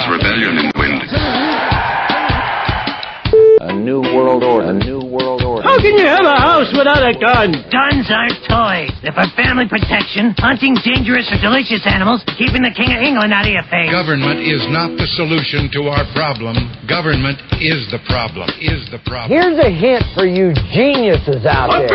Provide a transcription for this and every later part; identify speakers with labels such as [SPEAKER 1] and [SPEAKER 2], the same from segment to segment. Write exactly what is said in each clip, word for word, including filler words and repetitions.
[SPEAKER 1] rebellion in the wind.
[SPEAKER 2] A new world order. A new world order.
[SPEAKER 3] How can you have a house without a gun?
[SPEAKER 4] Guns aren't toys. They're for family protection, hunting dangerous or delicious animals, keeping the King of England out of your face.
[SPEAKER 5] Government is not the solution to our problem. Government is the problem. Is the problem.
[SPEAKER 6] Here's a hint for you geniuses out there.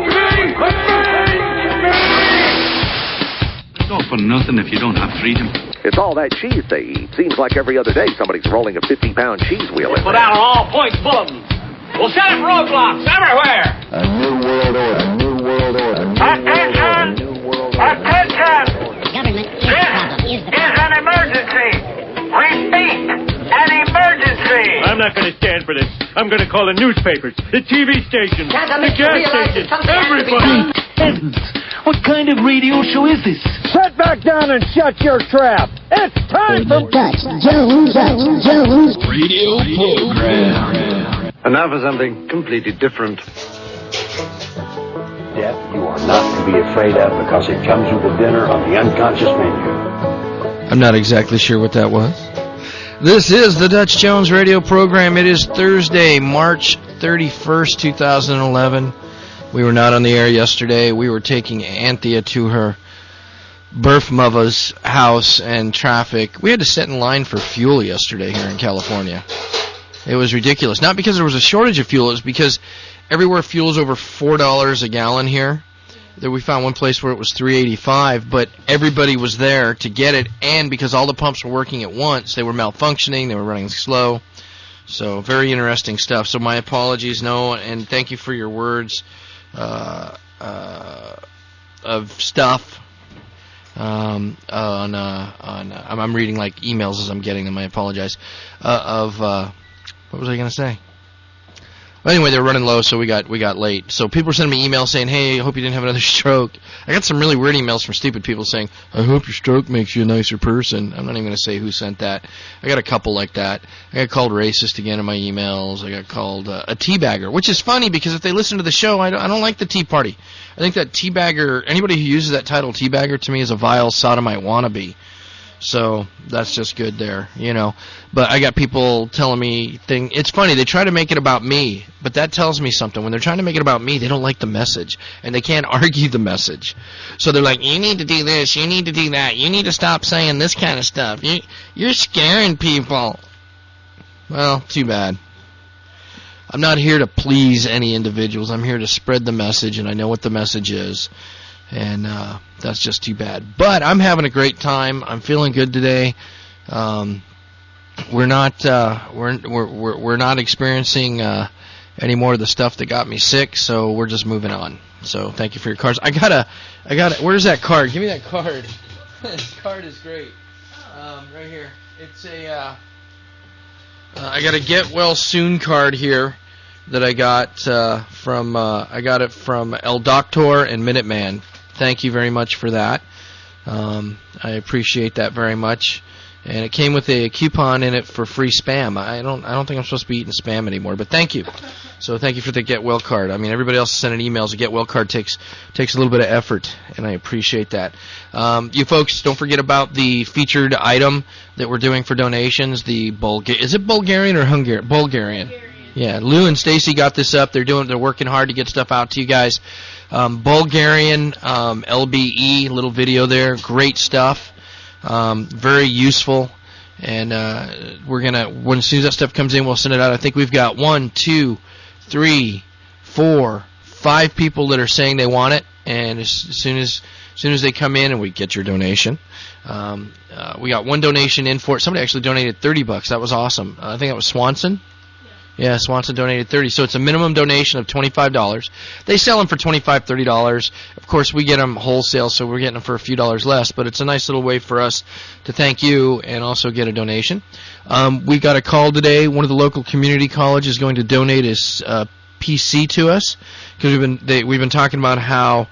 [SPEAKER 1] It's all for nothing if you don't have freedom.
[SPEAKER 7] It's all that cheese they eat. Seems like every other day somebody's rolling a fifty-pound cheese wheel in
[SPEAKER 3] Put
[SPEAKER 7] there.
[SPEAKER 3] out all points bulletins. We'll set up roadblocks everywhere.
[SPEAKER 2] A new world order. A new world order. A new
[SPEAKER 8] Attention!
[SPEAKER 2] world order. A new world order.
[SPEAKER 8] Attention!
[SPEAKER 9] Government is the
[SPEAKER 8] This
[SPEAKER 9] problem. Is the
[SPEAKER 8] is
[SPEAKER 9] problem.
[SPEAKER 8] an emergency. Repeat, an emergency.
[SPEAKER 3] I'm not going to stand for this. I'm going to call the newspapers, the T V stations,
[SPEAKER 9] Can't I
[SPEAKER 3] the
[SPEAKER 9] make you
[SPEAKER 3] gas
[SPEAKER 9] realize
[SPEAKER 3] stations,
[SPEAKER 9] that something has to be
[SPEAKER 3] everybody.
[SPEAKER 9] done?
[SPEAKER 10] What kind of radio show is this?
[SPEAKER 6] Sit back down and shut your trap. It's time for
[SPEAKER 9] Dutch Jones, Dutch Jones.
[SPEAKER 10] Radio program.
[SPEAKER 11] And now for something completely different.
[SPEAKER 2] Death you are not to be afraid of because it comes with a dinner on the unconscious menu.
[SPEAKER 12] I'm not exactly sure what that was. This is the Dutch Jones radio program. It is Thursday, March thirty-first, two thousand eleven. We were not on the air yesterday. We were taking Anthea to her birth mother's house and traffic. We had to sit in line for fuel yesterday here in California. It was ridiculous. Not because there was a shortage of fuel. It was because everywhere fuel is over four dollars a gallon here. That we found one place where it was three eighty-five, but everybody was there to get it, and because all the pumps were working at once, they were malfunctioning, they were running slow. So very interesting stuff. So my apologies, no, and thank you for your words uh, uh, of stuff. Um, on uh, on uh, I'm, I'm reading like emails as I'm getting them. I apologize. Uh, of uh, what was I going to say? Well, anyway, they were running low, so we got we got late. So people were sending me emails saying, "Hey, I hope you didn't have another stroke." I got some really weird emails from stupid people saying, "I hope your stroke makes you a nicer person." I'm not even going to say who sent that. I got a couple like that. I got called racist again in my emails. I got called uh, a teabagger, which is funny because if they listen to the show, I don't, I don't like the Tea Party. I think that teabagger, anybody who uses that title teabagger to me is a vile sodomite wannabe. So that's just good there, you know. But I got people telling me thing. It's funny. They try to make it about me, but that tells me something. When they're trying to make it about me, they don't like the message, and they can't argue the message. So they're like, you need to do this, you need to do that, you need to stop saying this kind of stuff. You, you're scaring people. Well, too bad. I'm not here to please any individuals. I'm here to spread the message, and I know what the message is. And uh, that's just too bad. But I'm having a great time. I'm feeling good today. Um, we're not uh, we're, we're we're we're not experiencing uh, any more of the stuff that got me sick. So we're just moving on. So thank you for your cards. I gotta I gotta. Where's that card? Give me that card. This card is great. Um, right here. It's a. Uh, uh, I got a get well soon card here that I got uh, from. Uh, I got it from El Doctor and Minuteman. Thank you very much for that. Um, I appreciate that very much. And it came with a coupon in it for free spam. I don't I don't think I'm supposed to be eating spam anymore, but thank you. So thank you for the Get Well card. I mean, everybody else is sending emails. The Get Well card takes takes a little bit of effort, and I appreciate that. Um, you folks, don't forget about the featured item that we're doing for donations. The Bulga- Is it Bulgarian or Hungarian? Bulgarian. Bulgarian. Yeah, Lou and Stacy got this up. They're doing. They're working hard to get stuff out to you guys. Um, Bulgarian um, L B E, little video there. Great stuff. Um, very useful. And uh, we're gonna when as soon as that stuff comes in, we'll send it out. I think we've got one, two, three, four, five people that are saying they want it. And as soon as as soon as they come in and we get your donation, um, uh, we got one donation in for it. Somebody actually donated thirty bucks. That was awesome. Uh, I think that was Swanson. Yeah, Swanson donated thirty. So it's a minimum donation of twenty-five dollars. They sell them for twenty-five dollars, thirty dollars. Of course, we get them wholesale, so we're getting them for a few dollars less. But it's a nice little way for us to thank you and also get a donation. Um, we got a call today. One of the local community colleges is going to donate his uh, P C to us because we've been they, we've been talking about how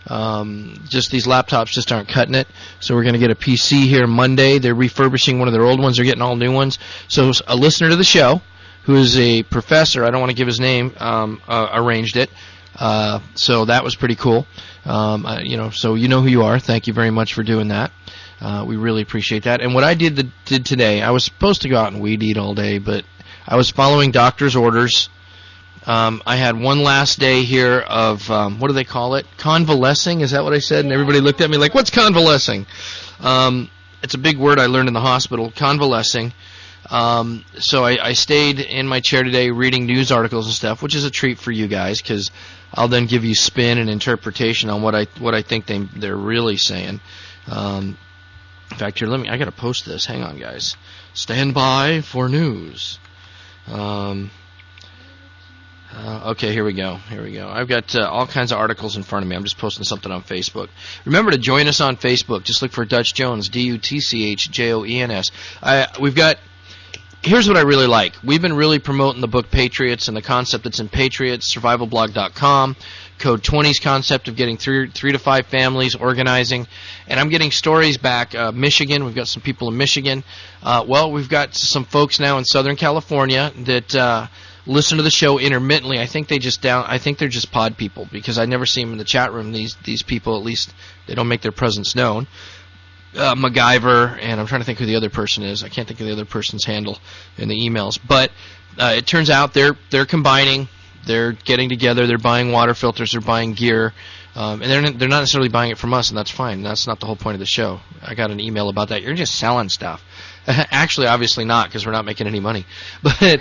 [SPEAKER 12] um, just these laptops just aren't cutting it. So we're going to get a P C here Monday. They're refurbishing one of their old ones. They're getting all new ones. So a listener to the show, who is a professor, I don't want to give his name, um, uh, arranged it. Uh, so that was pretty cool. Um, uh, you know, so you know who you are. Thank you very much for doing that. Uh, we really appreciate that. And what I did the, did today, I was supposed to go out and weed eat all day, but I was following doctor's orders. Um, I had one last day here of, um, what do they call it? Convalescing? Is that what I said? And everybody looked at me like, what's convalescing? Um, it's a big word I learned in the hospital, convalescing. Um, so I, I stayed in my chair today reading news articles and stuff, which is a treat for you guys, because I'll then give you spin and interpretation on what I what I think they they're really saying. Um, in fact, here, let me. I gotta post this. Hang on, guys. Stand by for news. Um, uh, okay, here we go. Here we go. I've got uh, all kinds of articles in front of me. I'm just posting something on Facebook. Remember to join us on Facebook. Just look for Dutch Jones, D U T C H J O E N S. I, we've got. Here's what I really like. We've been really promoting the book Patriots and the concept that's in Patriots, survival blog dot com, Code twenty's concept of getting three, three to five families organizing. And I'm getting stories back. Uh, Michigan, we've got some people in Michigan. Uh, well, we've got some folks now in Southern California that uh, listen to the show intermittently. I think they just down. I think they're just pod people, because I never see them in the chat room. These these people, at least, they don't make their presence known. Uh, MacGyver, and I'm trying to think who the other person is. I can't think of the other person's handle in the emails. But uh, it turns out they're they're combining, they're getting together, they're buying water filters, they're buying gear, um, and they're not, they're not necessarily buying it from us, and that's fine. That's not the whole point of the show. I got an email about that. You're just selling stuff. Actually, obviously not, because we're not making any money. But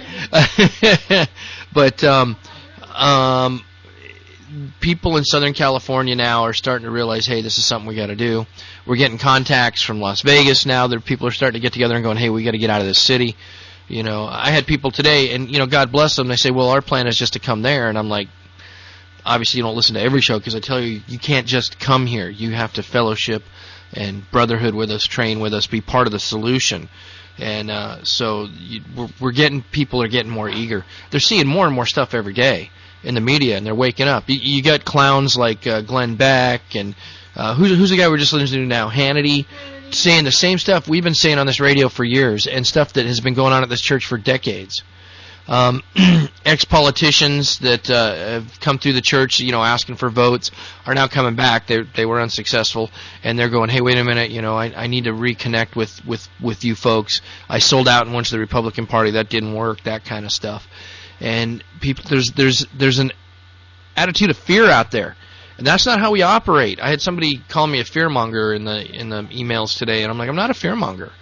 [SPEAKER 12] but um um. people in Southern California now are starting to realize, hey, this is something we got to do. We're getting contacts from Las Vegas now. That people are starting to get together and going, hey, we got to get out of this city. You know, I had people today, and you know, God bless them. They say, well, our plan is just to come there, and I'm like, obviously, you don't listen to every show, because I tell you, you can't just come here. You have to fellowship and brotherhood with us, train with us, be part of the solution. And uh, so you, we're, we're getting people are getting more eager. They're seeing more and more stuff every day in the media, and they're waking up. You, you got clowns like uh, Glenn Beck, and uh, who's, who's the guy we're just listening to now? Hannity, saying the same stuff we've been saying on this radio for years, and stuff that has been going on at this church for decades. Um, ex-politicians that uh, have come through the church, you know, asking for votes, are now coming back. They they were unsuccessful, and they're going, hey, wait a minute, you know, I, I need to reconnect with, with, with you folks. I sold out and went to the Republican Party. That didn't work, that kind of stuff. And people, there's there's there's an attitude of fear out there, and that's not how we operate. I had somebody call me a fearmonger in the in the emails today, and I'm like, I'm not a fearmonger.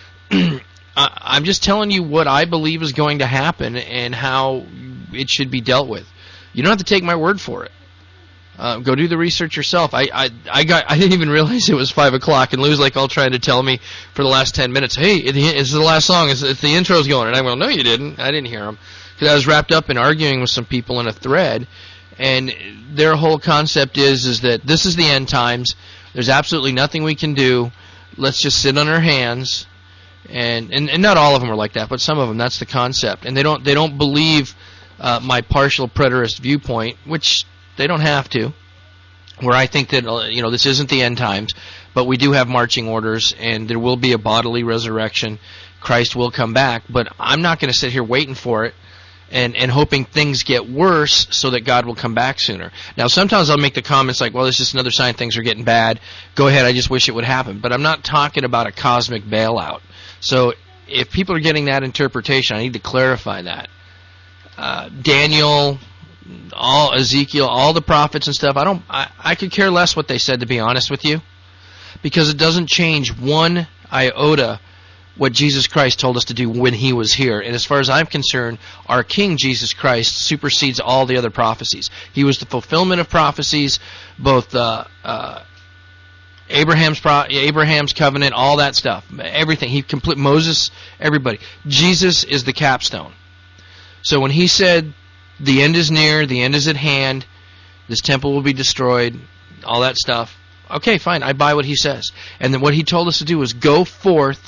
[SPEAKER 12] I'm just telling you what I believe is going to happen and how it should be dealt with. You don't have to take my word for it. Uh, go do the research yourself. I, I I got I didn't even realize it was five o'clock, and Lou's like all trying to tell me for the last ten minutes, hey, it, it's the last song, it's, it's the intro's going, and I go, no, you didn't. I didn't hear him. Because I was wrapped up in arguing with some people in a thread, and their whole concept is is that this is the end times. There's absolutely nothing we can do. Let's just sit on our hands, and and, and not all of them are like that, but some of them. That's the concept, and they don't they don't believe uh, my partial preterist viewpoint, which they don't have to. Where I think that you know this isn't the end times, but we do have marching orders, and there will be a bodily resurrection. Christ will come back, but I'm not going to sit here waiting for it. And, and hoping things get worse so that God will come back sooner. Now, sometimes I'll make the comments like, well, it's just another sign things are getting bad. Go ahead, I just wish it would happen. But I'm not talking about a cosmic bailout. So if people are getting that interpretation, I need to clarify that. Uh, Daniel, all Ezekiel, all the prophets and stuff, I don't. I, I could care less what they said, to be honest with you, because it doesn't change one iota what Jesus Christ told us to do when he was here. And as far as I'm concerned, our King Jesus Christ supersedes all the other prophecies. He was the fulfillment of prophecies, both uh, uh, Abraham's pro- Abraham's covenant, all that stuff, everything. He complete Moses, everybody. Jesus is the capstone. So when he said, the end is near, the end is at hand, this temple will be destroyed, all that stuff, okay, fine, I buy what he says. And then what he told us to do was go forth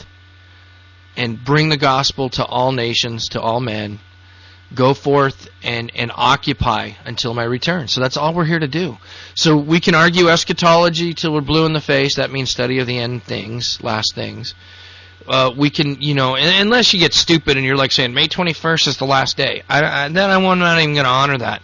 [SPEAKER 12] and bring the gospel to all nations, to all men. Go forth and, and occupy until my return. So that's all we're here to do. So we can argue eschatology till we're blue in the face. That means study of the end things, last things. Uh, we can, you know, unless you get stupid and you're like saying May twenty-first is the last day. I, I, then I'm not even going to honor that.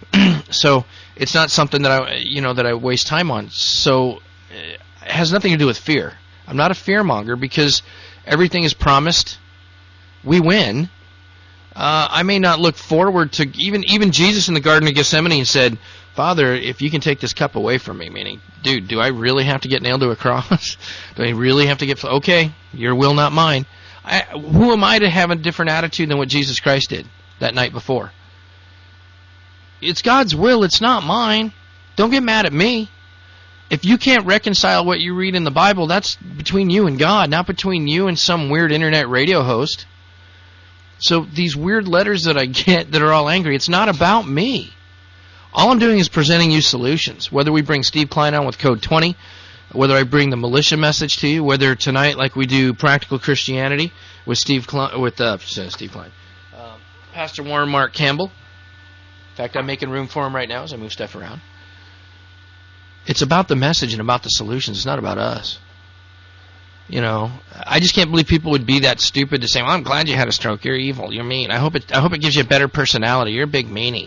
[SPEAKER 12] So it's not something that I, you know, that I waste time on. So it has nothing to do with fear. I'm not a fearmonger because everything is promised. We win. Uh, I may not look forward to even even Jesus in the Garden of Gethsemane said, Father, if you can take this cup away from me, meaning, dude, do I really have to get nailed to a cross? Do I really have to get, okay, your will, not mine. I, who am I to have a different attitude than what Jesus Christ did that night before? It's God's will, it's not mine. Don't get mad at me. If you can't reconcile what you read in the Bible, that's between you and God, not between you and some weird internet radio host. So these weird letters that I get that are all angry, it's not about me. All I'm doing is presenting you solutions. Whether we bring Steve Klein on with Code twenty, whether I bring the militia message to you, whether tonight, like we do Practical Christianity with Steve Klein, with uh, Steve Klein, uh, Pastor Warren Mark Campbell. In fact, I'm making room for him right now as I move stuff around. It's about the message and about the solutions. It's not about us. You know, I just can't believe people would be that stupid to say, well, I'm glad you had a stroke. You're evil. You're mean. I hope it, I hope it gives you a better personality. You're a big meanie.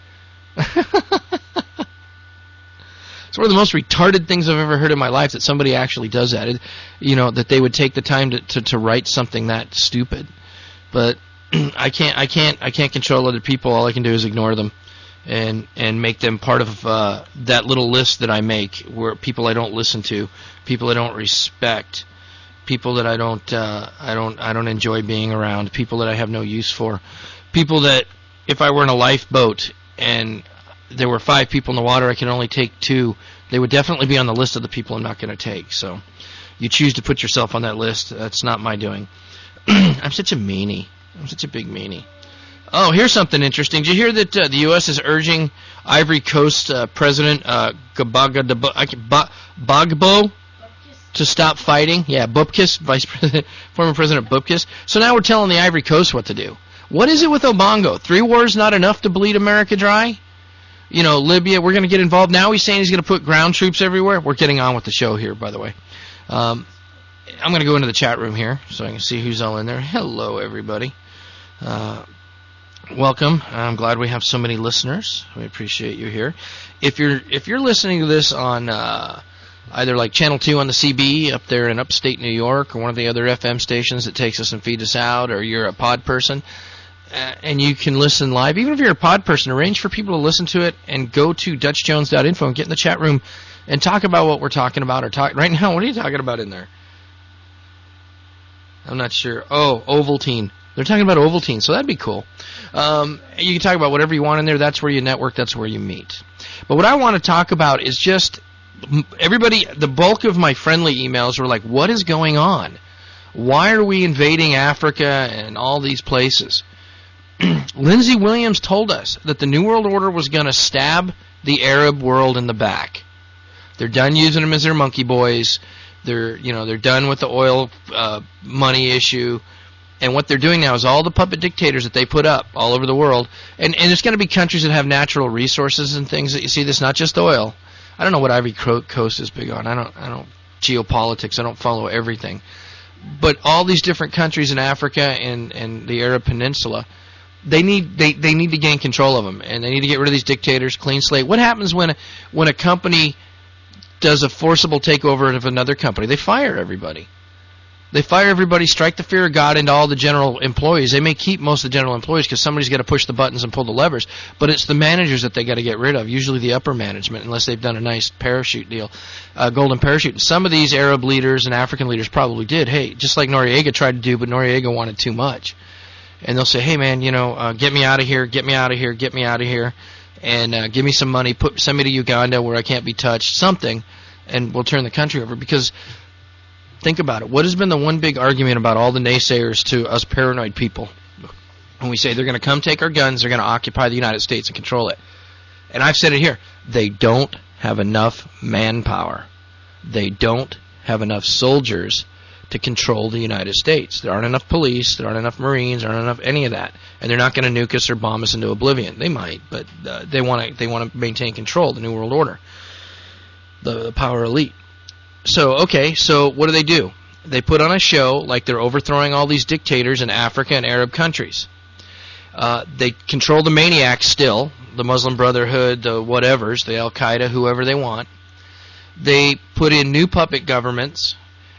[SPEAKER 12] It's one of the most retarded things I've ever heard in my life that somebody actually does that. It, you know, that they would take the time to, to, to write something that stupid. But I can't I can't I can't control other people. All I can do is ignore them and and make them part of uh, that little list that I make, where people I don't listen to, people I don't respect, people that I don't uh, I don't I don't enjoy being around, people that I have no use for, people that if I were in a lifeboat and there were five people in the water, I can only take two, they would definitely be on the list of the people I'm not going to take. So you choose to put yourself on that list. That's not my doing. I'm such a meanie. I'm such a big meanie. Oh, here's something interesting. Did you hear that uh, the U S is urging Ivory Coast uh, President uh, Gbagbo to stop fighting? Yeah, Bupkis, Vice President, former President Bupkis. So now we're telling the Ivory Coast what to do. What is it with Obongo? Three wars not enough to bleed America dry? You know, Libya, we're going to get involved. Now he's saying he's going to put ground troops everywhere. We're getting on with the show here, by the way. Um, I'm going to go into the chat room here so I can see who's all in there. Hello, everybody. Uh, welcome. I'm glad we have so many listeners. We appreciate you here. If you're if you're listening to this on uh, either like Channel two on the C B up there in upstate New York or one of the other F M stations that takes us and feeds us out, or you're a pod person, Uh, and you can listen live. Even if you're a pod person, arrange for people to listen to it and go to Dutch Jones dot info and get in the chat room and talk about what we're talking about. Or talk right now. What are you talking about in there? I'm not sure. Oh, Ovaltine. They're talking about Ovaltine, so that'd be cool. Um, you can talk about whatever you want in there. That's where you network. That's where you meet. But what I want to talk about is just everybody. The bulk of my friendly emails were like, "What is going on? Why are we invading Africa and all these places?" Lindsey Williams told us that the New World Order was going to stab the Arab world in the back. They're done using them as their monkey boys. They're, you know, they're done with the oil uh, money issue. And what they're doing now is all the puppet dictators that they put up all over the world. And, and it's going to be countries that have natural resources and things that you see this, not just oil. I don't know what Ivory Coast is big on. I don't, I don't, geopolitics. I don't follow everything. But all these different countries in Africa and, and the Arab Peninsula, They need they, they need to gain control of them, and they need to get rid of these dictators, clean slate. What happens when a, when a company does a forcible takeover of another company? They fire everybody. They fire everybody, strike the fear of God into all the general employees. They may keep most of the general employees because somebody's got to push the buttons and pull the levers, but it's the managers that they got to get rid of, usually the upper management, unless they've done a nice parachute deal, uh, golden parachute. Some of these Arab leaders and African leaders probably did. Hey, just like Noriega tried to do, but Noriega wanted too much. And they'll say, hey, man, you know, uh, get me out of here, get me out of here, get me out of here, and uh, give me some money, put send me to Uganda where I can't be touched, something, and we'll turn the country over. Because think about it. What has been the one big argument about all the naysayers to us paranoid people? When we say they're going to come take our guns, they're going to occupy the United States and control it. And I've said it here. They don't have enough manpower. They don't have enough soldiers to control the United States. There aren't enough police, there aren't enough Marines, there aren't enough any of that. And they're not going to nuke us or bomb us into oblivion. They might, but uh, they want to they want to maintain control, the New World Order, the, the power elite. So, okay, so what do they do? They put on a show like they're overthrowing all these dictators in Africa and Arab countries. Uh, they control the maniacs still, the Muslim Brotherhood, the whatevers, the Al-Qaeda, whoever they want. They put in new puppet governments,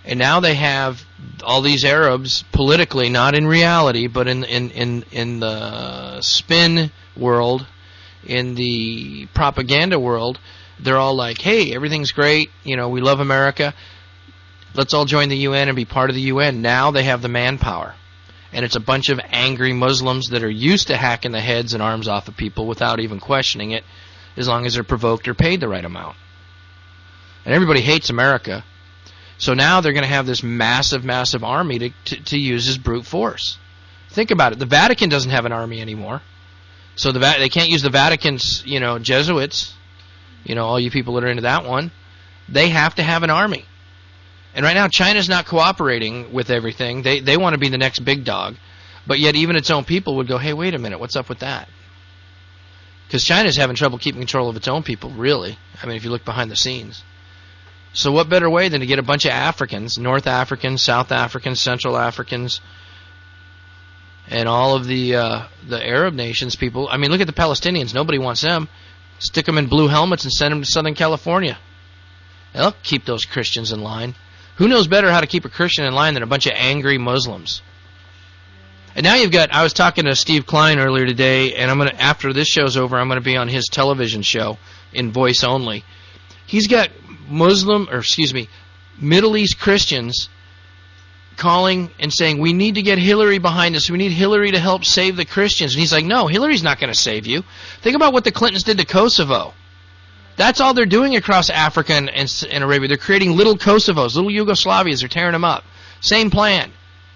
[SPEAKER 12] And now they have all these Arabs politically, not in reality, but in in in, in the spin world, in the propaganda world, they're all like, hey, everything's great, you know, we love America, let's all join the U N and be part of the U N. Now they have the manpower. And it's a bunch of angry Muslims that are used to hacking the heads and arms off of people without even questioning it, as long as they're provoked or paid the right amount. And everybody hates America. So now they're going to have this massive, massive army to, to, to use as brute force. Think about it. The Vatican doesn't have an army anymore. So the they can't use the Vatican's, you know, Jesuits, you know, all you people that are into that one. They have to have an army. And right now China's not cooperating with everything. They they want to be the next big dog. But yet even its own people would go, hey, wait a minute, what's up with that? Because China's having trouble keeping control of its own people, really. I mean, if you look behind the scenes. So what better way than to get a bunch of Africans, North Africans, South Africans, Central Africans, and all of the uh, the Arab nations people. I mean, look at the Palestinians. Nobody wants them. Stick them in blue helmets and send them to Southern California. They'll keep those Christians in line. Who knows better how to keep a Christian in line than a bunch of angry Muslims? And now you've got, I was talking to Steve Klein earlier today, and I'm gonna after this show's over, I'm going to be on his television show in voice only. He's got Muslim, or excuse me, Middle East Christians calling and saying, we need to get Hillary behind us. We need Hillary to help save the Christians. And he's like, no, Hillary's not going to save you. Think about what the Clintons did to Kosovo. That's all they're doing across Africa and, and, and Arabia. They're creating little Kosovos, little Yugoslavias. They're tearing them up. Same plan.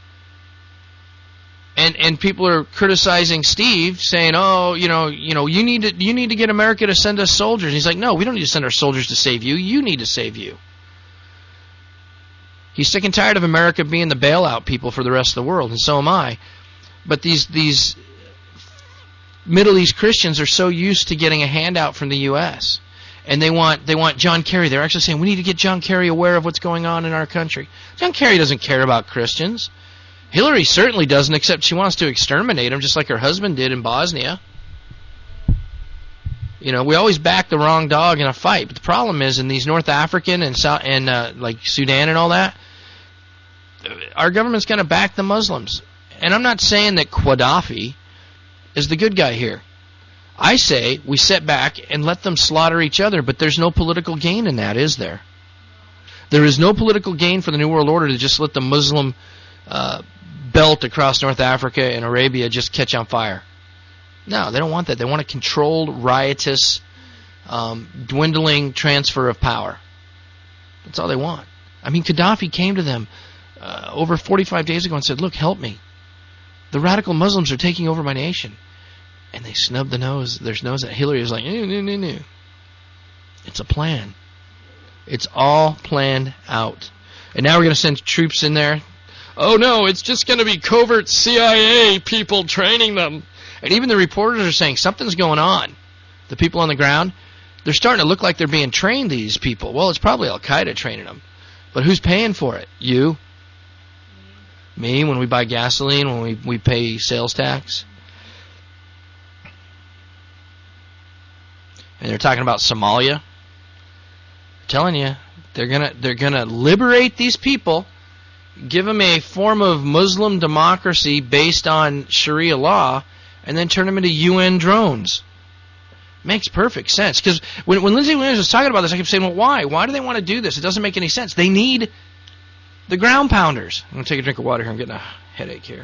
[SPEAKER 12] And and people are criticizing Steve, saying, "Oh, you know, you know, you need to you need to get America to send us soldiers." And he's like, "No, we don't need to send our soldiers to save you. You need to save you." He's sick and tired of America being the bailout people for the rest of the world, and so am I. But these these Middle East Christians are so used to getting a handout from the U S and they want they want John Kerry. They're actually saying, "We need to get John Kerry aware of what's going on in our country." John Kerry doesn't care about Christians. Hillary certainly doesn't, except she wants to exterminate them, just like her husband did in Bosnia. You know, we always back the wrong dog in a fight. But the problem is, in these North African and South and uh, like Sudan and all that, our government's going to back the Muslims. And I'm not saying that Gaddafi is the good guy here. I say we sit back and let them slaughter each other, but there's no political gain in that, is there? There is no political gain for the New World Order to just let the Muslim uh, belt across North Africa and Arabia just catch on fire. No, they don't want that. They want a controlled, riotous, um, dwindling transfer of power. That's all they want. I mean, Gaddafi came to them uh, over forty-five days ago and said, "Look, help me. The radical Muslims are taking over my nation." And they snubbed the nose. Their nose at Hillary was like, no, no, no, no. It's a plan. It's all planned out. And now we're going to send troops in there. Oh, no, it's just going to be covert C I A people training them. And even the reporters are saying something's going on. The people on the ground, they're starting to look like they're being trained, these people. Well, it's probably Al-Qaeda training them. But who's paying for it? You? Me, when we buy gasoline, when we, we pay sales tax? And they're talking about Somalia. I'm telling you, they're gonna they're gonna liberate these people, give them a form of Muslim democracy based on Sharia law, and then turn them into U N drones. Makes perfect sense. Because when, when Lindsey Williams was talking about this, I kept saying, well, why? Why do they want to do this? It doesn't make any sense. They need the ground pounders. I'm going to take a drink of water here. I'm getting a headache here.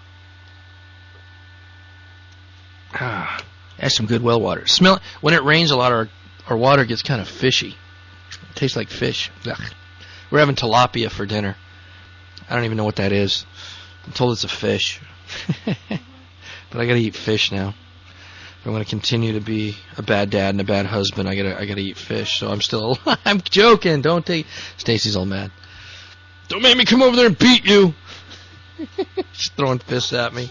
[SPEAKER 12] Ah, that's some good well water. Smell. When it rains a lot, our, our water gets kind of fishy. It tastes like fish. Ugh. We're having tilapia for dinner. I don't even know what that is. I'm told it's a fish. But I got to eat fish now. If I want to continue to be a bad dad and a bad husband, I gotta I gotta eat fish. So I'm still I'm joking. Don't take. Stacy's all mad. Don't make me come over there and beat you. She's throwing fists at me.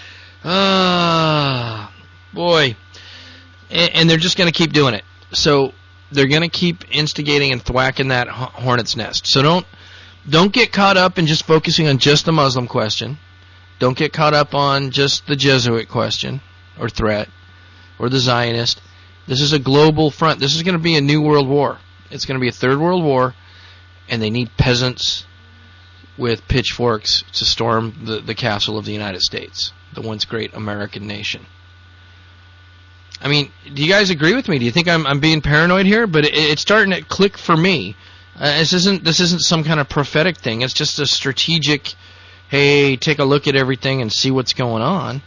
[SPEAKER 12] Ah, boy. And, and they're just gonna keep doing it. So they're gonna keep instigating and thwacking that hornet's nest. So don't don't get caught up in just focusing on just the Muslim question. Don't get caught up on just the Jesuit question or threat or the Zionist. This is a global front. This is going to be a new world war. It's going to be a third world war, and they need peasants with pitchforks to storm the, the castle of the United States, the once great American nation. I mean, do you guys agree with me? Do you think I'm I'm being paranoid here? But it, it's starting to click for me. Uh, this isn't this isn't some kind of prophetic thing. It's just a strategic, hey, take a look at everything and see what's going on,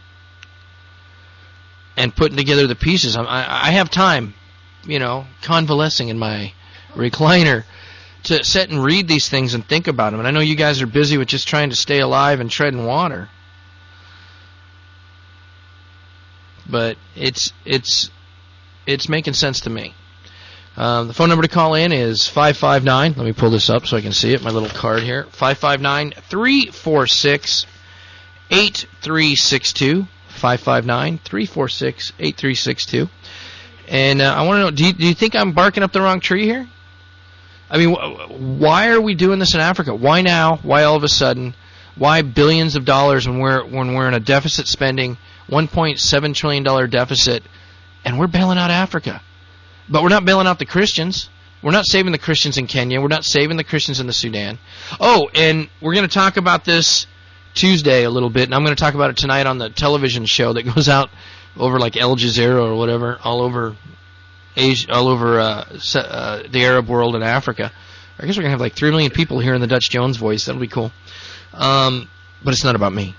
[SPEAKER 12] and putting together the pieces. I, I have time, you know, convalescing in my recliner to sit and read these things and think about them. And I know you guys are busy with just trying to stay alive and treading water. But it's it's it's making sense to me. Um, the phone number to call in is five five nine. Let me pull this up so I can see it. My little card here. five five nine, three four six, eight three six two. five five nine, three four six, eight three six two. And uh, I want to know, do you, do you think I'm barking up the wrong tree here? I mean, wh- why are we doing this in Africa? Why now? Why all of a sudden? Why billions of dollars when we're when we're in a deficit spending, one point seven trillion dollars deficit, and we're bailing out Africa? But we're not bailing out the Christians. We're not saving the Christians in Kenya. We're not saving the Christians in the Sudan. Oh, and we're going to talk about this Tuesday a little bit, and I'm going to talk about it tonight on the television show that goes out over like Al Jazeera or whatever, all over Asia, all over uh, uh, the Arab world and Africa. I guess we're going to have like three million people hearing the Dutch Jones voice. That'll be cool. Um, but it's not about me.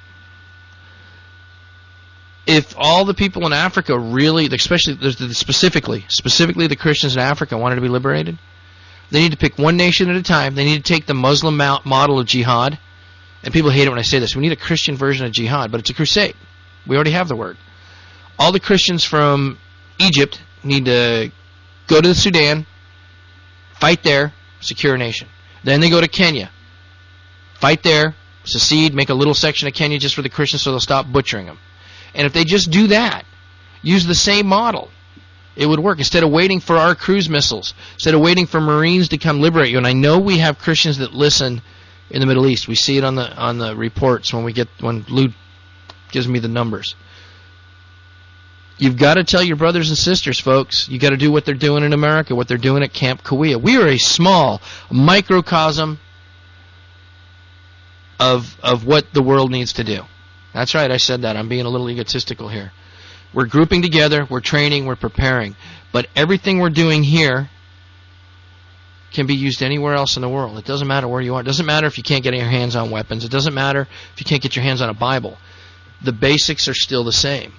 [SPEAKER 12] If all the people in Africa really, especially specifically, specifically the Christians in Africa wanted to be liberated, they need to pick one nation at a time. They need to take the Muslim model of jihad. And people hate it when I say this. We need a Christian version of jihad, but it's a crusade. We already have the word. All the Christians from Egypt need to go to the Sudan, fight there, secure a nation. Then they go to Kenya, fight there, secede, make a little section of Kenya just for the Christians so they'll stop butchering them. And if they just do that, use the same model, it would work. Instead of waiting for our cruise missiles, instead of waiting for Marines to come liberate you. And I know we have Christians that listen in the Middle East. We see it on the on the reports when we get when Lou gives me the numbers. You've got to tell your brothers and sisters, folks. You've got to do what they're doing in America, what they're doing at Camp Kauai. We are a small microcosm of of what the world needs to do. That's right, I said that. I'm being a little egotistical here. We're grouping together, we're training, we're preparing. But everything we're doing here can be used anywhere else in the world. It doesn't matter where you are. It doesn't matter if you can't get your hands on weapons. It doesn't matter if you can't get your hands on a Bible. The basics are still the same.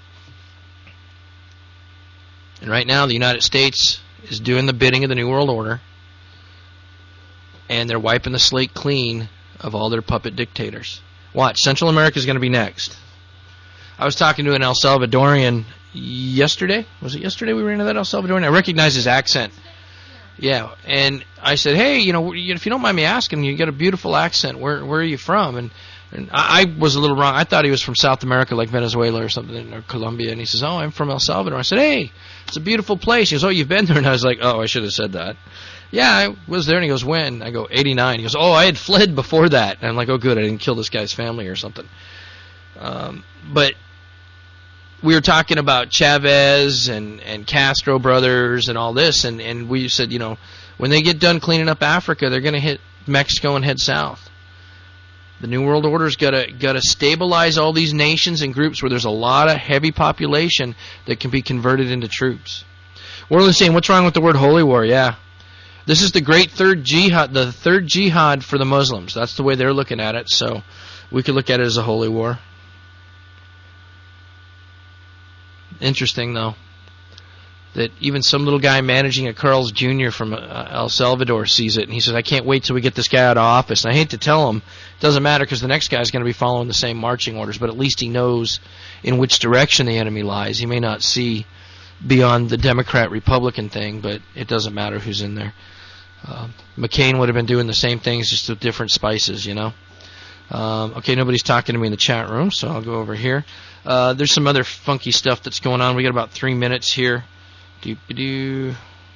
[SPEAKER 12] And right now, the United States is doing the bidding of the New World Order, and they're wiping the slate clean of all their puppet dictators. Watch, Central America is going to be next. I was talking to an El Salvadorian yesterday. Was it yesterday we ran into that El Salvadorian? I recognize his accent. Yeah, and I said, hey, you know, if you don't mind me asking, you got a beautiful accent. Where where are you from? And, and I, I was a little wrong. I thought he was from South America, like Venezuela or something, or Colombia. And he says, oh, I'm from El Salvador. I said, hey, it's a beautiful place. He goes, oh, you've been there? And I was like, oh, I should have said that. Yeah, I was there. And he goes, when? I go, eighty-nine. He goes, oh, I had fled before that. And I'm like, oh, good, I didn't kill this guy's family or something. Um, but we were talking about Chavez and, and Castro brothers and all this, and, and we said, you know, when they get done cleaning up Africa, they're going to hit Mexico and head south. The New World Order's got to got to stabilize all these nations and groups where there's a lot of heavy population that can be converted into troops. World saying, what's wrong with the word holy war? Yeah. This is the great third jihad, the third jihad for the Muslims. That's the way they're looking at it, so we could look at it as a holy war. Interesting, though, that even some little guy managing a Carl's Junior from uh, El Salvador sees it, and he says, I can't wait till we get this guy out of office. And I hate to tell him, it doesn't matter because the next guy's going to be following the same marching orders, but at least he knows in which direction the enemy lies. He may not see beyond the Democrat-Republican thing, but it doesn't matter who's in there. Uh, McCain would have been doing the same things, just with different spices, you know. Um, okay, nobody's talking to me in the chat room, so I'll go over here. Uh, there's some other funky stuff that's going on. We got about three minutes here. Do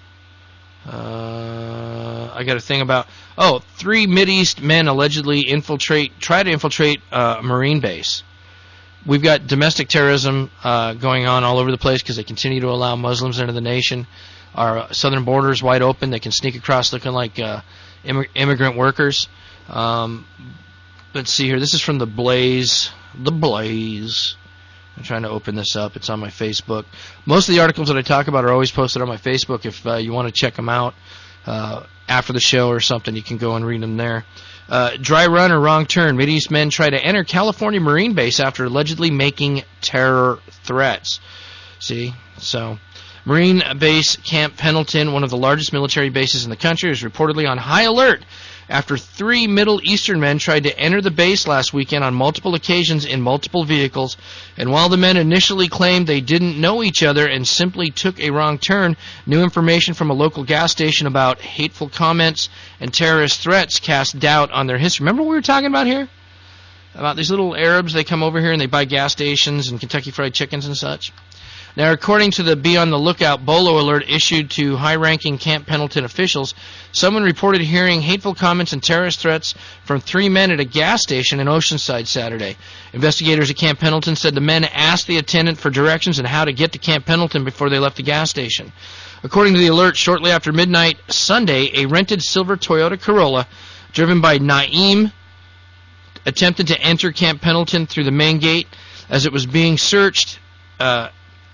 [SPEAKER 12] uh, I got a thing about oh, three Mideast men allegedly infiltrate, try to infiltrate uh, a Marine base. We've got domestic terrorism uh, going on all over the place because they continue to allow Muslims into the nation. Our southern border is wide open. They can sneak across looking like uh, immig- immigrant workers. Um, let's see here. This is from The Blaze. The Blaze. I'm trying to open this up. It's on my Facebook. Most of the articles that I talk about are always posted on my Facebook. If uh, you want to check them out uh, after the show or something, you can go and read them there. Uh, dry run or wrong turn. Mideast men try to enter California Marine Base after allegedly making terror threats. See? So, Marine Base Camp Pendleton, one of the largest military bases in the country, is reportedly on high alert after three Middle Eastern men tried to enter the base last weekend on multiple occasions in multiple vehicles. And while the men initially claimed they didn't know each other and simply took a wrong turn, new information from a local gas station about hateful comments and terrorist threats cast doubt on their history. Remember what we were talking about here? About these little Arabs, they come over here and they buy gas stations and Kentucky Fried Chickens and such. Now, according to the Be on the Lookout Bolo alert issued to high-ranking Camp Pendleton officials, someone reported hearing hateful comments and terrorist threats from three men at a gas station in Oceanside Saturday. Investigators at Camp Pendleton said the men asked the attendant for directions on how to get to Camp Pendleton before they left the gas station. According to the alert, shortly after midnight Sunday, a rented silver Toyota Corolla, driven by Naeem, attempted to enter Camp Pendleton through the main gate. As it was being searched, uh,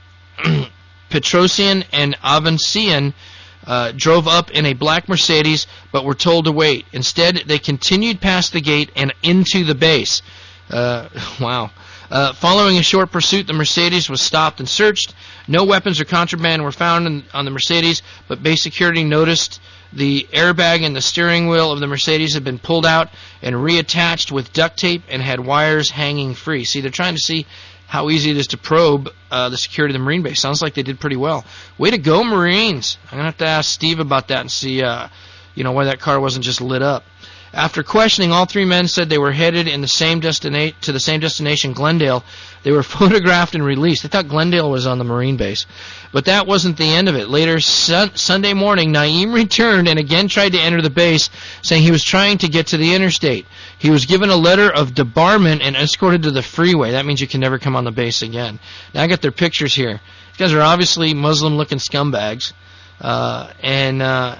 [SPEAKER 12] Petrosian and Avancian uh, drove up in a black Mercedes, but were told to wait. Instead, they continued past the gate and into the base. Uh, wow. Uh, following a short pursuit, the Mercedes was stopped and searched. No weapons or contraband were found in, on the Mercedes, but base security noticed the airbag and the steering wheel of the Mercedes had been pulled out and reattached with duct tape and had wires hanging free. See, they're trying to see how easy it is to probe uh, the security of the Marine base. Sounds like they did pretty well. Way to go, Marines. I'm going to have to ask Steve about that and see uh, you know, why that car wasn't just lit up. After questioning, all three men said they were headed in the same destina- to the same destination, Glendale. They were photographed and released. They thought Glendale was on the Marine base. But that wasn't the end of it. Later, sun- Sunday morning, Naeem returned and again tried to enter the base, saying he was trying to get to the interstate. He was given a letter of debarment and escorted to the freeway. That means you can never come on the base again. Now I got their pictures here. These guys are obviously Muslim-looking scumbags. Uh, and... Uh,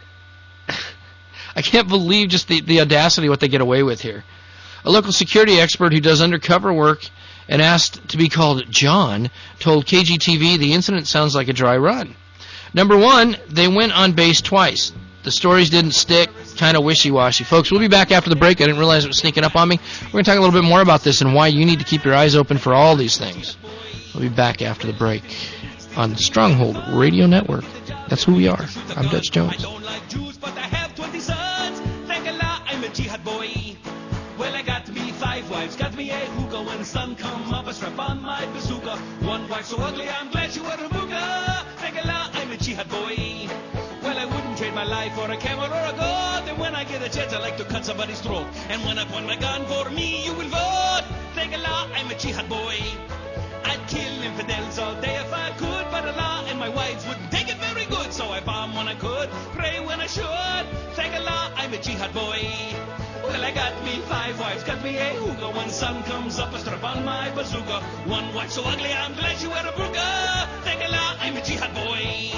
[SPEAKER 12] I can't believe just the, the audacity of what they get away with here. A local security expert who does undercover work and asked to be called John told K G T V the incident sounds like a dry run. Number one, they went on base twice. The stories didn't stick, kind of wishy-washy. Folks, we'll be back after the break. I didn't realize it was sneaking up on me. We're going to talk a little bit more about this and why you need to keep your eyes open for all these things. We'll be back after the break on Stronghold Radio Network. That's who we are. I'm Dutch Jones.
[SPEAKER 13] Jihad boy. Well, I got me five wives, got me a hookah. When sun come up, I strap on my bazooka. One wife so ugly, I'm glad she wore a hookah. Thank Allah, I'm a jihad boy. Well, I wouldn't trade my life for a camel or a goat. And when I get a chance, I like to cut somebody's throat. And when I point my gun for me, you will vote. Thank Allah, I'm a jihad boy. I'd kill infidels all day if I could, but Allah and my wives wouldn't take it very good. So I bomb when I could, pray when I should. Thank Allah, I'm a jihad boy. Well, I got me five wives, got me a hookah. When sun comes up, I strap on my bazooka. One wife so ugly, I'm glad she wear a burqa. Thank Allah, I'm a jihad boy.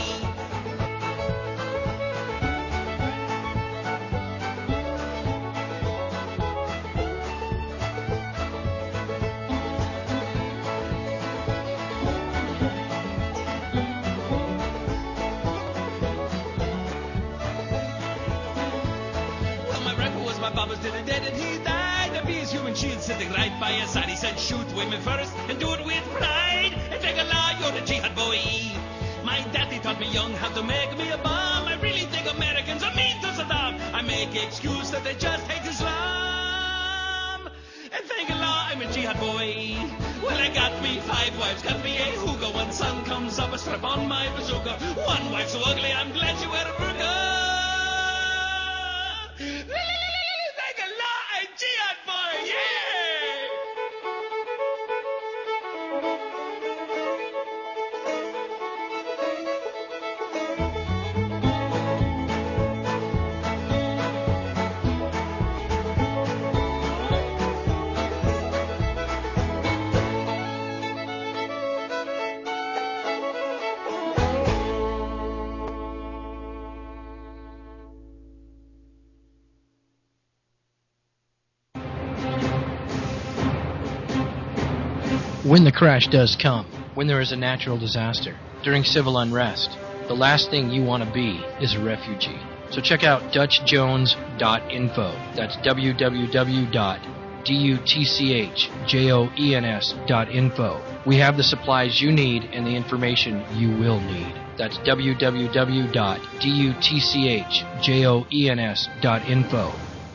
[SPEAKER 13] Baba's did it dead and he died. The beast human shield sitting right by his side. He said shoot women first and do it with pride. And take Allah, you're a jihad boy. My daddy taught me young how to make me a bomb. I really think Americans are mean to Saddam. I make excuse that they just hate Islam. And thank Allah, I'm a jihad boy. Well, I got me five wives, got me a hookah. When sun comes up, I strap on my bazooka. One wife so ugly, I'm glad she wear a burqa. Jihad boy, yeah!
[SPEAKER 12] When the crash does come, when there is a natural disaster, during civil unrest, the last thing you want to be is a refugee. So check out Dutch Jones dot info. That's w w w dot dutchjones dot info. We have the supplies you need and the information you will need. That's w w w dot dutchjones dot info.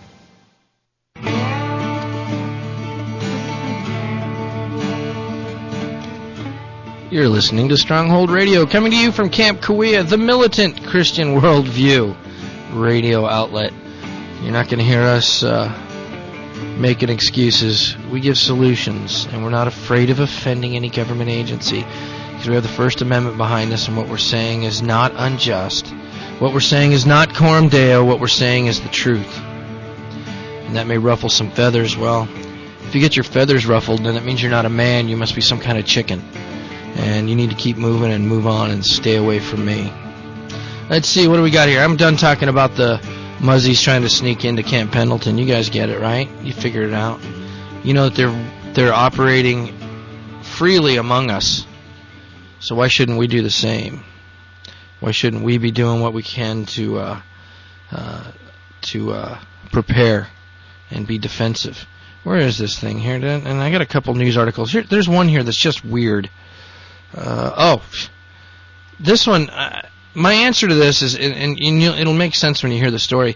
[SPEAKER 12] You're listening to Stronghold Radio, coming to you from Camp Kauai, the militant Christian worldview radio outlet. You're not going to hear us uh, making excuses. We give solutions, and we're not afraid of offending any government agency because we have the First Amendment behind us, and what we're saying is not unjust. What we're saying is not coram deo. What we're saying is the truth. And that may ruffle some feathers. Well, if you get your feathers ruffled, then it means you're not a man. You must be some kind of chicken. And you need to keep moving and move on and stay away from me. Let's see, what do we got here? I'm done talking about the Muzzies trying to sneak into Camp Pendleton. You guys get it, right? You figured it out. You know that they're they're operating freely among us. So why shouldn't we do the same? Why shouldn't we be doing what we can to uh, uh, to uh, prepare and be defensive? Where is this thing here? And I got a couple news articles here. There's one here that's just weird. Uh, oh, this one. Uh, my answer to this is, and, and, and it'll make sense when you hear the story.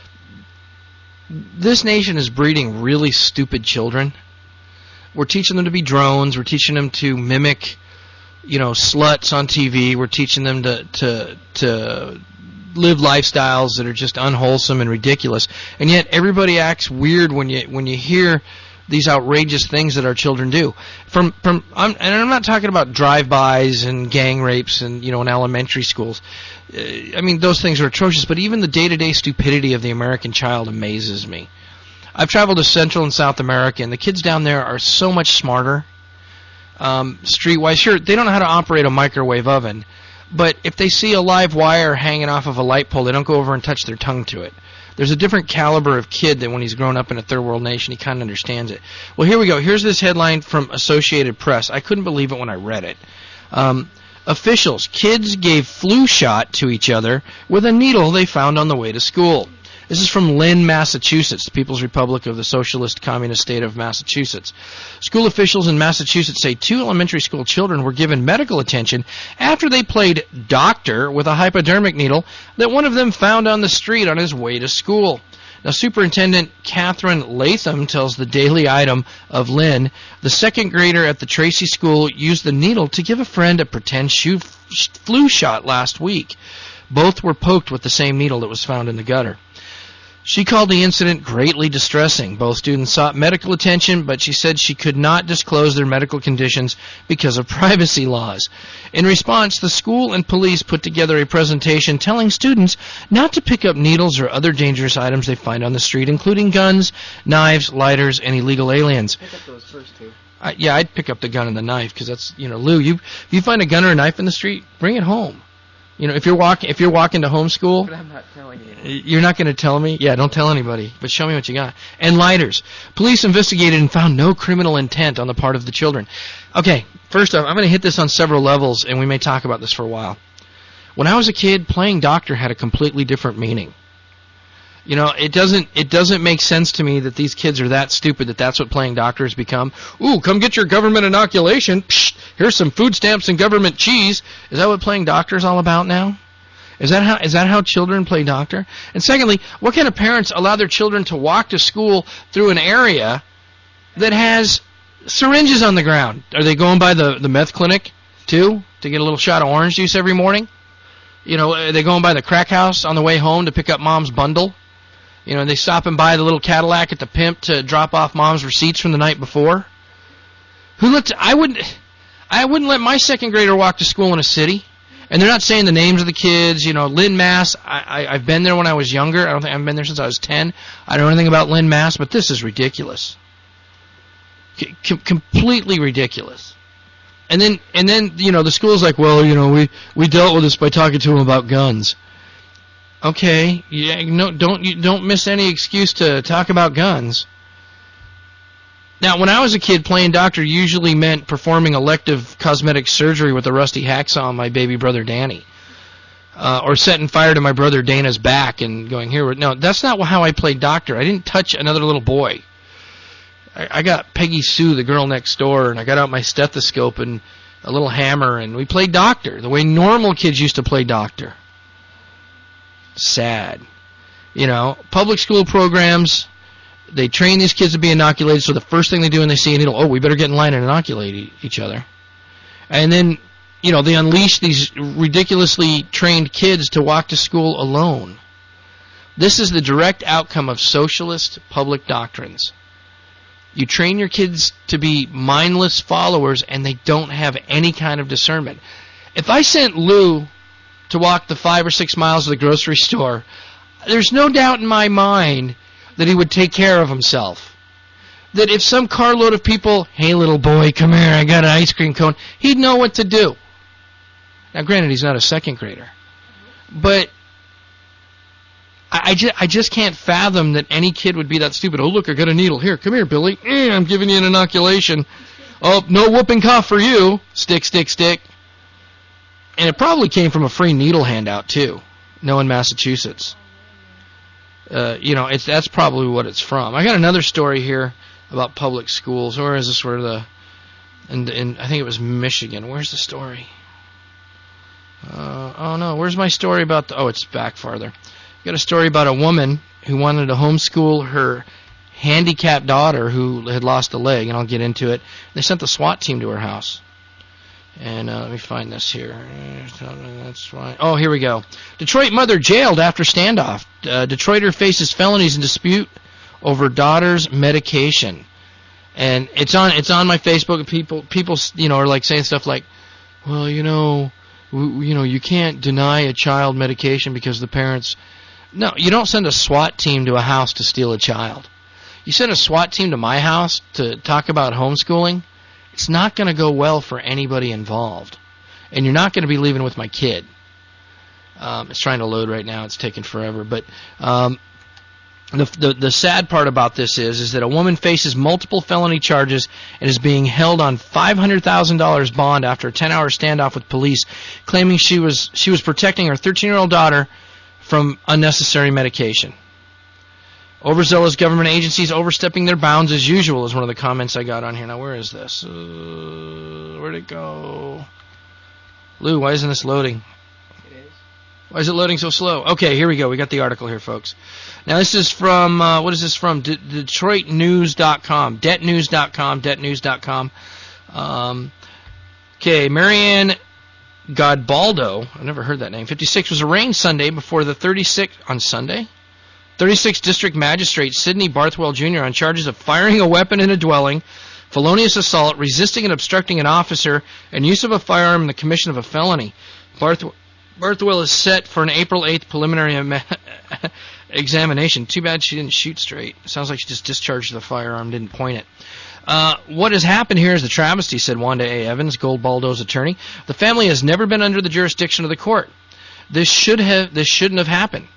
[SPEAKER 12] This nation is breeding really stupid children. We're teaching them to be drones. We're teaching them to mimic, you know, sluts on T V. We're teaching them to to to live lifestyles that are just unwholesome and ridiculous. And yet everybody acts weird when you when you hear these outrageous things that our children do. From from I'm, and I'm not talking about drive-bys and gang rapes and, you know, in elementary schools. Uh, I mean, those things are atrocious, but even the day-to-day stupidity of the American child amazes me. I've traveled to Central and South America, and the kids down there are so much smarter. Um, streetwise, sure, they don't know how to operate a microwave oven, but if they see a live wire hanging off of a light pole, they don't go over and touch their tongue to it. There's a different caliber of kid that when he's grown up in a third world nation, he kind of understands it. Well, here we go. Here's this headline from Associated Press. I couldn't believe it when I read it. Um, officials, kids gave flu shot to each other with a needle they found on the way to school. This is from Lynn, Massachusetts, the People's Republic of the Socialist Communist State of Massachusetts. School officials in Massachusetts say two elementary school children were given medical attention after they played doctor with a hypodermic needle that one of them found on the street on his way to school. Now, Superintendent Catherine Latham tells the Daily Item of Lynn, the second grader at the Tracy School used the needle to give a friend a pretend shoe flu shot last week. Both were poked with the same needle that was found in the gutter. She called the incident greatly distressing. Both students sought medical attention, but she said she could not disclose their medical conditions because of privacy laws. In response, the school and police put together a presentation telling students not to pick up needles or other dangerous items they find on the street, including guns, knives, lighters, and illegal aliens.
[SPEAKER 14] Pick up those first two.
[SPEAKER 12] I, yeah, I'd pick up the gun and the knife because that's, you know, Lou, you if you find a gun or a knife in the street, bring it home. You know, if you're walking, if you're walking to homeschool,
[SPEAKER 14] but I'm not telling you.
[SPEAKER 12] You're not going to tell me? Yeah, don't tell anybody, but show me what you got. And lighters. Police investigated and found no criminal intent on the part of the children. Okay, first off, I'm going to hit this on several levels, and we may talk about this for a while. When I was a kid, playing doctor had a completely different meaning. You know, it doesn't it doesn't make sense to me that these kids are that stupid that that's what playing doctor has become. Ooh, come get your government inoculation. Psh, here's some food stamps and government cheese. Is that what playing doctor is all about now? Is that how is that how children play doctor? And secondly, what kind of parents allow their children to walk to school through an area that has syringes on the ground? Are they going by the, the meth clinic, too, to get a little shot of orange juice every morning? You know, are they going by the crack house on the way home to pick up mom's bundle? You know, they stop and buy the little Cadillac at the pimp to drop off mom's receipts from the night before. Who let? I wouldn't. I wouldn't let my second grader walk to school in a city. And they're not saying the names of the kids. You know, Lynn, Mass. I, I, I've been there when I was younger. I don't think I've been there since I was ten. I don't know anything about Lynn, Mass. But this is ridiculous. C- completely ridiculous. And then, and then, you know, the school's like, well, you know, we we dealt with this by talking to them about guns. Okay, yeah, no, don't you don't miss any excuse to talk about guns. Now, when I was a kid, playing doctor usually meant performing elective cosmetic surgery with a rusty hacksaw on my baby brother Danny. Uh, or setting fire to my brother Dana's back and going, here. No, that's not how I played doctor. I didn't touch another little boy. I, I got Peggy Sue, the girl next door, and I got out my stethoscope and a little hammer, and we played doctor, the way normal kids used to play doctor. Sad. You know, public school programs... They train these kids to be inoculated, so the first thing they do when they see a needle, oh, we better get in line and inoculate e- each other. And then, you know, they unleash these ridiculously trained kids to walk to school alone. This is the direct outcome of socialist public doctrines. You train your kids to be mindless followers, and they don't have any kind of discernment. If I sent Lou to walk the five or six miles to the grocery store, there's no doubt in my mind that he would take care of himself. That if some carload of people, hey, little boy, come here, I got an ice cream cone, he'd know what to do. Now, granted, he's not a second grader. But I, I, just, I just can't fathom that any kid would be that stupid. Oh, look, I got a needle. Here, come here, Billy. Mm, I'm giving you an inoculation. Oh, no whooping cough for you. Stick, stick, stick. And it probably came from a free needle handout, too. No, in Massachusetts. Uh, you know, it's that's probably what it's from. I got another story here about public schools. Where is this? Where the, and in, I think it was Michigan. Where's the story? Uh, oh no, where's my story about the? Oh, it's back farther. I got a story about a woman who wanted to homeschool her handicapped daughter who had lost a leg, and I'll get into it. They sent the SWAT team to her house. And uh, let me find this here. That's right. Oh, here we go. Detroit mother jailed after standoff. Uh, Detroiter faces felonies in dispute over daughter's medication. And it's on it's on my Facebook. People people you know are like saying stuff like, well, you know, w- you know, you can't deny a child medication because the parents. No, you don't send a SWAT team to a house to steal a child. You send a SWAT team to my house to talk about homeschooling. It's not going to go well for anybody involved. And you're not going to be leaving with my kid. Um, it's trying to load right now. It's taking forever. But um, the, the the sad part about this is, is that a woman faces multiple felony charges and is being held on five hundred thousand dollars bond after a ten-hour standoff with police, claiming she was she was protecting her thirteen-year-old daughter from unnecessary medication. Overzealous government agencies overstepping their bounds as usual is one of the comments I got on here. Now, where is this? Uh, where'd it go? Lou, why isn't this loading?
[SPEAKER 14] It is.
[SPEAKER 12] Why is it loading so slow? Okay, here we go. We got the article here, folks. Now, this is from, uh, what is this from? De- Detroit News dot com. Debt News dot com. Debt News dot com. Um, okay, Marianne Godbaldo, I've never heard that name, fifty-six, was arraigned Sunday before the thirty-sixth, on Sunday? thirty-sixth District Magistrate Sidney Barthwell Junior on charges of firing a weapon in a dwelling, felonious assault, resisting and obstructing an officer, and use of a firearm in the commission of a felony. Barth- Barthwell is set for an April eighth preliminary em- examination. Too bad she didn't shoot straight. Sounds like she just discharged the firearm, didn't point it. Uh, what has happened here is the travesty, said Wanda A. Evans, Goldbaldo's attorney. The family has never been under the jurisdiction of the court. This should have, this shouldn't have happened.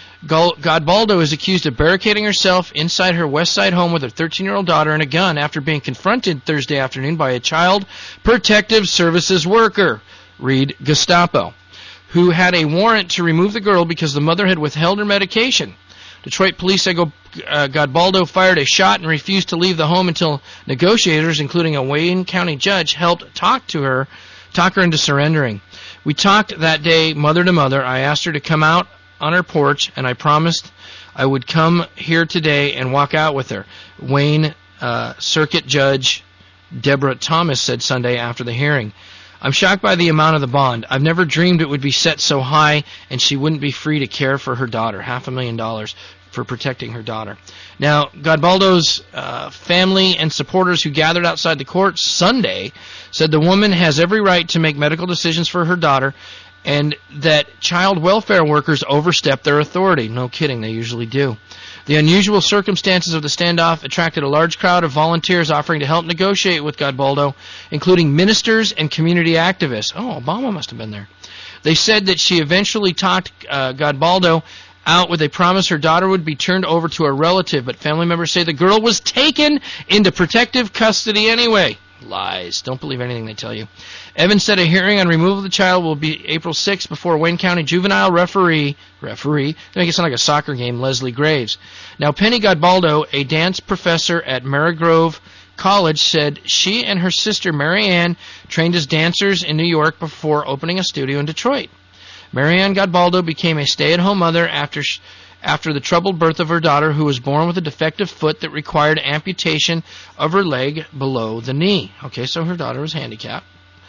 [SPEAKER 12] Godbaldo is accused of barricading herself inside her West Side home with her thirteen-year-old daughter and a gun after being confronted Thursday afternoon by a child protective services worker, read Gestapo, who had a warrant to remove the girl because the mother had withheld her medication. Detroit police say uh, Godbaldo fired a shot and refused to leave the home until negotiators, including a Wayne County judge, helped talk to her, talk her into surrendering. We talked that day, mother to mother. I asked her to come out on her porch, and I promised I would come here today and walk out with her. Wayne uh, Circuit Judge Deborah Thomas said Sunday after the hearing. I'm shocked by the amount of the bond. I've never dreamed it would be set so high and she wouldn't be free to care for her daughter. Half a million dollars for protecting her daughter. Now, Godbaldo's uh, family and supporters who gathered outside the court Sunday said the woman has every right to make medical decisions for her daughter and that child welfare workers overstep their authority. No kidding, they usually do. The unusual circumstances of the standoff attracted a large crowd of volunteers offering to help negotiate with Godbaldo, including ministers and community activists. Oh, Obama must have been there. They said that she eventually talked uh, Godbaldo out with a promise her daughter would be turned over to a relative, but family members say the girl was taken into protective custody anyway. Lies. Don't believe anything they tell you. Evans said a hearing on removal of the child will be April sixth before Wayne County juvenile referee, referee, they make it sound like a soccer game, Leslie Graves. Now, Penny Godbaldo, a dance professor at Marygrove College, said she and her sister Mary Ann trained as dancers in New York before opening a studio in Detroit. Mary Ann Godbaldo became a stay-at-home mother after sh- after the troubled birth of her daughter, who was born with a defective foot that required amputation of her leg below the knee. Okay, so her daughter was handicapped.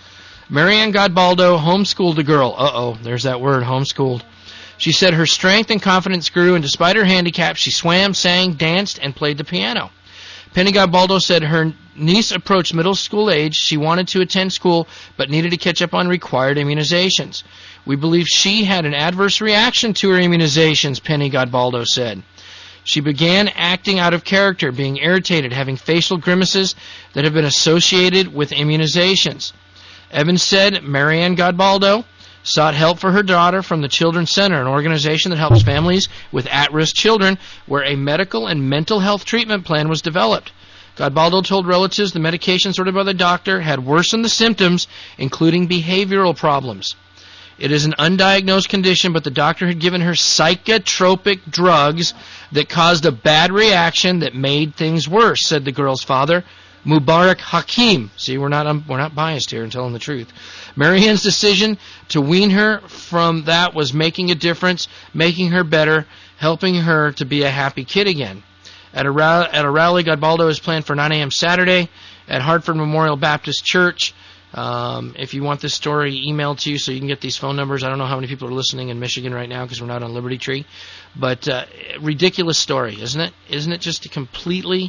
[SPEAKER 12] Mary Ann Godbaldo homeschooled the girl. Uh-oh, there's that word, homeschooled. She said her strength and confidence grew, and despite her handicap, she swam, sang, danced, and played the piano. Penny Godbaldo said her niece approached middle school age. She wanted to attend school, but needed to catch up on required immunizations. We believe she had an adverse reaction to her immunizations, Penny Godbaldo said. She began acting out of character, being irritated, having facial grimaces that have been associated with immunizations. Evans said Mary Ann Godbaldo sought help for her daughter from the Children's Center, an organization that helps families with at-risk children, where a medical and mental health treatment plan was developed. Godbaldo told relatives the medications ordered by the doctor had worsened the symptoms, including behavioral problems. It is an undiagnosed condition, but the doctor had given her psychotropic drugs that caused a bad reaction that made things worse, said the girl's father, Mubarak Hakim. See, we're not um, we're not biased here and telling the truth. Mary Ann's decision to wean her from that was making a difference, making her better, helping her to be a happy kid again. At a, ra- at a rally, Godbaldo is planned for nine a.m. Saturday at Hartford Memorial Baptist Church. Um, if you want this story emailed to you so you can get these phone numbers, I don't know how many people are listening in Michigan right now because we're not on Liberty Tree, but uh, ridiculous story, isn't it? Isn't it just completely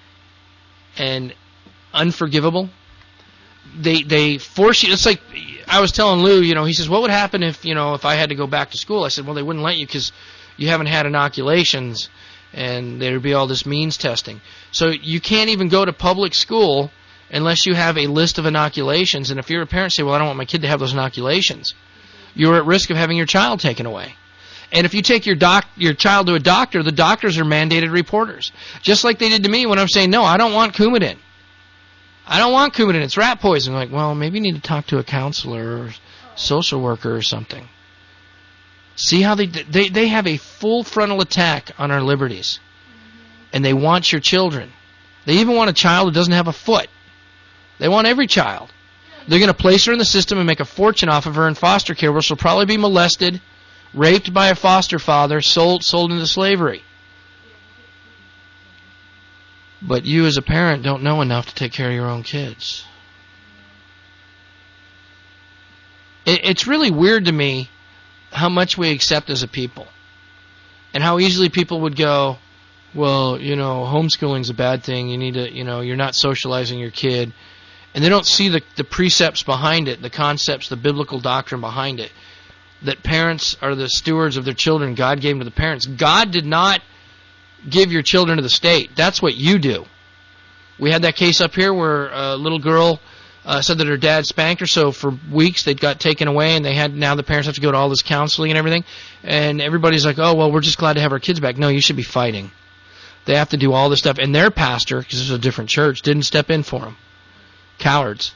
[SPEAKER 12] and unforgivable? They they force you. It's like I was telling Lou, you know, he says, what would happen if, you know, if I had to go back to school? I said, well, they wouldn't let you because you haven't had inoculations, and there would be all this means testing. So you can't even go to public school unless you have a list of inoculations. And if you're a parent, say, well, I don't want my kid to have those inoculations, you're at risk of having your child taken away. And if you take your doc, your child to a doctor, the doctors are mandated reporters. Just like they did to me when I'm saying, no, I don't want Coumadin. I don't want Coumadin. It's rat poison. I'm like, well, maybe you need to talk to a counselor or social worker or something. See how they, they, they have a full frontal attack on our liberties. And they want your children. They even want a child that doesn't have a foot. They want every child. They're going to place her in the system and make a fortune off of her in foster care, where she'll probably be molested, raped by a foster father, sold sold into slavery. But you as a parent don't know enough to take care of your own kids. It, it's really weird to me how much we accept as a people. And how easily people would go, well, you know, homeschooling's a bad thing. You need to, you know, you're not socializing your kid. And they don't see the, the precepts behind it, the concepts, the biblical doctrine behind it. That parents are the stewards of their children. God gave them to the parents. God did not give your children to the state. That's what you do. We had that case up here where a little girl uh, said that her dad spanked her, so for weeks they got taken away, and they had now the parents have to go to all this counseling and everything. And everybody's like, oh, well, we're just glad to have our kids back. No, you should be fighting. They have to do all this stuff. And their pastor, because this is a different church, didn't step in for them. Cowards.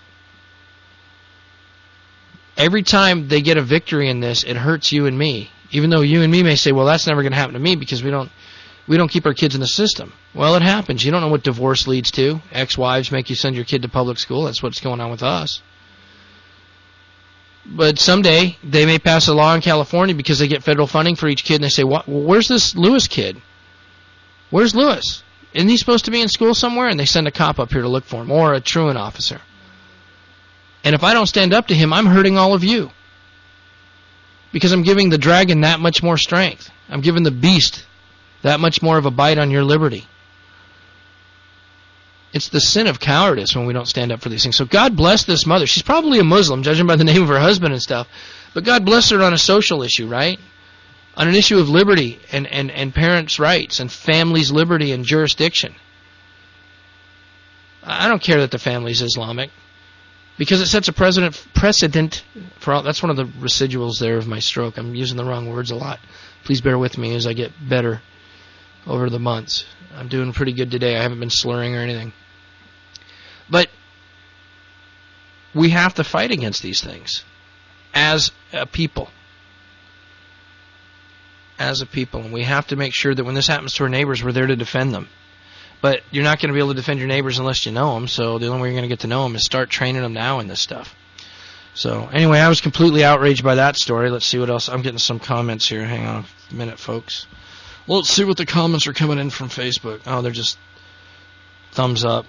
[SPEAKER 12] Every time they get a victory in this, it hurts you and me. Even though you and me may say, well, that's never going to happen to me because we don't we don't keep our kids in the system. Well, it happens. You don't know what divorce leads to. Ex-wives make you send your kid to public school. That's what's going on with us. But someday, they may pass a law in California because they get federal funding for each kid, and they say, what, where's this Lewis kid? Where's Lewis? Isn't he supposed to be in school somewhere? And they send a cop up here to look for him, or a truant officer. And if I don't stand up to him, I'm hurting all of you. Because I'm giving the dragon that much more strength. I'm giving the beast that much more of a bite on your liberty. It's the sin of cowardice when we don't stand up for these things. So God bless this mother. She's probably a Muslim, judging by the name of her husband and stuff. But God bless her on a social issue, right? On an issue of liberty and, and, and parents' rights and families' liberty and jurisdiction. I don't care that the family's Islamic. Because it sets a precedent, precedent for all. That's one of the residuals there of my stroke. I'm using the wrong words a lot. Please bear with me as I get better over the months. I'm doing pretty good today. I haven't been slurring or anything. But we have to fight against these things as a people. As a people. And we have to make sure that when this happens to our neighbors, we're there to defend them. But you're not going to be able to defend your neighbors unless you know them. So the only way you're going to get to know them is start training them now in this stuff. So anyway, I was completely outraged by that story. Let's see what else. I'm getting some comments here. Hang on a minute, folks. Well, let's see what the comments are coming in from Facebook. Oh, they're just thumbs up.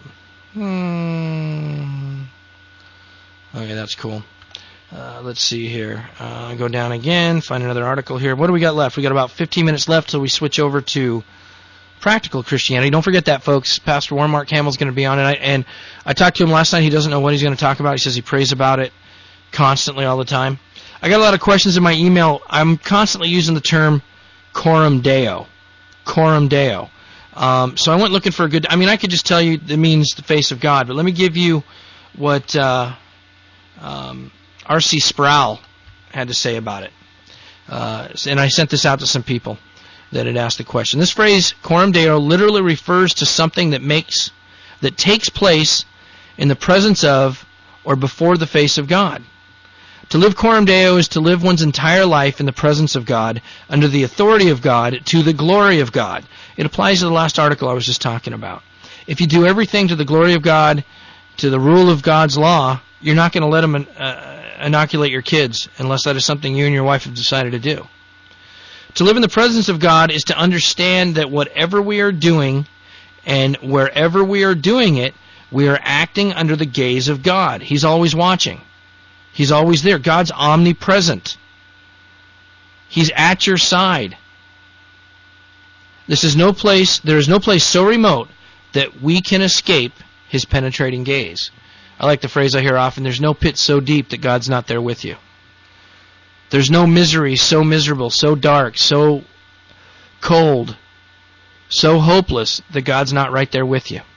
[SPEAKER 12] Hmm. Okay, that's cool. Uh, let's see here. Uh, go down again, find another article here. What do we got left? We got about fifteen minutes left till we switch over to practical Christianity. Don't forget that, folks. Pastor Warren Mark Hamill's going to be on tonight. And I talked to him last night. He doesn't know what he's going to talk about. He says he prays about it constantly all the time. I got a lot of questions in my email. I'm constantly using the term coram deo. Coram deo. Um, so I went looking for a good... I mean, I could just tell you it means the face of God. But let me give you what... Uh, um, R C Sproul had to say about it. Uh, and I sent this out to some people that had asked the question. This phrase, coram deo, literally refers to something that makes, that takes place in the presence of or before the face of God. To live coram deo is to live one's entire life in the presence of God, under the authority of God, to the glory of God. It applies to the last article I was just talking about. If you do everything to the glory of God, to the rule of God's law, you're not going to let them uh, inoculate your kids unless that is something you and your wife have decided to do. To live in the presence of God is to understand that whatever we are doing and wherever we are doing it, we are acting under the gaze of God. He's always watching. He's always there. God's omnipresent. He's at your side. This is no place, there is no place so remote that we can escape His penetrating gaze. I like the phrase I hear often, there's no pit so deep that God's not there with you. There's no misery so miserable, so dark, so cold, so hopeless that God's not right there with you.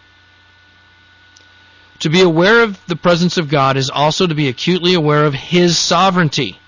[SPEAKER 12] To be aware of the presence of God is also to be acutely aware of His sovereignty.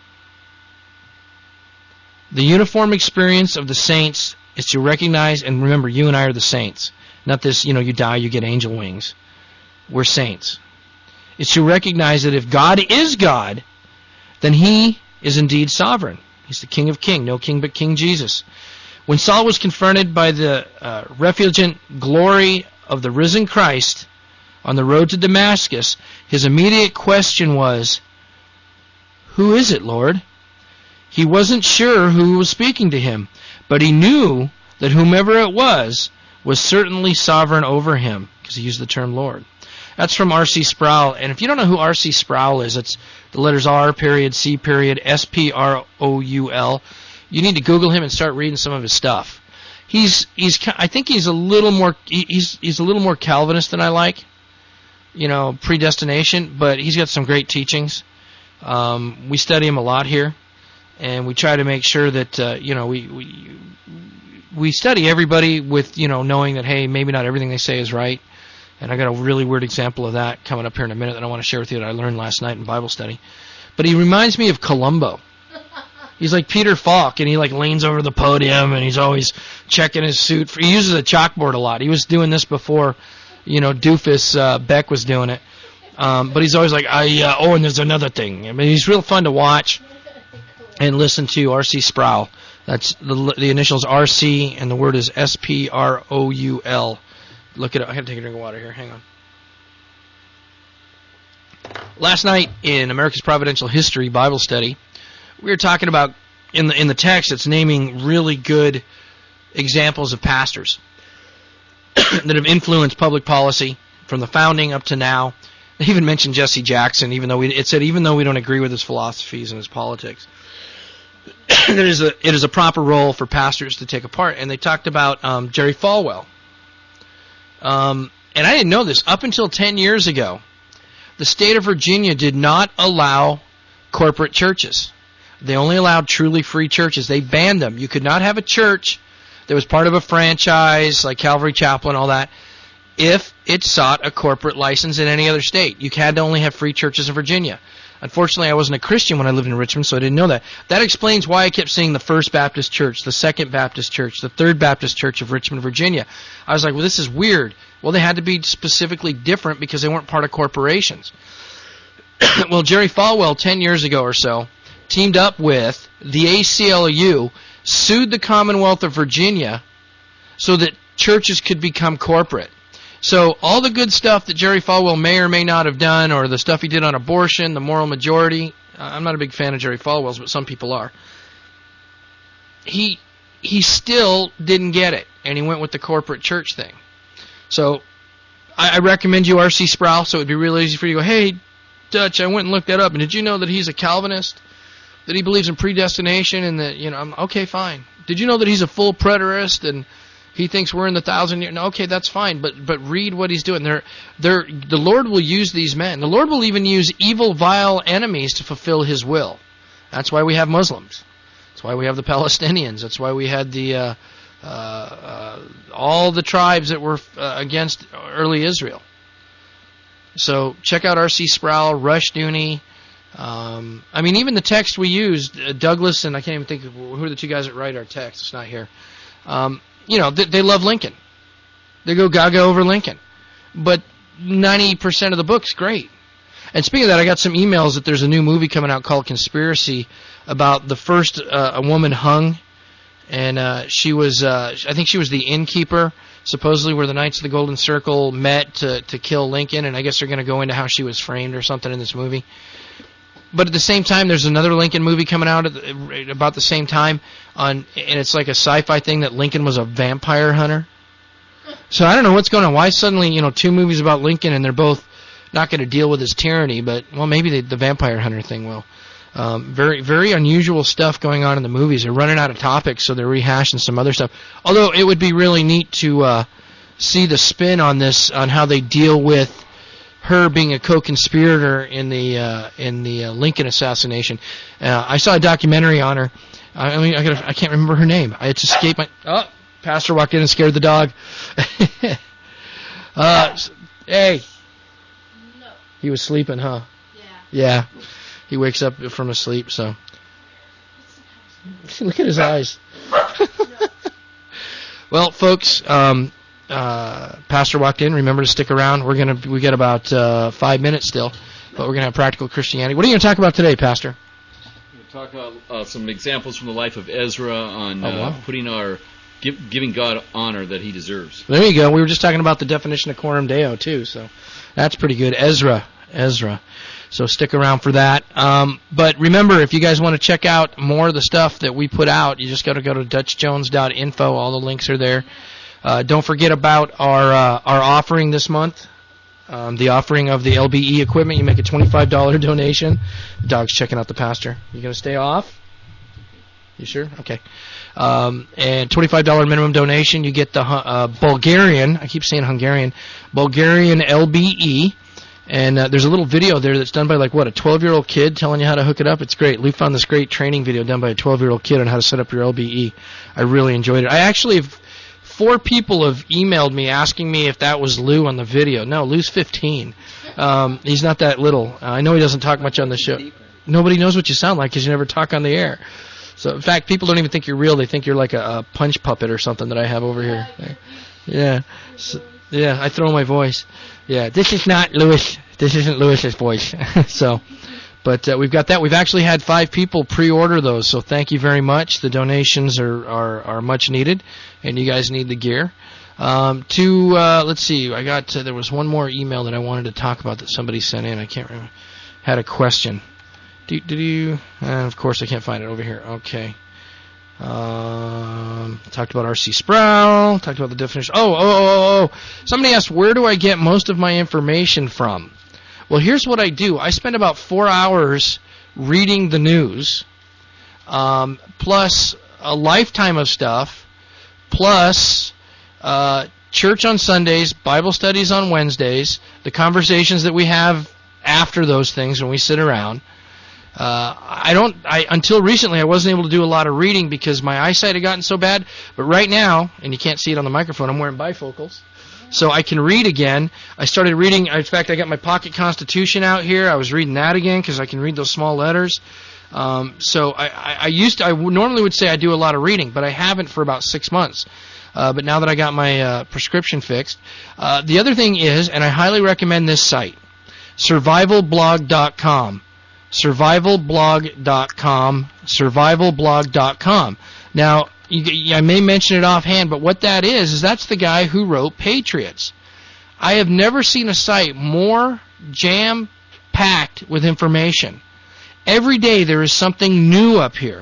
[SPEAKER 12] The uniform experience of the saints is to recognize, and remember, you and I are the saints. Not this, you know, you die, you get angel wings. We're saints. It's to recognize that if God is God, then He is indeed sovereign. He's the King of Kings, no king but King Jesus. When Saul was confronted by the uh, refulgent glory of the risen Christ on the road to Damascus, his immediate question was, "Who is it, Lord?" He wasn't sure who was speaking to him, but he knew that whomever it was was certainly sovereign over him, because he used the term Lord. That's from R C Sproul, and if you don't know who R C Sproul is, it's the letters R, period, C, period, S P R O U L. You need to Google him and start reading some of his stuff. He's he's I think he's a little more he's he's a little more Calvinist than I like, you know, predestination, but he's got some great teachings. Um, we study him a lot here, and we try to make sure that uh, you know we we we study everybody with, you know, knowing that, hey, maybe not everything they say is right. And I got a really weird example of that coming up here in a minute that I want to share with you that I learned last night in Bible study. But he reminds me of Columbo. He's like Peter Falk, and he like leans over the podium, and he's always checking his suit. He uses a chalkboard a lot. He was doing this before, you know, Doofus uh, Beck was doing it. Um, but he's always like, I, uh, oh, and there's another thing. I mean, he's real fun to watch and listen to. R C Sproul. That's the, the initials R C, and the word is S P R O U L. Look it up. I have to take a drink of water here. Hang on. Last night in America's Providential History Bible study, we were talking about, in the in the text, it's naming really good examples of pastors that have influenced public policy from the founding up to now. They even mentioned Jesse Jackson, even though we, it said even though we don't agree with his philosophies and his politics, it is a it is a proper role for pastors to take a part. And they talked about um, Jerry Falwell. Um, and I didn't know this. Up until ten years ago, the state of Virginia did not allow corporate churches. They only allowed truly free churches. They banned them. You could not have a church that was part of a franchise like Calvary Chapel and all that if it sought a corporate license in any other state. You had to only have free churches in Virginia. Unfortunately, I wasn't a Christian when I lived in Richmond, so I didn't know that. That explains why I kept seeing the First Baptist Church, the Second Baptist Church, the Third Baptist Church of Richmond, Virginia. I was like, well, this is weird. Well, they had to be specifically different because they weren't part of corporations. Well, Jerry Falwell, ten years ago or so, teamed up with the A C L U, sued the Commonwealth of Virginia so that churches could become corporate. So all the good stuff that Jerry Falwell may or may not have done, or the stuff he did on abortion, the moral majority, I'm not a big fan of Jerry Falwell's, but some people are. He he still didn't get it, and he went with the corporate church thing. So I, I recommend you R C Sproul, so it would be real easy for you to go, hey, Dutch, I went and looked that up, and did you know that he's a Calvinist? That he believes in predestination, and that, you know, I'm okay, fine. Did you know that he's a full preterist, and he thinks we're in the thousand year. No, okay, that's fine, but but read what he's doing. They're, they're, the Lord will use these men. The Lord will even use evil, vile enemies to fulfill His will. That's why we have Muslims. That's why we have the Palestinians. That's why we had the uh, uh, uh, all the tribes that were uh, against early Israel. So check out R C Sproul, Rush Dooney. Um, I mean, even the text we used, uh, Douglas and I can't even think of who are the two guys that write our text. It's not here. Um, You know, they, they love Lincoln. They go gaga over Lincoln. But ninety percent of the book's great. And speaking of that, I got some emails that there's a new movie coming out called Conspiracy about the first uh, a woman hung. And uh, she was, uh, I think she was the innkeeper, supposedly where the Knights of the Golden Circle met to, to kill Lincoln. And I guess they're going to go into how she was framed or something in this movie. But at the same time, there's another Lincoln movie coming out at the, about the same time, on, and it's like a sci-fi thing that Lincoln was a vampire hunter. So I don't know what's going on. Why suddenly, you know, two movies about Lincoln and they're both not going to deal with his tyranny, but, well, maybe they, the vampire hunter thing will. Um, very, very unusual stuff going on in the movies. They're running out of topics, so they're rehashing some other stuff. Although it would be really neat to uh, see the spin on this, on how they deal with her being a co-conspirator in the uh, in the uh, Lincoln assassination. Uh, I saw a documentary on her. I, I mean, I, gotta, I can't remember her name. I just escaped my. Oh, pastor walked in and scared the dog. uh, hey. No. He was sleeping, huh? Yeah. Yeah. He wakes up from his sleep. So. Look at his eyes. Well, folks. Um, Uh, Pastor walked in. Remember to stick around. We're gonna we got about uh, five minutes still, but we're gonna have practical Christianity. What are you gonna talk about today, Pastor?
[SPEAKER 15] We're gonna talk about uh, some examples from the life of Ezra on
[SPEAKER 12] oh, wow.
[SPEAKER 15] uh, putting our give, giving God honor that He deserves.
[SPEAKER 12] There you go. We were just talking about the definition of coram deo too, so that's pretty good. Ezra, Ezra. So stick around for that. Um, but remember, if you guys want to check out more of the stuff that we put out, you just got to go to dutch jones dot info. All the links are there. Uh, don't forget about our uh, our offering this month, um, the offering of the L B E equipment. You make a twenty-five dollars donation. The dog's checking out the pastor. You going to stay off? You sure? Okay. Um, and twenty-five dollars minimum donation. You get the uh, Bulgarian, I keep saying Hungarian, Bulgarian L B E. And uh, there's a little video there that's done by, like, what, a twelve-year-old kid telling you how to hook it up? It's great. Lou found this great training video done by a twelve-year-old kid on how to set up your L B E. I really enjoyed it. I actually have... Four people have emailed me asking me if that was Lou on the video. No, Lou's fifteen. Um, he's not that little. Uh, I know he doesn't talk much on the show. Nobody knows what you sound like because you never talk on the air. So, in fact, people don't even think you're real. They think you're like a, a punch puppet or something that I have over here. Yeah. So, yeah, I throw my voice. Yeah, this is not Louis. This isn't Louis's voice. So... But uh, we've got that. We've actually had five people pre-order those, so thank you very much. The donations are, are, are much needed, and you guys need the gear. Um, to, uh, let's see, I got, uh, there was one more email that I wanted to talk about that somebody sent in. I can't remember. Had a question. Did, did you, uh, of course I can't find it over here. Okay. Um, talked about R C Sproul, talked about the definition. Oh, oh, oh, oh, somebody asked, where do I get most of my information from? Well, here's what I do. I spend about four hours reading the news, um, plus a lifetime of stuff, plus uh, church on Sundays, Bible studies on Wednesdays, the conversations that we have after those things when we sit around. Uh, I don't. I until recently I wasn't able to do a lot of reading because my eyesight had gotten so bad. But right now, and you can't see it on the microphone, I'm wearing bifocals. so I can read again. I started reading. In fact, I got my pocket Constitution out here. I was reading that again because I can read those small letters. Um, so I, I, I used to, I w- normally would say I do a lot of reading, but I haven't for about six months. Uh, but now that I got my uh, prescription fixed, uh, the other thing is, and I highly recommend this site, survival blog dot com. survival blog dot com. survival blog dot com. Now, you, I may mention it offhand, but what that is, is that's the guy who wrote Patriots. I have never seen a site more jam-packed with information. Every day there is something new up here.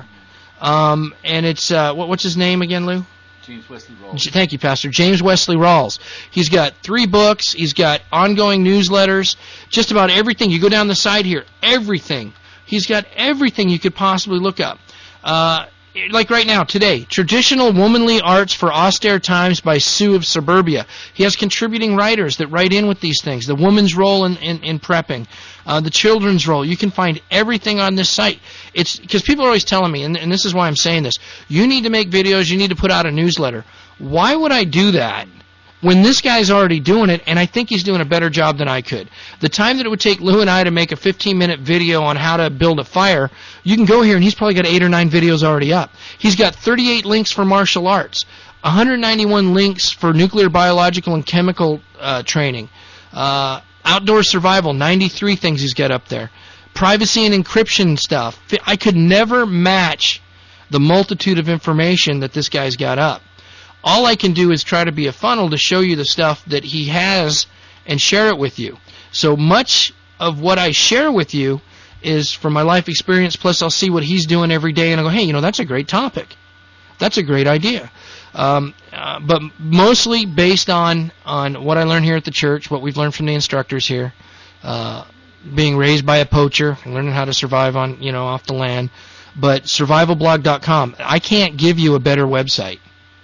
[SPEAKER 12] Um, and it's, uh, what, what's his name again, Lou?
[SPEAKER 15] James Wesley Rawls.
[SPEAKER 12] Thank you, Pastor. James Wesley Rawls. He's got three books. He's got ongoing newsletters. Just about everything. You go down the side here. Everything. He's got everything you could possibly look up. Uh, like right now, today, Traditional Womanly Arts for Austere Times by Sue of Suburbia. He has contributing writers that write in with these things. The woman's role in, in, in prepping. Uh, the children's role. You can find everything on this site. It's because people are always telling me, and, and this is why I'm saying this, you need to make videos, you need to put out a newsletter. Why would I do that when this guy's already doing it, and I think he's doing a better job than I could? The time that it would take Lou and I to make a fifteen-minute video on how to build a fire, you can go here, and he's probably got eight or nine videos already up. He's got thirty-eight links for martial arts, one hundred ninety-one links for nuclear, biological, and chemical uh, training, uh, outdoor survival, ninety-three things he's got up there. Privacy and encryption stuff. I could never match the multitude of information that this guy's got up. All I can do is try to be a funnel to show you the stuff that he has and share it with you. So much of what I share with you is from my life experience, plus I'll see what he's doing every day, and I'll go, hey, you know, that's a great topic. That's a great idea. Um, uh, but mostly based on, on what I learned here at the church, what we've learned from the instructors here, uh, being raised by a poacher, learning how to survive on, you know, off the land. But survival blog dot com, I can't give you a better website.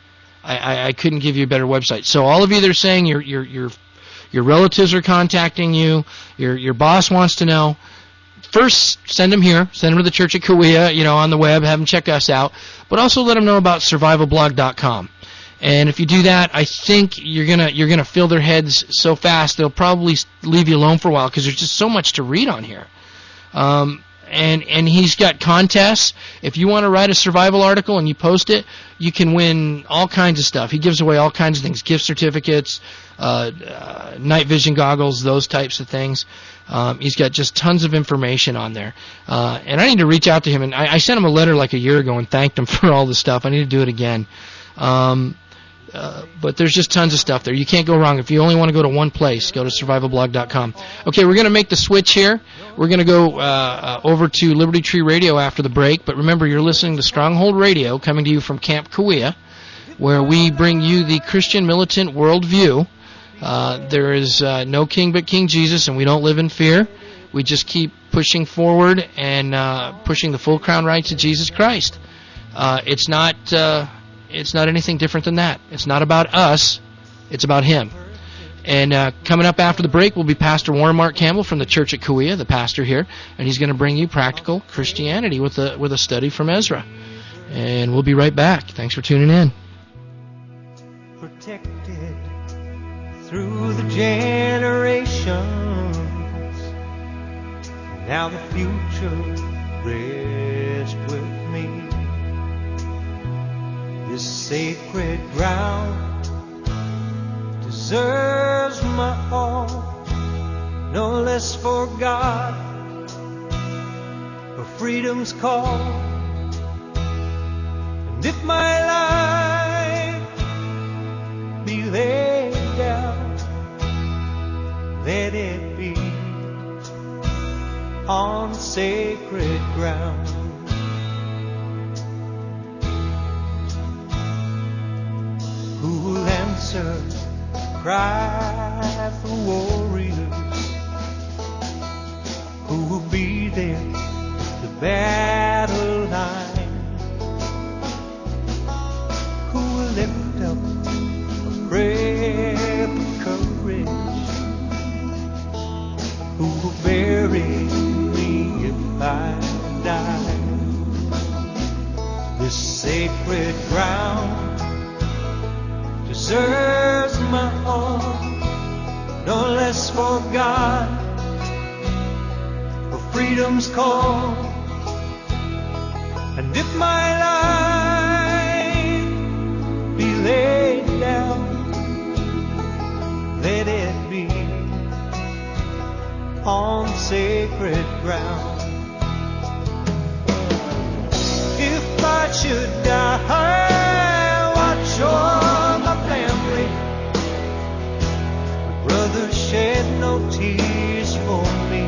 [SPEAKER 12] I, I, I couldn't give you a better website. So all of you that are saying your your your your relatives are contacting you, your your boss wants to know, first send them here, send them to the church at Kauai, you know, on the web, have them check us out, but also let them know about survival blog dot com. And if you do that, I think you're gonna you're gonna fill their heads so fast they'll probably leave you alone for a while because there's just so much to read on here. Um, and and he's got contests. If you want to write a survival article and you post it, you can win all kinds of stuff. He gives away all kinds of things: gift certificates, uh, uh, night vision goggles, those types of things. Um, he's got just tons of information on there. Uh, and I need to reach out to him. And I, I sent him a letter like a year ago and thanked him for all the stuff. I need to do it again. Um, Uh, but there's just tons of stuff there. You can't go wrong. If you only want to go to one place, go to survival blog dot com. Okay, we're going to make the switch here. We're going to go uh, uh, over to Liberty Tree Radio after the break. But remember, you're listening to Stronghold Radio, coming to you from Camp Kauai, where we bring you the Christian militant worldview. Uh, there is uh, no king but King Jesus, and we don't live in fear. We just keep pushing forward and uh, pushing the full crown rights of Jesus Christ. Uh, it's not... Uh, It's not anything different than that. It's not about us. It's about Him. And uh, coming up after the break will be Pastor Warren Mark Campbell from the Church at Kauai, the pastor here, and he's going to bring you practical Christianity with a with a study from Ezra. And we'll be right back. Thanks for tuning in.
[SPEAKER 16] Protected through the generations. Now the future rests with me. This sacred ground deserves my all, no less for God, for freedom's call. And if my life be laid down, let it be on sacred ground. Who'll answer the cry for warriors? Who will be there at the battle line? Who will lift up a prayer for courage? Who will bury me if I die? This sacred ground deserves my all, less for God, for freedom's call. And if my life be laid down, let it be on sacred ground. If I should die, watch o'er my family. My brother shed no tears for me.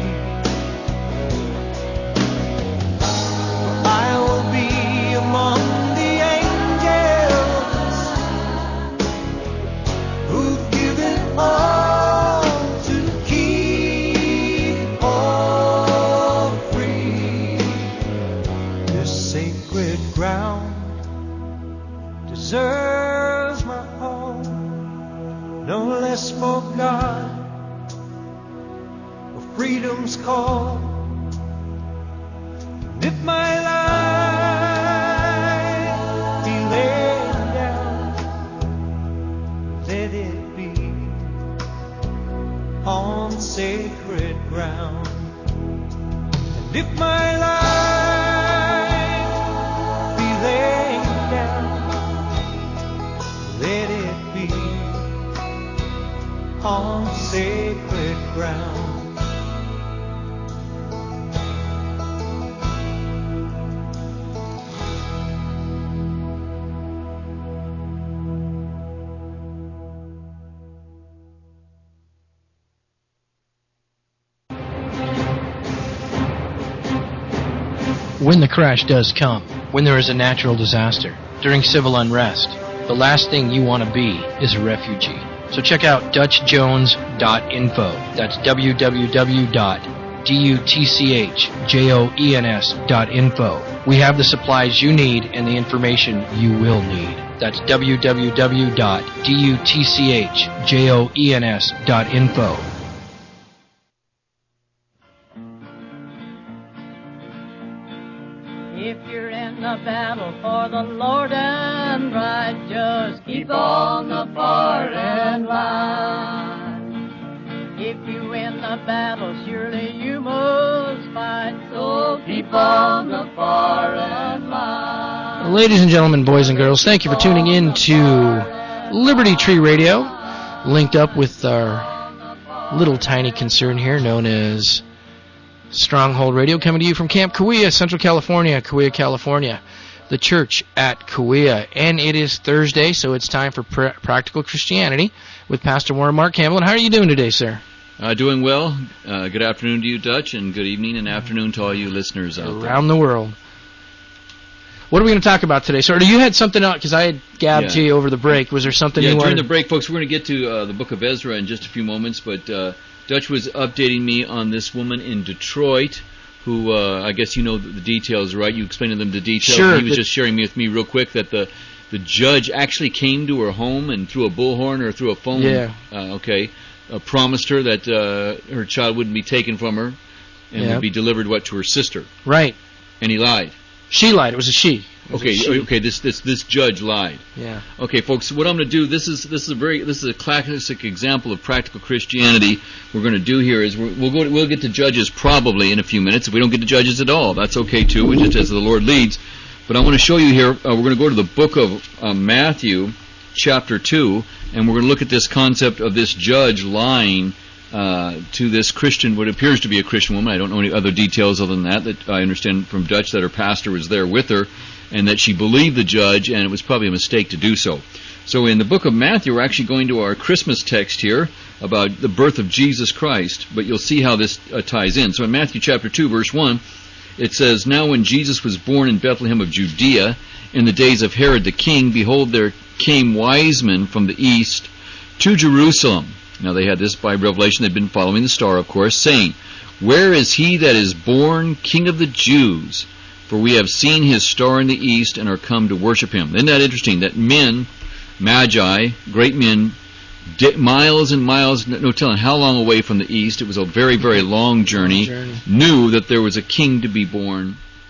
[SPEAKER 16] I will be among the angels who've given all to keep all free. This sacred ground deserves my all, no less for God, for freedom's call. And if my life be laid down, let it be on sacred ground. And if my life be laid down, let it be on sacred ground.
[SPEAKER 12] When the crash does come, when there is a natural disaster, during civil unrest, the last thing you want to be is a refugee. So check out Dutch Jones dot info. That's w w w dot dutchjones dot info. We have the supplies you need and the information you will need. That's w w w dot dutchjones dot info.
[SPEAKER 17] If you're in the battle for the Lord and right, just keep on the far end line. If you win the battle, surely you must fight, so keep on the far end line.
[SPEAKER 12] Ladies and gentlemen, boys and girls, thank you for tuning in to Liberty Tree Radio, linked up with our little tiny concern here known as Stronghold Radio, coming to you from Camp Kauai, Central California, Kauai, California, the church at Kauai. And it is Thursday, so it's time for pra- Practical Christianity with Pastor Warren Mark Campbell. And how are you doing today, sir?
[SPEAKER 15] Uh, doing well. Uh, good afternoon to you, Dutch, and good evening and afternoon to all you listeners out there.
[SPEAKER 12] Around the world. What are we going to talk about today? So, you had something else, because I had gabbed
[SPEAKER 15] yeah.
[SPEAKER 12] you over the break. Was there something
[SPEAKER 15] yeah,
[SPEAKER 12] you wanted?
[SPEAKER 15] During the break, folks, we're going to get to uh, the book of Ezra in just a few moments, but uh, Dutch was updating me on this woman in Detroit who, uh, I guess you know the details, right? You explained to them the details.
[SPEAKER 12] Sure.
[SPEAKER 15] He was just sharing with me real quick that the the judge actually came to her home and through a bullhorn or through a phone,
[SPEAKER 12] yeah.
[SPEAKER 15] uh, okay, uh, promised her that uh, her child wouldn't be taken from her and
[SPEAKER 12] yeah.
[SPEAKER 15] would be delivered, what, to her sister.
[SPEAKER 12] Right.
[SPEAKER 15] And he lied.
[SPEAKER 12] She lied. It was a she.
[SPEAKER 15] Okay,
[SPEAKER 12] she.
[SPEAKER 15] okay. This this this judge lied.
[SPEAKER 12] Yeah.
[SPEAKER 15] Okay, folks. What I'm going to do. This is this is a very this is a classic example of practical Christianity. We're going to do here is we're, we'll go to, we'll get to Judges probably in a few minutes. If we don't get to Judges at all, that's okay too. We just as the Lord leads. But I want to show you here. Uh, we're going to go to the book of uh, Matthew, chapter two, and we're going to look at this concept of this judge lying uh, to this Christian, what appears to be a Christian woman. I don't know any other details other than that. That I understand from Dutch that her pastor was there with her, and that she believed the judge, and it was probably a mistake to do so. So in the book of Matthew, we're actually going to our Christmas text here about the birth of Jesus Christ, but you'll see how this uh, ties in. So in Matthew chapter two, verse one, it says, "Now when Jesus was born in Bethlehem of Judea, in the days of Herod the king, behold, there came wise men from the east to Jerusalem." Now they had this by revelation. They'd been following the star, of course, saying, "Where is he that is born King of the Jews? For we have seen his star in the east and are come to worship him." Isn't that interesting? That men, magi, great men, miles and miles, no telling how long away from the east, it was a very, very long journey,
[SPEAKER 12] journey,
[SPEAKER 15] knew that there was a king to be born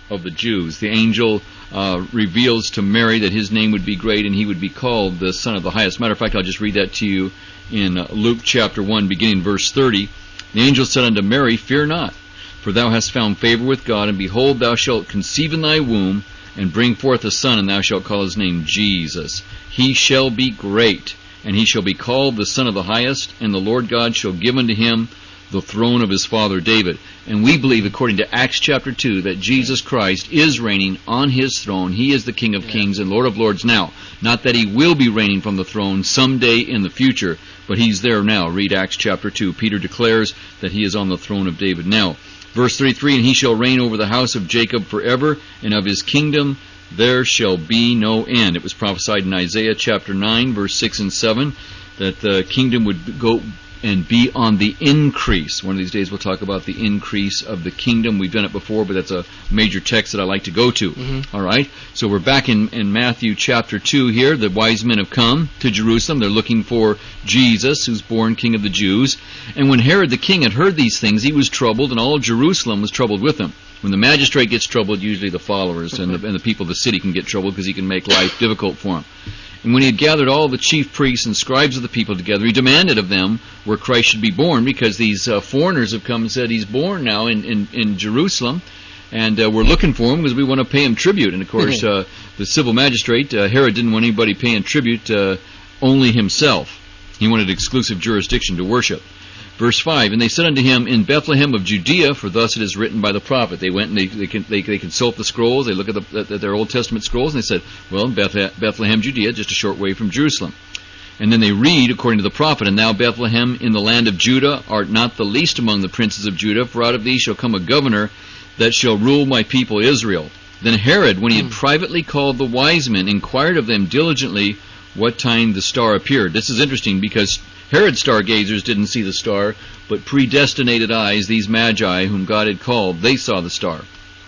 [SPEAKER 15] of the Jews. The angel uh, reveals to Mary that his name would be great and he would be called the Son of the Highest. Matter of fact, I'll just read that to you in uh, Luke chapter one, beginning verse thirty. The angel said unto Mary, Fear not, for thou hast found favor with God, and behold, thou shalt conceive in thy womb, and bring forth a son, and thou shalt call his name Jesus. He shall be great, and he shall be called the Son of the Highest, and the Lord God shall give unto him the throne of his father David. And we believe, according to Acts chapter two, that Jesus Christ is reigning on his throne. He is the King of yeah. kings and Lord of lords now. Not that he will be reigning from the throne someday in the future, but he's there now. Read Acts chapter two. Peter declares that he is on the throne of David now. Verse thirty-three, And he shall reign over the house of Jacob forever, and of his kingdom there shall be no end. It was prophesied in Isaiah chapter nine, verse six and seven, that the kingdom would go and be on the increase. One of these days we'll talk about the increase of the kingdom. We've done it before, but that's a major text that I like to go to. Mm-hmm. All right? So we're back in, in Matthew chapter two here. The wise men have come to Jerusalem. They're looking for Jesus, who's born King of the Jews. And when Herod the king had heard these things, he was troubled, and all Jerusalem was troubled with him. When the magistrate gets troubled, usually the followers and the, and the people of the city can get troubled because he can make life difficult for them. And when he had gathered all the chief priests and scribes of the people together, he demanded of them where Christ should be born, because these uh, foreigners have come and said he's born now in, in, in Jerusalem, and uh, we're looking for him because we want to pay him tribute. And of course, uh, the civil magistrate, uh, Herod, didn't want anybody paying tribute, uh, only himself. He wanted exclusive jurisdiction to worship. Verse five, And they said unto him, In Bethlehem of Judea, for thus it is written by the prophet. They went and they they, they, they consult the scrolls, they look at, the, at their Old Testament scrolls, and they said, well, Bethlehem, Judea, just a short way from Jerusalem. And then they read, according to the prophet, And thou, Bethlehem, in the land of Judah, art not the least among the princes of Judah, for out of thee shall come a governor that shall rule my people Israel. Then Herod, when he had privately called the wise men, inquired of them diligently what time the star appeared. This is interesting because Herod's stargazers didn't see the star, but predestinated eyes, these magi whom God had called, they saw the star.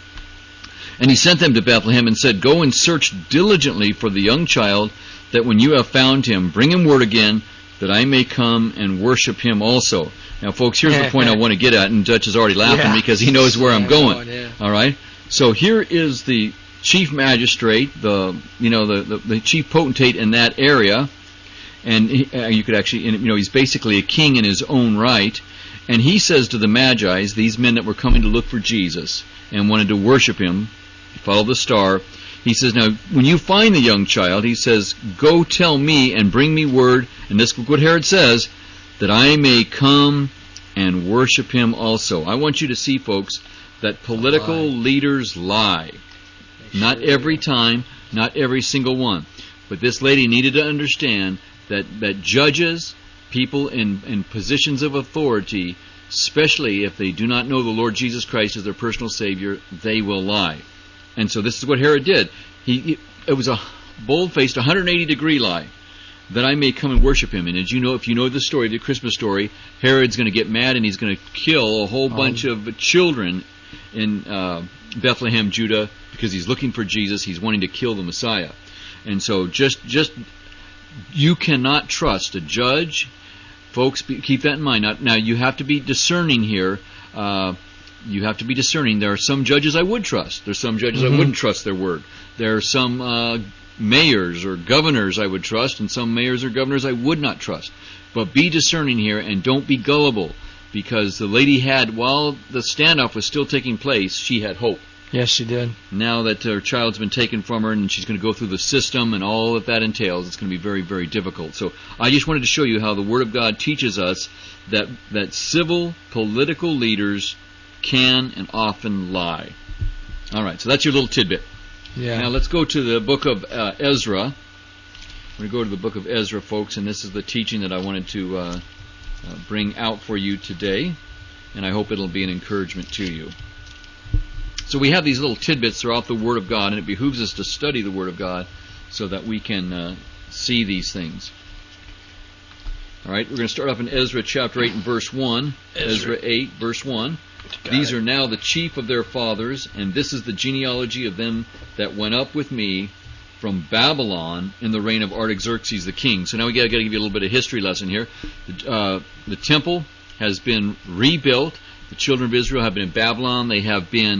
[SPEAKER 15] And he sent them to Bethlehem and said, Go and search diligently for the young child, that when you have found him, bring him word again, that I may come and worship him also. Now, folks, here's the point I want to get at, and Dutch is already laughing yeah. because he knows where I'm going. going yeah. All right? So here is the chief magistrate, the you know the, the, the chief potentate in that area. And he, uh, you could actually, you know, he's basically a king in his own right. And he says to the Magi's, these men that were coming to look for Jesus and wanted to worship him, follow the star, he says, now, when you find the young child, he says, go tell me and bring me word, and this is what Herod says, that I may come and worship him also. I want you to see, folks, that political lie. leaders lie. Sure not every do. time, not every single one. But this lady needed to understand that, that judges, people in, in positions of authority, especially if they do not know the Lord Jesus Christ as their personal Savior, they will lie. And so this is what Herod did. He, he it was a bold-faced, one hundred eighty degree lie, that I may come and worship him. And as you know, if you know the story, the Christmas story, Herod's going to get mad and he's going to kill a whole bunch um, of children in uh, Bethlehem, Judah, because he's looking for Jesus. He's wanting to kill the Messiah. And so just just you cannot trust a judge. Folks, keep that in mind. Now, now you have to be discerning here. Uh, you have to be discerning. There are some judges I would trust. There are some judges mm-hmm. I wouldn't trust their word. There are some uh, mayors or governors I would trust, and some mayors or governors I would not trust. But be discerning here, and don't be gullible, because the lady had, while the standoff was still taking place, she had hope.
[SPEAKER 12] Yes, she did.
[SPEAKER 15] Now that her child's been taken from her and she's going to go through the system and all that that entails, it's going to be very, very difficult. So I just wanted to show you how the Word of God teaches us that, that civil, political leaders can and often lie. All right, so that's your little tidbit.
[SPEAKER 12] Yeah.
[SPEAKER 15] Now let's go to the book of uh, Ezra. I'm going to go to the book of Ezra, folks, and this is the teaching that I wanted to uh, uh, bring out for you today, and I hope it'll be an encouragement to you. So we have these little tidbits throughout the Word of God, and it behooves us to study the Word of God so that we can uh, see these things. All right, we're going to start off in Ezra chapter eight and verse one. Ezra, Ezra eight, verse one. These are now the chief of their fathers, and this is the genealogy of them that went up with me from Babylon in the reign of Artaxerxes the king. So now we got to give you a little bit of history lesson here. The, uh, the temple has been rebuilt. The children of Israel have been in Babylon. They have been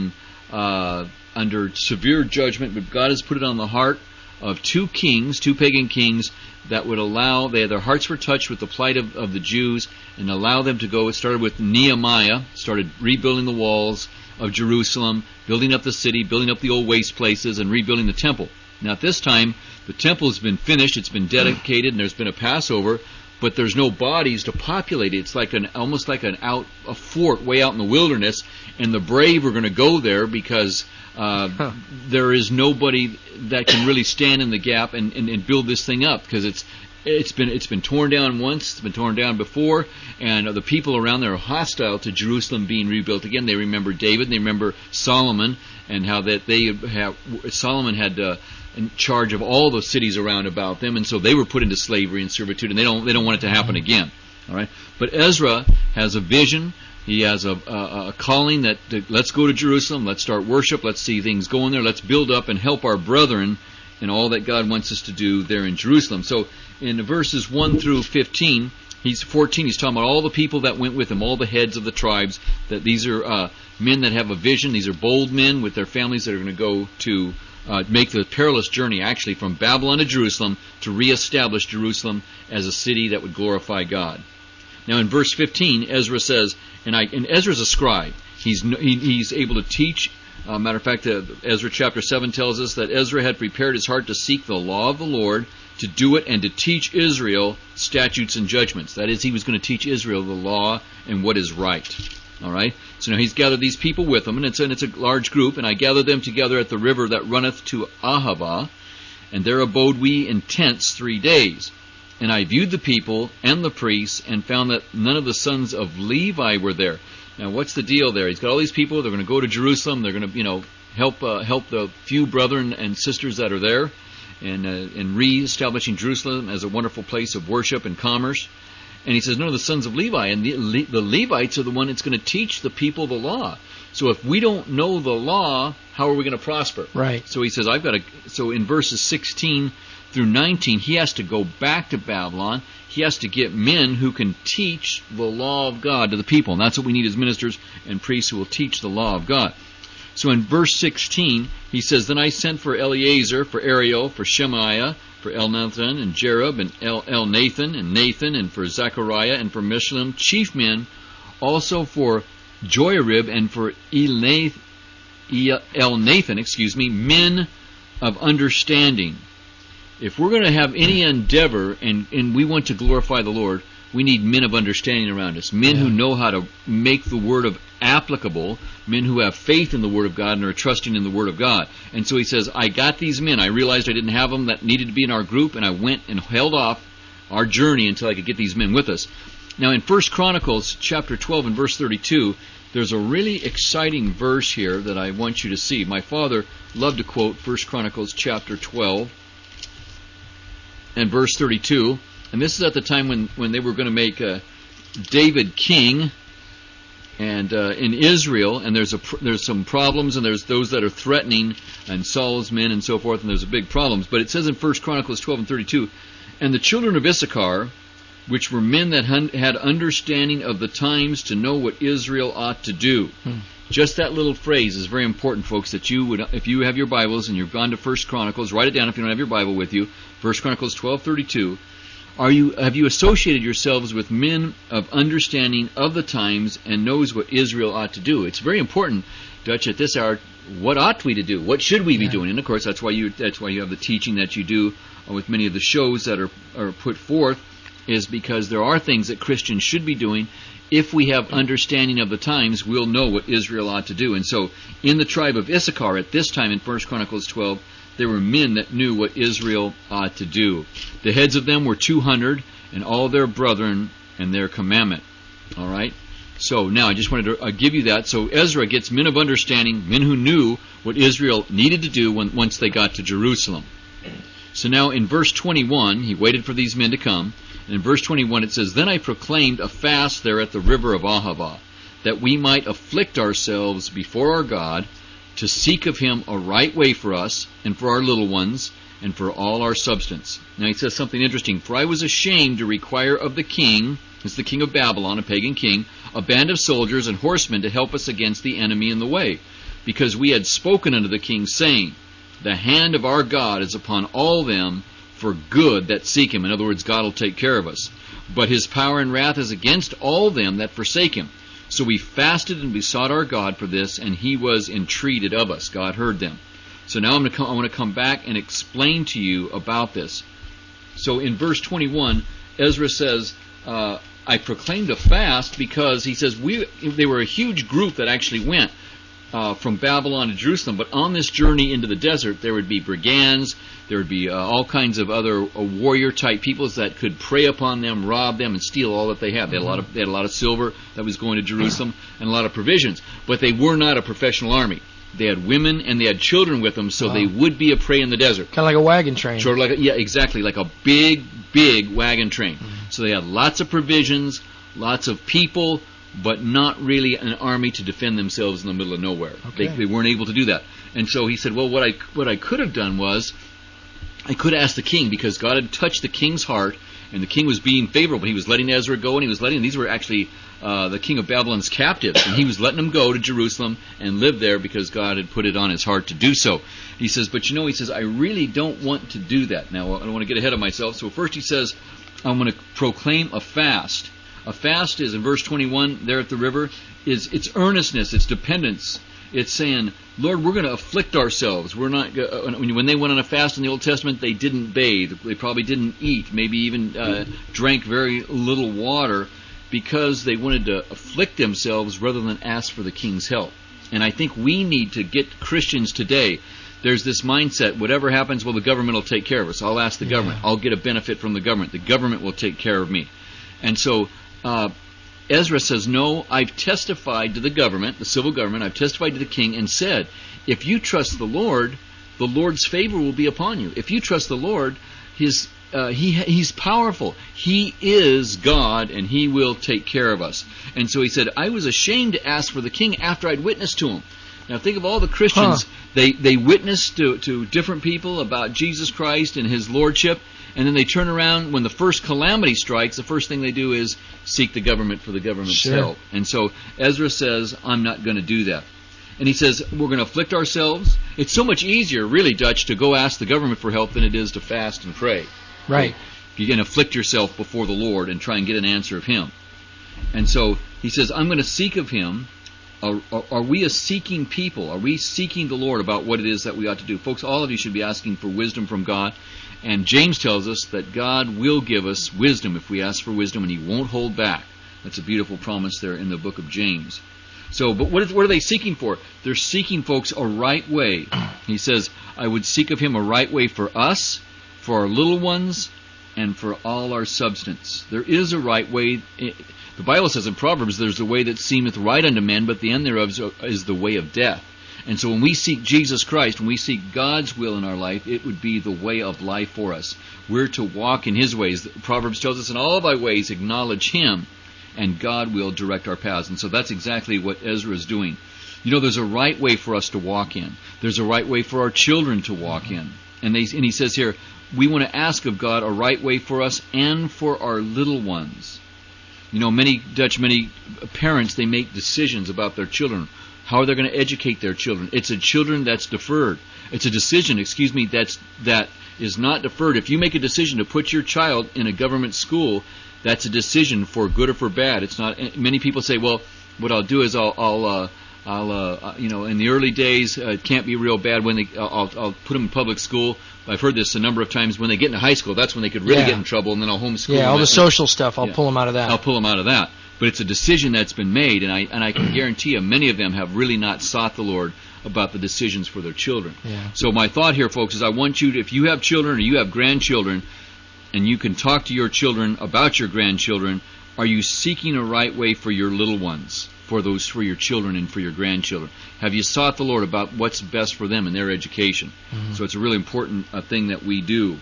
[SPEAKER 15] uh, under severe judgment, but God has put it on the heart of two kings, two pagan kings, that would allow, they, their hearts were touched with the plight of, of the Jews, and allow them to go. It started with Nehemiah, started rebuilding the walls of Jerusalem, building up the city, building up the old waste places, and rebuilding the temple. Now at this time, the temple has been finished, it's been dedicated, and there's been a Passover, but there's no bodies to populate it. It's like an almost like an out a fort way out in the wilderness, and the brave are going to go there because uh, huh. there is nobody that can really stand in the gap and, and, and build this thing up, because it's it's been it's been torn down once, it's been torn down before, and the people around there are hostile to Jerusalem being rebuilt again. They remember David, they remember Solomon, and how that they have Solomon had. Uh, in charge of all the cities around about them, and so they were put into slavery and servitude, and they don't they don't want it to happen again. All right, but Ezra has a vision. He has a, a, a calling that, that let's go to Jerusalem, let's start worship, let's see things going there, let's build up and help our brethren in all that God wants us to do there in Jerusalem. So in verses one through fifteen, he's fourteen. He's talking about all the people that went with him, all the heads of the tribes. That these are uh, men that have a vision. These are bold men with their families that are going to go to. Uh, make the perilous journey actually from Babylon to Jerusalem to reestablish Jerusalem as a city that would glorify God. Now in verse fifteen, Ezra says, and, I, and Ezra's a scribe. He's he, he's able to teach. Uh, matter of fact, uh, Ezra chapter seven tells us that Ezra had prepared his heart to seek the law of the Lord, to do it, and to teach Israel statutes and judgments. That is, he was going to teach Israel the law and what is right. All right. So now he's gathered these people with him, and it's, and it's a large group. And I gathered them together at the river that runneth to Ahava, and there abode we in tents three days. And I viewed the people and the priests, and found that none of the sons of Levi were there. Now, what's the deal there? He's got all these people. They're going to go to Jerusalem. They're going to, you know, help uh, help the few brethren and sisters that are there, and uh, in re-establishing Jerusalem as a wonderful place of worship and commerce. And he says, none of the sons of Levi. And the, Le- the Levites are the one that's going to teach the people the law. So if we don't know the law, how are we going to prosper?
[SPEAKER 12] Right.
[SPEAKER 15] So he says, I've got to. So in verses sixteen through nineteen, he has to go back to Babylon. He has to get men who can teach the law of God to the people. And that's what we need as ministers and priests who will teach the law of God. So in verse sixteen, he says, then I sent for Eleazar, for Ariel, for Shemaiah, for Elnathan and Jerub and El, Elnathan and Nathan, and for Zechariah and for Meshullam, chief men, also for Joiarib and for Elnathan, Elnathan, excuse me, men of understanding. If we're going to have any endeavor and, and we want to glorify the Lord, we need men of understanding around us, men yeah. who know how to make the Word of applicable, men who have faith in the Word of God and are trusting in the Word of God. And so he says, I got these men. I realized I didn't have them that needed to be in our group, and I went and held off our journey until I could get these men with us. Now in First Chronicles chapter twelve and verse thirty-two, there's a really exciting verse here that I want you to see. My father loved to quote First Chronicles chapter twelve and verse thirty-two. And this is at the time when, when they were going to make uh, David king and uh, in Israel, and there's a there's some problems, and there's those that are threatening, and Saul's men and so forth, and there's a big problems. But it says in First Chronicles twelve and thirty-two, and the children of Issachar, which were men that had understanding of the times to know what Israel ought to do. Hmm. Just that little phrase is very important, folks, that you would, if you have your Bibles and you've gone to First Chronicles, write it down if you don't have your Bible with you. First Chronicles twelve thirty-two. Are you have you associated yourselves with men of understanding of the times and knows what Israel ought to do? It's very important, Dutch, at this hour. What ought we to do? What should we be yeah. doing? And of course, that's why you that's why you have the teaching that you do with many of the shows that are are put forth, is because there are things that Christians should be doing. If we have understanding of the times, we'll know what Israel ought to do. And so, in the tribe of Issachar at this time in First Chronicles twelve, there were men that knew what Israel ought to do. The heads of them were two hundred, and all their brethren and their commandment. All right? So now I just wanted to uh, give you that. So Ezra gets men of understanding, men who knew what Israel needed to do when, once they got to Jerusalem. So now in verse twenty-one, he waited for these men to come. And in verse twenty-one it says, Then I proclaimed a fast there at the river of Ahava, that we might afflict ourselves before our God, to seek of him a right way for us, and for our little ones, and for all our substance. Now he says something interesting. For I was ashamed to require of the king, this is the king of Babylon, a pagan king, a band of soldiers and horsemen to help us against the enemy in the way. because we had spoken unto the king, saying, the hand of our God is upon all them for good that seek him. In other words, God will take care of us. But his power and wrath is against all them that forsake him. So we fasted and besought our God for this, and he was entreated of us. God heard them. So now I'm going to come, I want to come back and explain to you about this. So in verse twenty-one, Ezra says, uh, I proclaimed a fast because he says we they were a huge group that actually went uh, from Babylon to Jerusalem. But on this journey into the desert, there would be brigands, there would be uh, all kinds of other uh, warrior-type peoples that could prey upon them, rob them, and steal all that they had. They had a lot of they had a lot of silver that was going to Jerusalem and a lot of provisions. But they were not a professional army. They had women and they had children with them, so wow. they would be a prey in the desert.
[SPEAKER 12] Kind of like a wagon train.
[SPEAKER 15] Sort of like a, yeah, exactly, like a big, big wagon train. Mm-hmm. So they had lots of provisions, lots of people, but not really an army to defend themselves in the middle of nowhere. Okay. They, they weren't able to do that. And so he said, well, what I what I could have done was, I could have asked the king, because God had touched the king's heart, and the king was being favorable. He was letting Ezra go, and he was letting, these were actually uh, the king of Babylon's captives, and he was letting them go to Jerusalem and live there because God had put it on his heart to do so. He says, but you know, he says, I really don't want to do that. Now, I don't want to get ahead of myself. So first he says, I'm going to proclaim a fast. A fast is, in verse twenty-one, there at the river, is it's earnestness, it's dependence. It's saying, Lord, we're going to afflict ourselves. We're not. Uh, when they went on a fast in the Old Testament, they didn't bathe. They probably didn't eat. Maybe even uh, drank very little water, because they wanted to afflict themselves rather than ask for the king's help. And I think we need to get Christians today. There's this mindset: whatever happens, well, the government will take care of us. I'll ask the yeah. government. I'll get a benefit from the government. The government will take care of me. And so Uh, Ezra says, no, I've testified to the government, the civil government, I've testified to the king and said, if you trust the Lord, the Lord's favor will be upon you. If you trust the Lord, his uh, he he's powerful. He is God, and he will take care of us. And so he said, I was ashamed to ask for the king after I'd witnessed to him. Now think of all the Christians, huh. they, they witnessed to, to different people about Jesus Christ and his lordship, and then they turn around when the first calamity strikes, the first thing they do is seek the government for the government's sure. help. And so Ezra says, I'm not going to do that. And he says, we're going to afflict ourselves. It's so much easier, really, Dutch, to go ask the government for help than it is to fast and pray.
[SPEAKER 12] Right.
[SPEAKER 15] You can afflict yourself before the Lord and try and get an answer of him. And so he says, I'm going to seek of him. Are, are, are we a seeking people? Are we seeking the Lord about what it is that we ought to do? Folks, all of you should be asking for wisdom from God. And James tells us that God will give us wisdom if we ask for wisdom, and he won't hold back. That's a beautiful promise there in the book of James. So, but what, is, what are they seeking for? They're seeking, folks, a right way. He says, I would seek of him a right way for us, for our little ones, and for all our substance. There is a right way. The Bible says in Proverbs, there's a way that seemeth right unto men, but the end thereof is the way of death. And so when we seek Jesus Christ, when we seek God's will in our life, it would be the way of life for us. We're to walk in his ways. Proverbs tells us, in all of thy ways acknowledge him, and God will direct our paths. And so that's exactly what Ezra is doing. You know, there's a right way for us to walk in. There's a right way for our children to walk in. And, they, and he says here, we want to ask of God a right way for us and for our little ones. You know, many Dutch, many parents, they make decisions about their children. How are they going to educate their children? It's a children that's deferred. It's a decision, excuse me, that's that is not deferred. If you make a decision to put your child in a government school, that's a decision for good or for bad. It's not. Many people say, well, what I'll do is I'll, I'll, uh, I'll, uh, you know, in the early days, uh, it can't be real bad when they. I'll, I'll put them in public school. I've heard this a number of times. When they get into high school, that's when they could really
[SPEAKER 12] yeah.
[SPEAKER 15] get in trouble, and then I'll homeschool.
[SPEAKER 12] Yeah,
[SPEAKER 15] them.
[SPEAKER 12] all the social stuff. I'll
[SPEAKER 15] yeah.
[SPEAKER 12] pull them out of that.
[SPEAKER 15] I'll pull them out of that. But it's a decision that's been made, and I and I can guarantee you, many of them have really not sought the Lord about the decisions for their children.
[SPEAKER 12] Yeah.
[SPEAKER 15] So my thought here, folks, is I want you to, if you have children or you have grandchildren, and you can talk to your children about your grandchildren, are you seeking a right way for your little ones, for those for your children and for your grandchildren? Have you sought the Lord about what's best for them in their education? Mm-hmm. So it's a really important uh, thing that we do.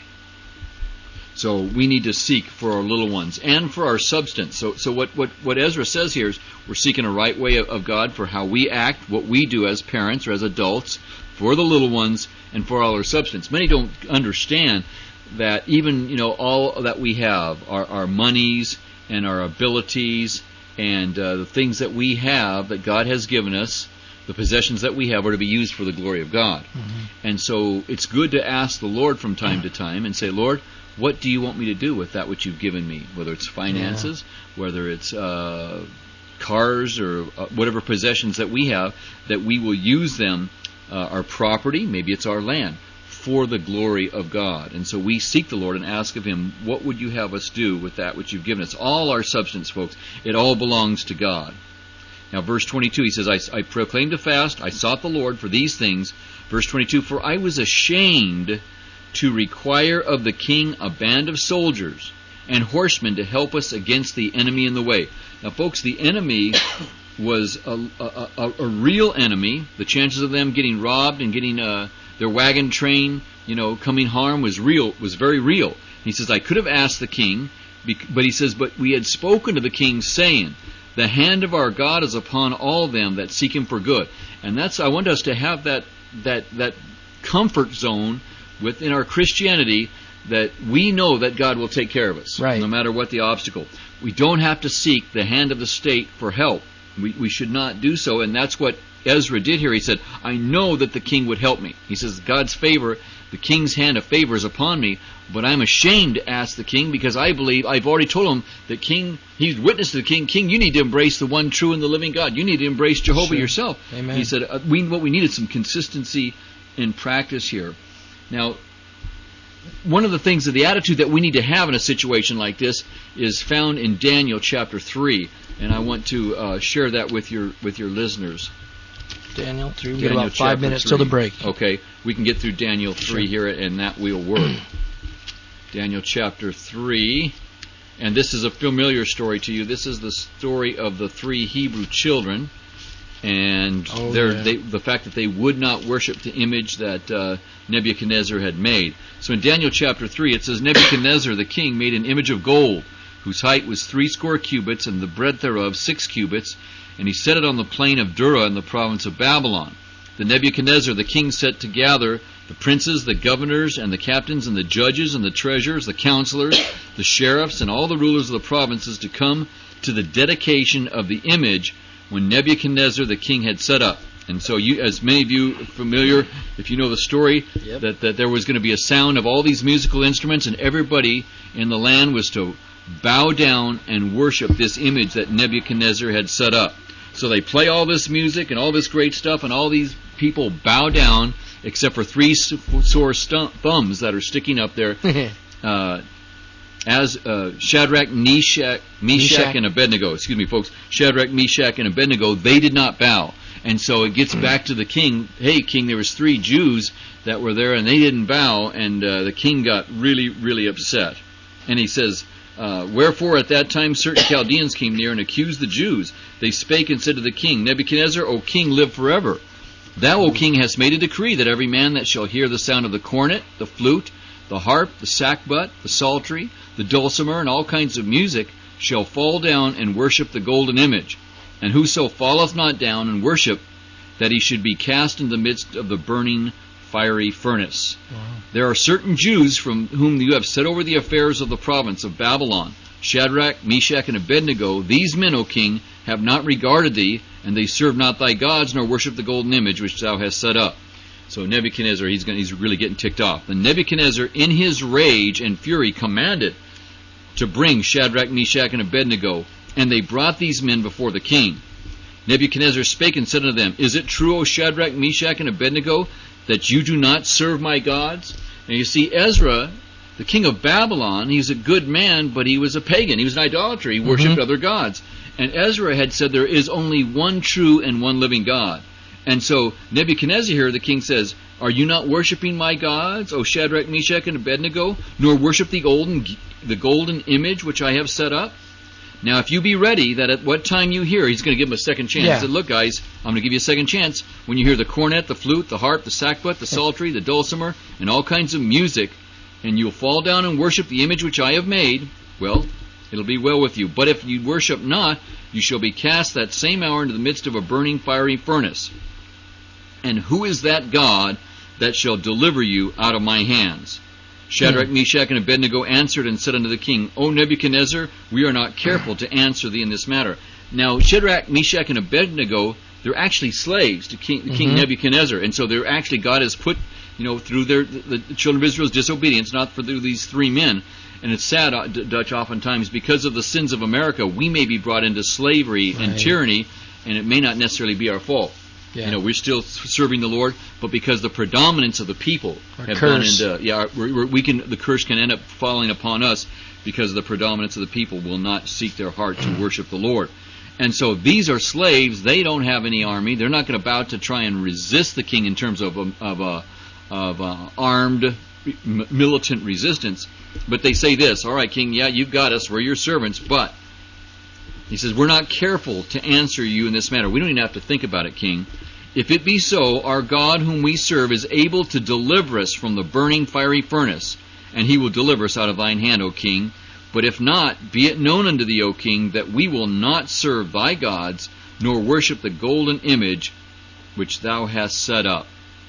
[SPEAKER 15] So we need to seek for our little ones and for our substance. So so what, what, what Ezra says here is we're seeking a right way of, of God for how we act, what we do as parents or as adults, for the little ones and for all our substance. Many don't understand that even, you know, all that we have, our, our monies and our abilities and uh, the things that we have that God has given us, the possessions that we have are to be used for the glory of God. Mm-hmm. And so it's good to ask the Lord from time to time and say, Lord, what do you want me to do with that which you've given me? Whether it's finances, yeah. whether it's uh, cars, or uh, whatever possessions that we have, that we will use them, uh, our property, maybe it's our land, for the glory of God. And so we seek the Lord and ask of Him, what would you have us do with that which you've given us? All our substance, folks, it all belongs to God. Now, verse twenty-two, he says, I, I proclaimed a fast, I sought the Lord for these things. Verse twenty-two, for I was ashamed to require of the king a band of soldiers and horsemen to help us against the enemy in the way. Now, folks, the enemy was a, a, a, a real enemy. The chances of them getting robbed and getting uh, their wagon train, you know, coming harm was real, was very real. He says, I could have asked the king, but he says, but we had spoken to the king, saying, the hand of our God is upon all them that seek Him for good. And that's, I want us to have that that that comfort zone within our Christianity, that we know that God will take care of us,
[SPEAKER 12] right,
[SPEAKER 15] no matter what the obstacle. We don't have to seek the hand of the state for help. We, we should not do so, and that's what Ezra did here. He said, I know that the king would help me. He says, God's favor, the king's hand of favor is upon me, but I'm ashamed to ask the king, because I believe, I've already told him that king, he's witness to the king, king, you need to embrace the one true and the living God. You need to embrace Jehovah sure. yourself.
[SPEAKER 12] Amen.
[SPEAKER 15] He said, uh, we, what we need is some consistency in practice here. Now, one of the things of the attitude that we need to have in a situation like this is found in Daniel chapter three, and I want to uh, share that with your with your listeners.
[SPEAKER 12] Daniel three. We
[SPEAKER 15] Daniel
[SPEAKER 12] got about five minutes till the break.
[SPEAKER 15] Okay, we can get through Daniel three
[SPEAKER 12] sure.
[SPEAKER 15] here, and that will work. Daniel chapter three, and this is a familiar story to you. This is the story of the three Hebrew children, and
[SPEAKER 12] oh, yeah.
[SPEAKER 15] they, the fact that they would not worship the image that uh, Nebuchadnezzar had made. So in Daniel chapter three, it says, Nebuchadnezzar the king made an image of gold, whose height was threescore cubits, and the breadth thereof six cubits, and he set it on the plain of Dura in the province of Babylon. The Nebuchadnezzar the king set to gather the princes, the governors, and the captains, and the judges, and the treasurers, the counselors, the sheriffs, and all the rulers of the provinces to come to the dedication of the image when Nebuchadnezzar the king had set up. And so, you, as many of you are familiar, if you know the story,
[SPEAKER 12] yep.
[SPEAKER 15] that, that there was going to be a sound of all these musical instruments, and everybody in the land was to bow down and worship this image that Nebuchadnezzar had set up. So they play all this music and all this great stuff, and all these people bow down, except for three sore stump, thumbs that are sticking up there. uh, as uh, Shadrach, Meshach, Meshach, Meshach, and Abednego, excuse me, folks, Shadrach, Meshach, and Abednego, they did not bow. And so it gets back to the king. Hey, king, there was three Jews that were there, and they didn't bow, and uh, the king got really, really upset. And he says, uh, Wherefore at that time certain Chaldeans came near and accused the Jews. They spake and said to the king, Nebuchadnezzar, O king, live forever. Thou, O king, hast made a decree that every man that shall hear the sound of the cornet, the flute, the harp, the sackbut, the psaltery, the dulcimer, and all kinds of music, shall fall down and worship the golden image. And whoso falleth not down and worship, that he should be cast in the midst of the burning fiery furnace. Wow. There are certain Jews from whom you have set over the affairs of the province of Babylon, Shadrach, Meshach, and Abednego. These men, O king, have not regarded thee, and they serve not thy gods, nor worship the golden image which thou hast set up. So Nebuchadnezzar, he's, going, he's really getting ticked off. And Nebuchadnezzar, in his rage and fury, commanded to bring Shadrach, Meshach, and Abednego. And they brought these men before the king. Nebuchadnezzar spake and said unto them, Is it true, O Shadrach, Meshach, and Abednego, that you do not serve my gods? And you see, Ezra, the king of Babylon, he's a good man, but he was a pagan. He was an idolater. He worshipped mm-hmm. other gods. And Ezra had said there is only one true and one living God. And so Nebuchadnezzar here, the king says, Are you not worshiping my gods, O Shadrach, Meshach, and Abednego, nor worship the golden, the golden image which I have set up? Now, if you be ready, that at what time you hear, he's going to give them a second chance.
[SPEAKER 12] Yeah.
[SPEAKER 15] He said, look, guys, I'm going to give you a second chance. When you hear the cornet, the flute, the harp, the sackbut, the psaltery, the dulcimer, and all kinds of music, and you'll fall down and worship the image which I have made, well, it'll be well with you. But if you worship not, you shall be cast that same hour into the midst of a burning fiery furnace. And who is that God that shall deliver you out of my hands? Shadrach, hmm. Meshach, and Abednego answered and said unto the king, O Nebuchadnezzar, we are not careful to answer thee in this matter. Now, Shadrach, Meshach, and Abednego, they're actually slaves to King,
[SPEAKER 12] Mm-hmm.
[SPEAKER 15] King Nebuchadnezzar, and so they're actually God has put, you know, through their the, the children of Israel's disobedience, not for through these three men. And it's sad, uh, Dutch, oftentimes, because of the sins of America, we may be brought into slavery
[SPEAKER 12] right.
[SPEAKER 15] and tyranny, and it may not necessarily be our fault.
[SPEAKER 12] Yeah.
[SPEAKER 15] You know, we're still serving the Lord, but because the predominance of the people
[SPEAKER 12] Our
[SPEAKER 15] have
[SPEAKER 12] curse.
[SPEAKER 15] gone into, yeah, we're, we're, we can the curse can end up falling upon us because the predominance of the people will not seek their heart to worship the Lord. And so these are slaves. They don't have any army. They're not going to bow to try and resist the king in terms of um, of uh, of uh, armed m- militant resistance. But they say this, all right, king, yeah, you've got us. We're your servants. But he says, we're not careful to answer you in this matter. We don't even have to think about it, king. If it be so, our God whom we serve is able to deliver us from the burning fiery furnace, and he will deliver us out of thine hand, O king. But if not, be it known unto thee, O king, that we will not serve thy gods, nor worship the golden image which thou hast set up.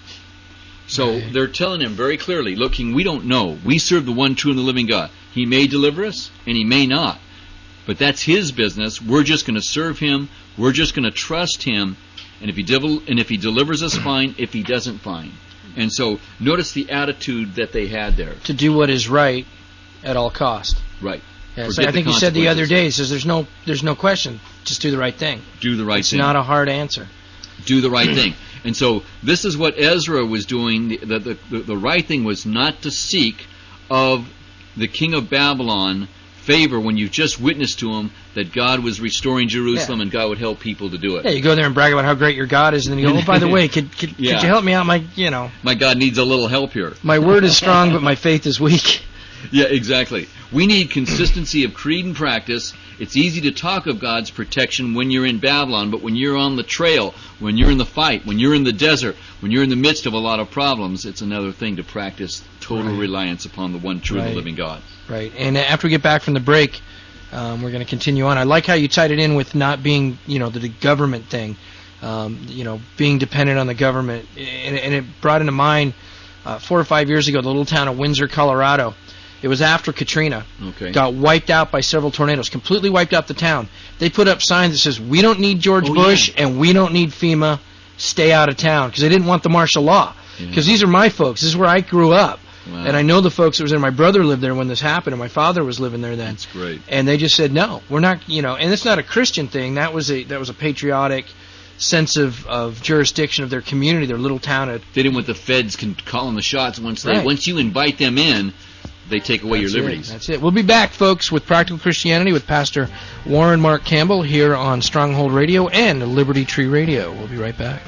[SPEAKER 15] So
[SPEAKER 12] right.
[SPEAKER 15] they're telling him very clearly, look, king, we don't know. We serve the one true and the living God. He may deliver us, and he may not. But that's his business. We're just going to serve him. We're just going to trust him. And if he devil, and if he delivers us, fine. If he doesn't, fine. And so notice the attitude that they had there.
[SPEAKER 12] To do what is right at all cost.
[SPEAKER 15] Right.
[SPEAKER 12] Yeah, so I think you said the other day, he says there's no there's no question. Just do the right thing.
[SPEAKER 15] Do the right
[SPEAKER 12] it's
[SPEAKER 15] thing.
[SPEAKER 12] It's not a hard answer.
[SPEAKER 15] Do the right thing. And so this is what Ezra was doing. The, the, the, the right thing was not to seek of the king of Babylon favor when you just witnessed to him that God was restoring Jerusalem
[SPEAKER 12] yeah.
[SPEAKER 15] and God would help people to do it.
[SPEAKER 12] Yeah, you go there and brag about how great your God is, and then you go, oh, by the way, could could,
[SPEAKER 15] yeah.
[SPEAKER 12] could you help me out? My, you know,
[SPEAKER 15] my God needs a little help here.
[SPEAKER 12] My word is strong, but my faith is weak.
[SPEAKER 15] Yeah, exactly. We need consistency of creed and practice. It's easy to talk of God's protection when you're in Babylon, but when you're on the trail, when you're in the fight, when you're in the desert, when you're in the midst of a lot of problems, it's another thing to practice total
[SPEAKER 12] right.
[SPEAKER 15] reliance upon the one true
[SPEAKER 12] right.
[SPEAKER 15] and living God.
[SPEAKER 12] Right. And after we get back from the break, um, we're going to continue on. I like how you tied it in with not being, you know, the, the government thing, um, you know, being dependent on the government. And, and it brought into mind uh, four or five years ago, the little town of Windsor, Colorado. It was after Katrina.
[SPEAKER 15] Okay.
[SPEAKER 12] Got wiped out by several tornadoes. Completely wiped out the town. They put up signs that says, we don't need George
[SPEAKER 15] oh,
[SPEAKER 12] Bush
[SPEAKER 15] yeah.
[SPEAKER 12] and we don't need FEMA. Stay out of town. Because they didn't want the martial law. Because yeah. these are my folks. This is where I grew up.
[SPEAKER 15] Wow.
[SPEAKER 12] And I know the folks that was there. My brother lived there when this happened, and my father was living there then.
[SPEAKER 15] That's great.
[SPEAKER 12] And they just said, no, we're not, you know, and it's not a Christian thing. That was a that was a patriotic sense of, of jurisdiction of their community, their little town. At,
[SPEAKER 15] they didn't want the feds can calling the shots once they
[SPEAKER 12] right.
[SPEAKER 15] once you invite them in. They take away
[SPEAKER 12] That's
[SPEAKER 15] your liberties.
[SPEAKER 12] It. That's it. We'll be back, folks, with Practical Christianity with Pastor Warren Mark Campbell here on Stronghold Radio and Liberty Tree Radio. We'll be right back.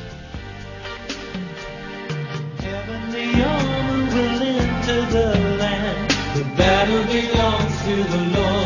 [SPEAKER 16] Heavenly armor will enter the land. The battle belongs to the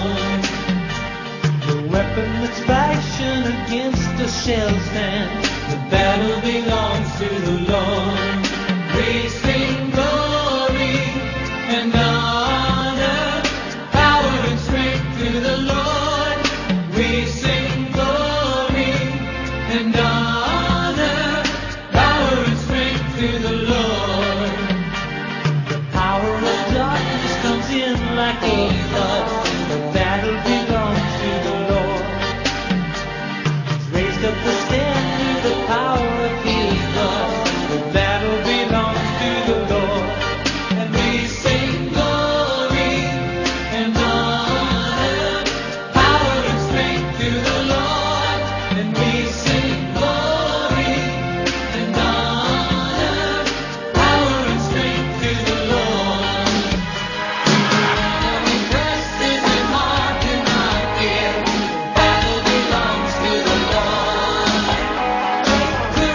[SPEAKER 16] Lord. The weapon that's fashioned against the shall stand. The battle belongs to the Lord. We sing glory and honor, power and strength to the Lord. We sing glory and honor, power and strength to the Lord. The power of darkness comes in like a flood. The battle belongs to the Lord. He's raised up the standard, the power of his blood. The battle belongs to the Lord. And we sing glory and honor, power and strength to the Lord. And we sing glory and honor, power and strength to the Lord. We press in and mark and not fear. The battle belongs to the Lord. Good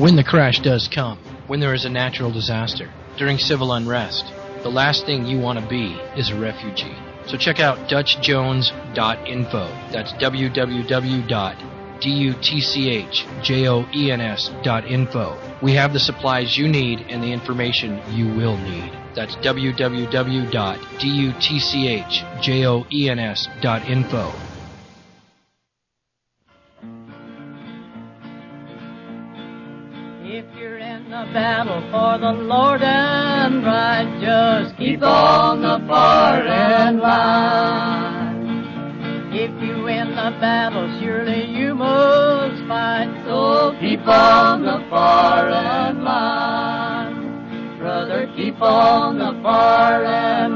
[SPEAKER 12] When the crash does come, when there is a natural disaster, during civil unrest, the last thing you want to be is a refugee. So check out Dutch Jones dot info. That's w w w dot dutch dot info. We have the supplies you need and the information you will need. That's w w w dot dutch dot info.
[SPEAKER 17] If you're in the battle for the Lord and right, just keep on the far end line. If you win the battle, surely you must fight, so keep on the far end line. Brother, keep on the far end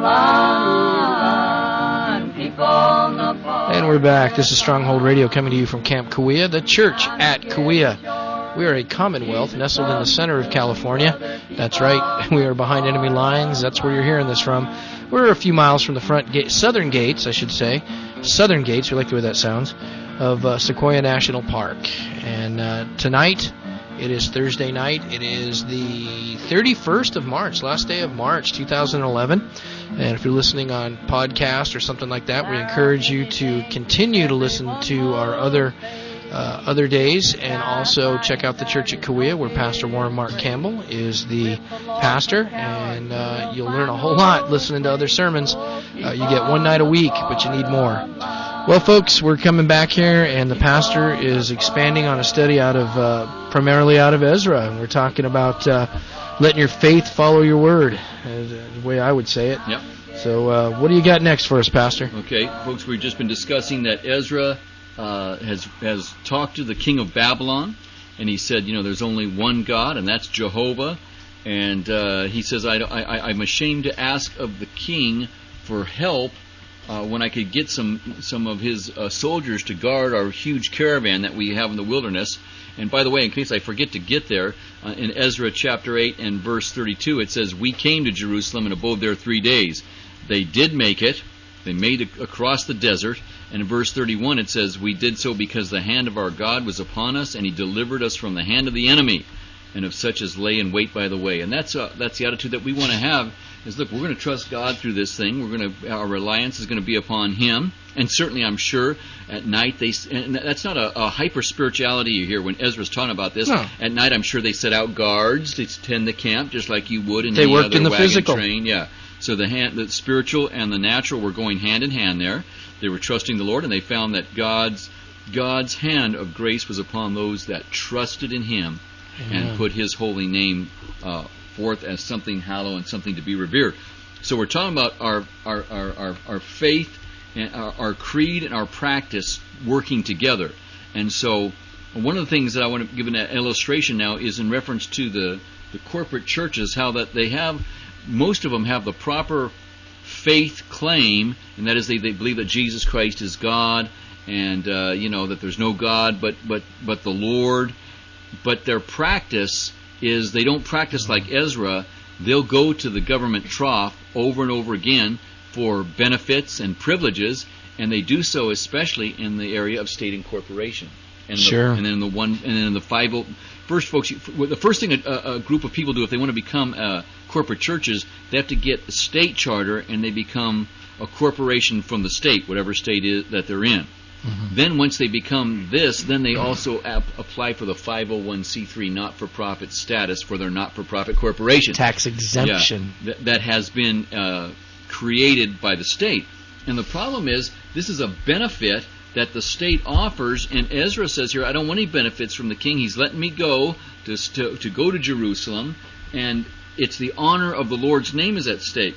[SPEAKER 17] line. Keep on the far.
[SPEAKER 12] And we're back. This is Stronghold Radio coming to you from Camp Kauai, the church at Kauai. We are a commonwealth nestled in the center of California. That's right. We are behind enemy lines. That's where you're hearing this from. We're a few miles from the front gate, southern gates, I should say. Southern gates, we like the way that sounds, of uh, Sequoia National Park. And uh, tonight, it is Thursday night. It is the thirty-first of March, last day of March, two thousand eleven. And if you're listening on podcast or something like that, we encourage you to continue to listen to our other Uh, other days, and also check out the church at Kauai, where Pastor Warren Mark Campbell is the pastor, and uh, you'll learn a whole lot listening to other sermons. Uh, you get one night a week, but you need more. Well, folks, we're coming back here, and the pastor is expanding on a study out of uh, primarily out of Ezra, and we're talking about uh, letting your faith follow your word, is the way I would say it.
[SPEAKER 15] Yep.
[SPEAKER 12] So uh, what do you got next for us, Pastor?
[SPEAKER 15] Okay, folks, we've just been discussing that Ezra Uh, has has talked to the king of Babylon, and he said, you know, there's only one God, and that's Jehovah. And uh, he says, I, I, I'm ashamed to ask of the king for help uh, when I could get some some of his uh, soldiers to guard our huge caravan that we have in the wilderness. And by the way, in case I forget to get there, uh, in Ezra chapter eight and verse thirty-two, it says, we came to Jerusalem and abode there three days. They did make it. They made it across the desert. And in verse thirty-one it says, we did so because the hand of our God was upon us, and he delivered us from the hand of the enemy, and of such as lay in wait by the way. And that's uh, that's the attitude that we want to have, is look, we're going to trust God through this thing. We're going to, our reliance is going to be upon him. And certainly I'm sure at night they, and that's not a, a hyper spirituality you hear when Ezra's talking about this.
[SPEAKER 12] No.
[SPEAKER 15] At night I'm sure they set out guards to tend the camp just like you would in
[SPEAKER 12] they
[SPEAKER 15] any
[SPEAKER 12] worked
[SPEAKER 15] other
[SPEAKER 12] in the
[SPEAKER 15] wagon
[SPEAKER 12] physical.
[SPEAKER 15] train. Yeah. So the hand, the spiritual and the natural were going hand in hand there. They were trusting the Lord, and they found that God's God's hand of grace was upon those that trusted in him. Amen. And put his holy name uh, forth as something hallowed and something to be revered. So we're talking about our our, our, our, our faith, and our, our creed, and our practice working together. And so one of the things that I want to give an illustration now is in reference to the, the corporate churches, how that they have, most of them have the proper faith claim, and that is they, they believe that Jesus Christ is God, and uh, you know that there's no God but but but the Lord. But their practice is they don't practice like Ezra. They'll go to the government trough over and over again for benefits and privileges, and they do so especially in the area of state incorporation. And
[SPEAKER 12] sure.
[SPEAKER 15] The, and then the one and then the five. First, folks, you, the first thing a, a group of people do if they want to become uh, corporate churches, they have to get a state charter, and they become a corporation from the state, whatever state is that they're in. Mm-hmm. Then once they become this, then they also ap- apply for the five oh one c three not-for-profit status for their not-for-profit corporation.
[SPEAKER 12] Tax exemption.
[SPEAKER 15] Yeah, th- that has been uh, created by the state. And the problem is, this is a benefit that the state offers, and Ezra says here, I don't want any benefits from the king. He's letting me go to, to, to go to Jerusalem, and it's the honor of the Lord's name is at stake.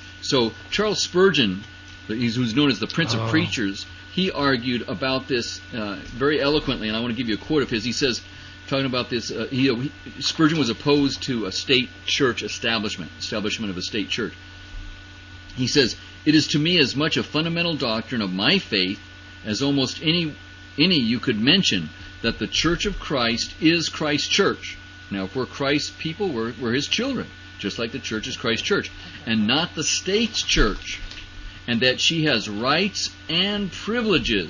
[SPEAKER 15] So Charles Spurgeon, who's known as the Prince
[SPEAKER 12] oh.
[SPEAKER 15] of Preachers, he argued about this uh, very eloquently, and I want to give you a quote of his. He says, talking about this, uh, he, he, Spurgeon was opposed to a state church establishment, establishment of a state church. He says, it is to me as much a fundamental doctrine of my faith as almost any any you could mention, that the Church of Christ is Christ's church. Now, if we're Christ's people, we're, we're his children, just like the church is Christ's church, and not the state's church, and that she has rights and privileges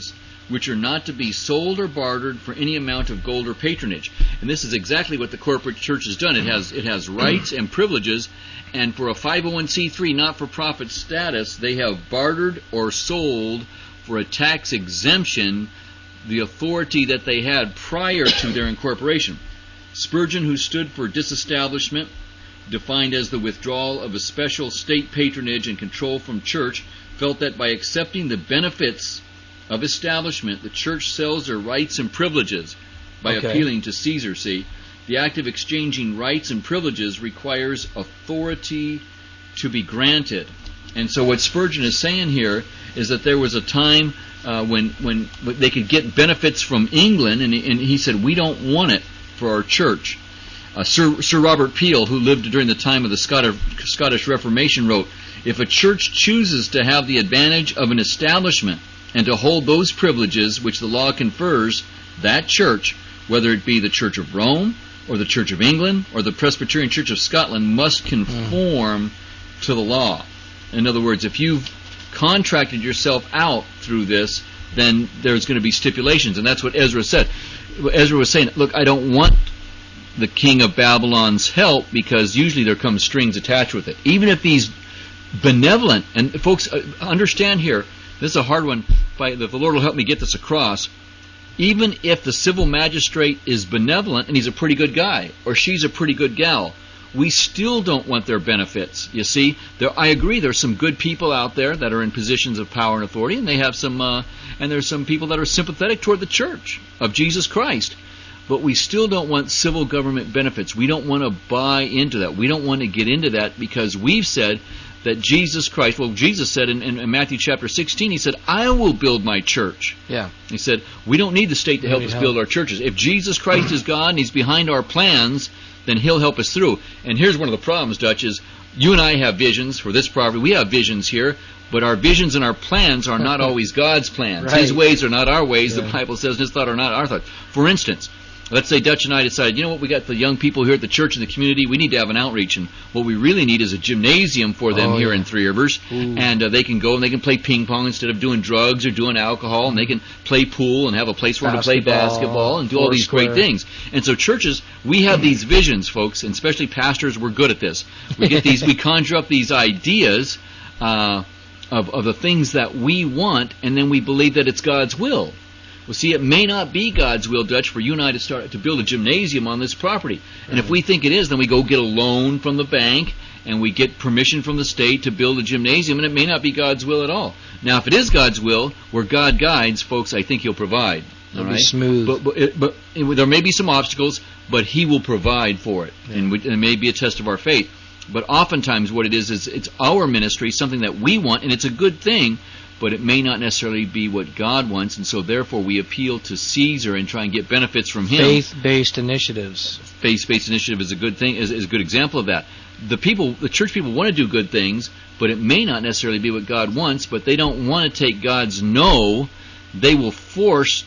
[SPEAKER 15] which are not to be sold or bartered for any amount of gold or patronage. And this is exactly what the corporate church has done. It has it has rights and privileges, and for a five oh one c three not-for-profit status, they have bartered or sold for a tax exemption the authority that they had prior to their incorporation. Spurgeon, who stood for disestablishment, defined as the withdrawal of a special state patronage and control from church, felt that by accepting the benefits of establishment, the church sells their rights and privileges by
[SPEAKER 12] Okay.
[SPEAKER 15] appealing to Caesar. See, the act of exchanging rights and privileges requires authority to be granted. And so what Spurgeon is saying here is that there was a time uh, when when they could get benefits from England, and he, and he said, we don't want it for our church. Uh, Sir, Sir Robert Peel, who lived during the time of the Scottish, Scottish Reformation, wrote, if a church chooses to have the advantage of an establishment and to hold those privileges which the law confers, that church, whether it be the Church of Rome or the Church of England or the Presbyterian Church of Scotland, must conform mm. to the law. In other words, if you've contracted yourself out through this, then there's going to be stipulations, and that's what Ezra said. Ezra was saying, look, I don't want the king of Babylon's help, because usually there come strings attached with it. Even if he's benevolent, and folks, understand here, this is a hard one, if the Lord will help me get this across, even if the civil magistrate is benevolent and he's a pretty good guy, or she's a pretty good gal, we still don't want their benefits. You see, there, I agree, there's some good people out there that are in positions of power and authority, and they have some, uh, and there's some people that are sympathetic toward the church of Jesus Christ. But we still don't want civil government benefits. We don't want to buy into that. We don't want to get into that, because we've said that Jesus Christ, well, Jesus said in, in Matthew chapter sixteen, he said, I will build my church.
[SPEAKER 12] Yeah.
[SPEAKER 15] He said, we don't need the state to help us
[SPEAKER 12] help.
[SPEAKER 15] build our churches. If Jesus Christ is God and he's behind our plans, then he'll help us through. And here's one of the problems, Dutch, is you and I have visions for this property. We have visions here, but our visions and our plans are not always God's plans.
[SPEAKER 12] Right.
[SPEAKER 15] His ways are not our ways.
[SPEAKER 12] Yeah.
[SPEAKER 15] The Bible says his thoughts are not our thoughts. For instance, let's say Dutch and I decided, you know what, we got the young people here at the church and the community, we need to have an outreach, and what we really need is a gymnasium for them
[SPEAKER 12] oh,
[SPEAKER 15] here
[SPEAKER 12] yeah.
[SPEAKER 15] in Three Rivers,
[SPEAKER 12] Ooh.
[SPEAKER 15] and uh, they can go and they can play ping pong instead of doing drugs or doing alcohol, and they can play pool and have a place for them to play basketball and do all these great things. And so churches, we have these visions, folks, and especially pastors, we're good at this. We get these, we conjure up these ideas uh, of, of the things that we want, and then we believe that it's God's will. Well, see, it may not be God's will, Dutch, for you and I to start to build a gymnasium on this property. And if we think it is, then we go get a loan from the bank, and we get permission from the state to build a gymnasium, and it may not be God's will at all. Now, if it is God's will, where God guides, folks, I think He'll provide.
[SPEAKER 12] It'll
[SPEAKER 15] all
[SPEAKER 12] be
[SPEAKER 15] right?
[SPEAKER 12] smooth.
[SPEAKER 15] But, but, it, but it, there may be some obstacles, but He will provide for it. Yeah. And, we, and it may be a test of our faith. But oftentimes what it is, is it's our ministry, something that we want, and it's a good thing, but it may not necessarily be what God wants, and so therefore we appeal to Caesar and try and get benefits from him.
[SPEAKER 12] Faith-based initiatives.
[SPEAKER 15] Faith-based initiative is a good thing, is, is a good example of that. The people, the church people want to do good things, but it may not necessarily be what God wants, but they don't want to take God's no. They will force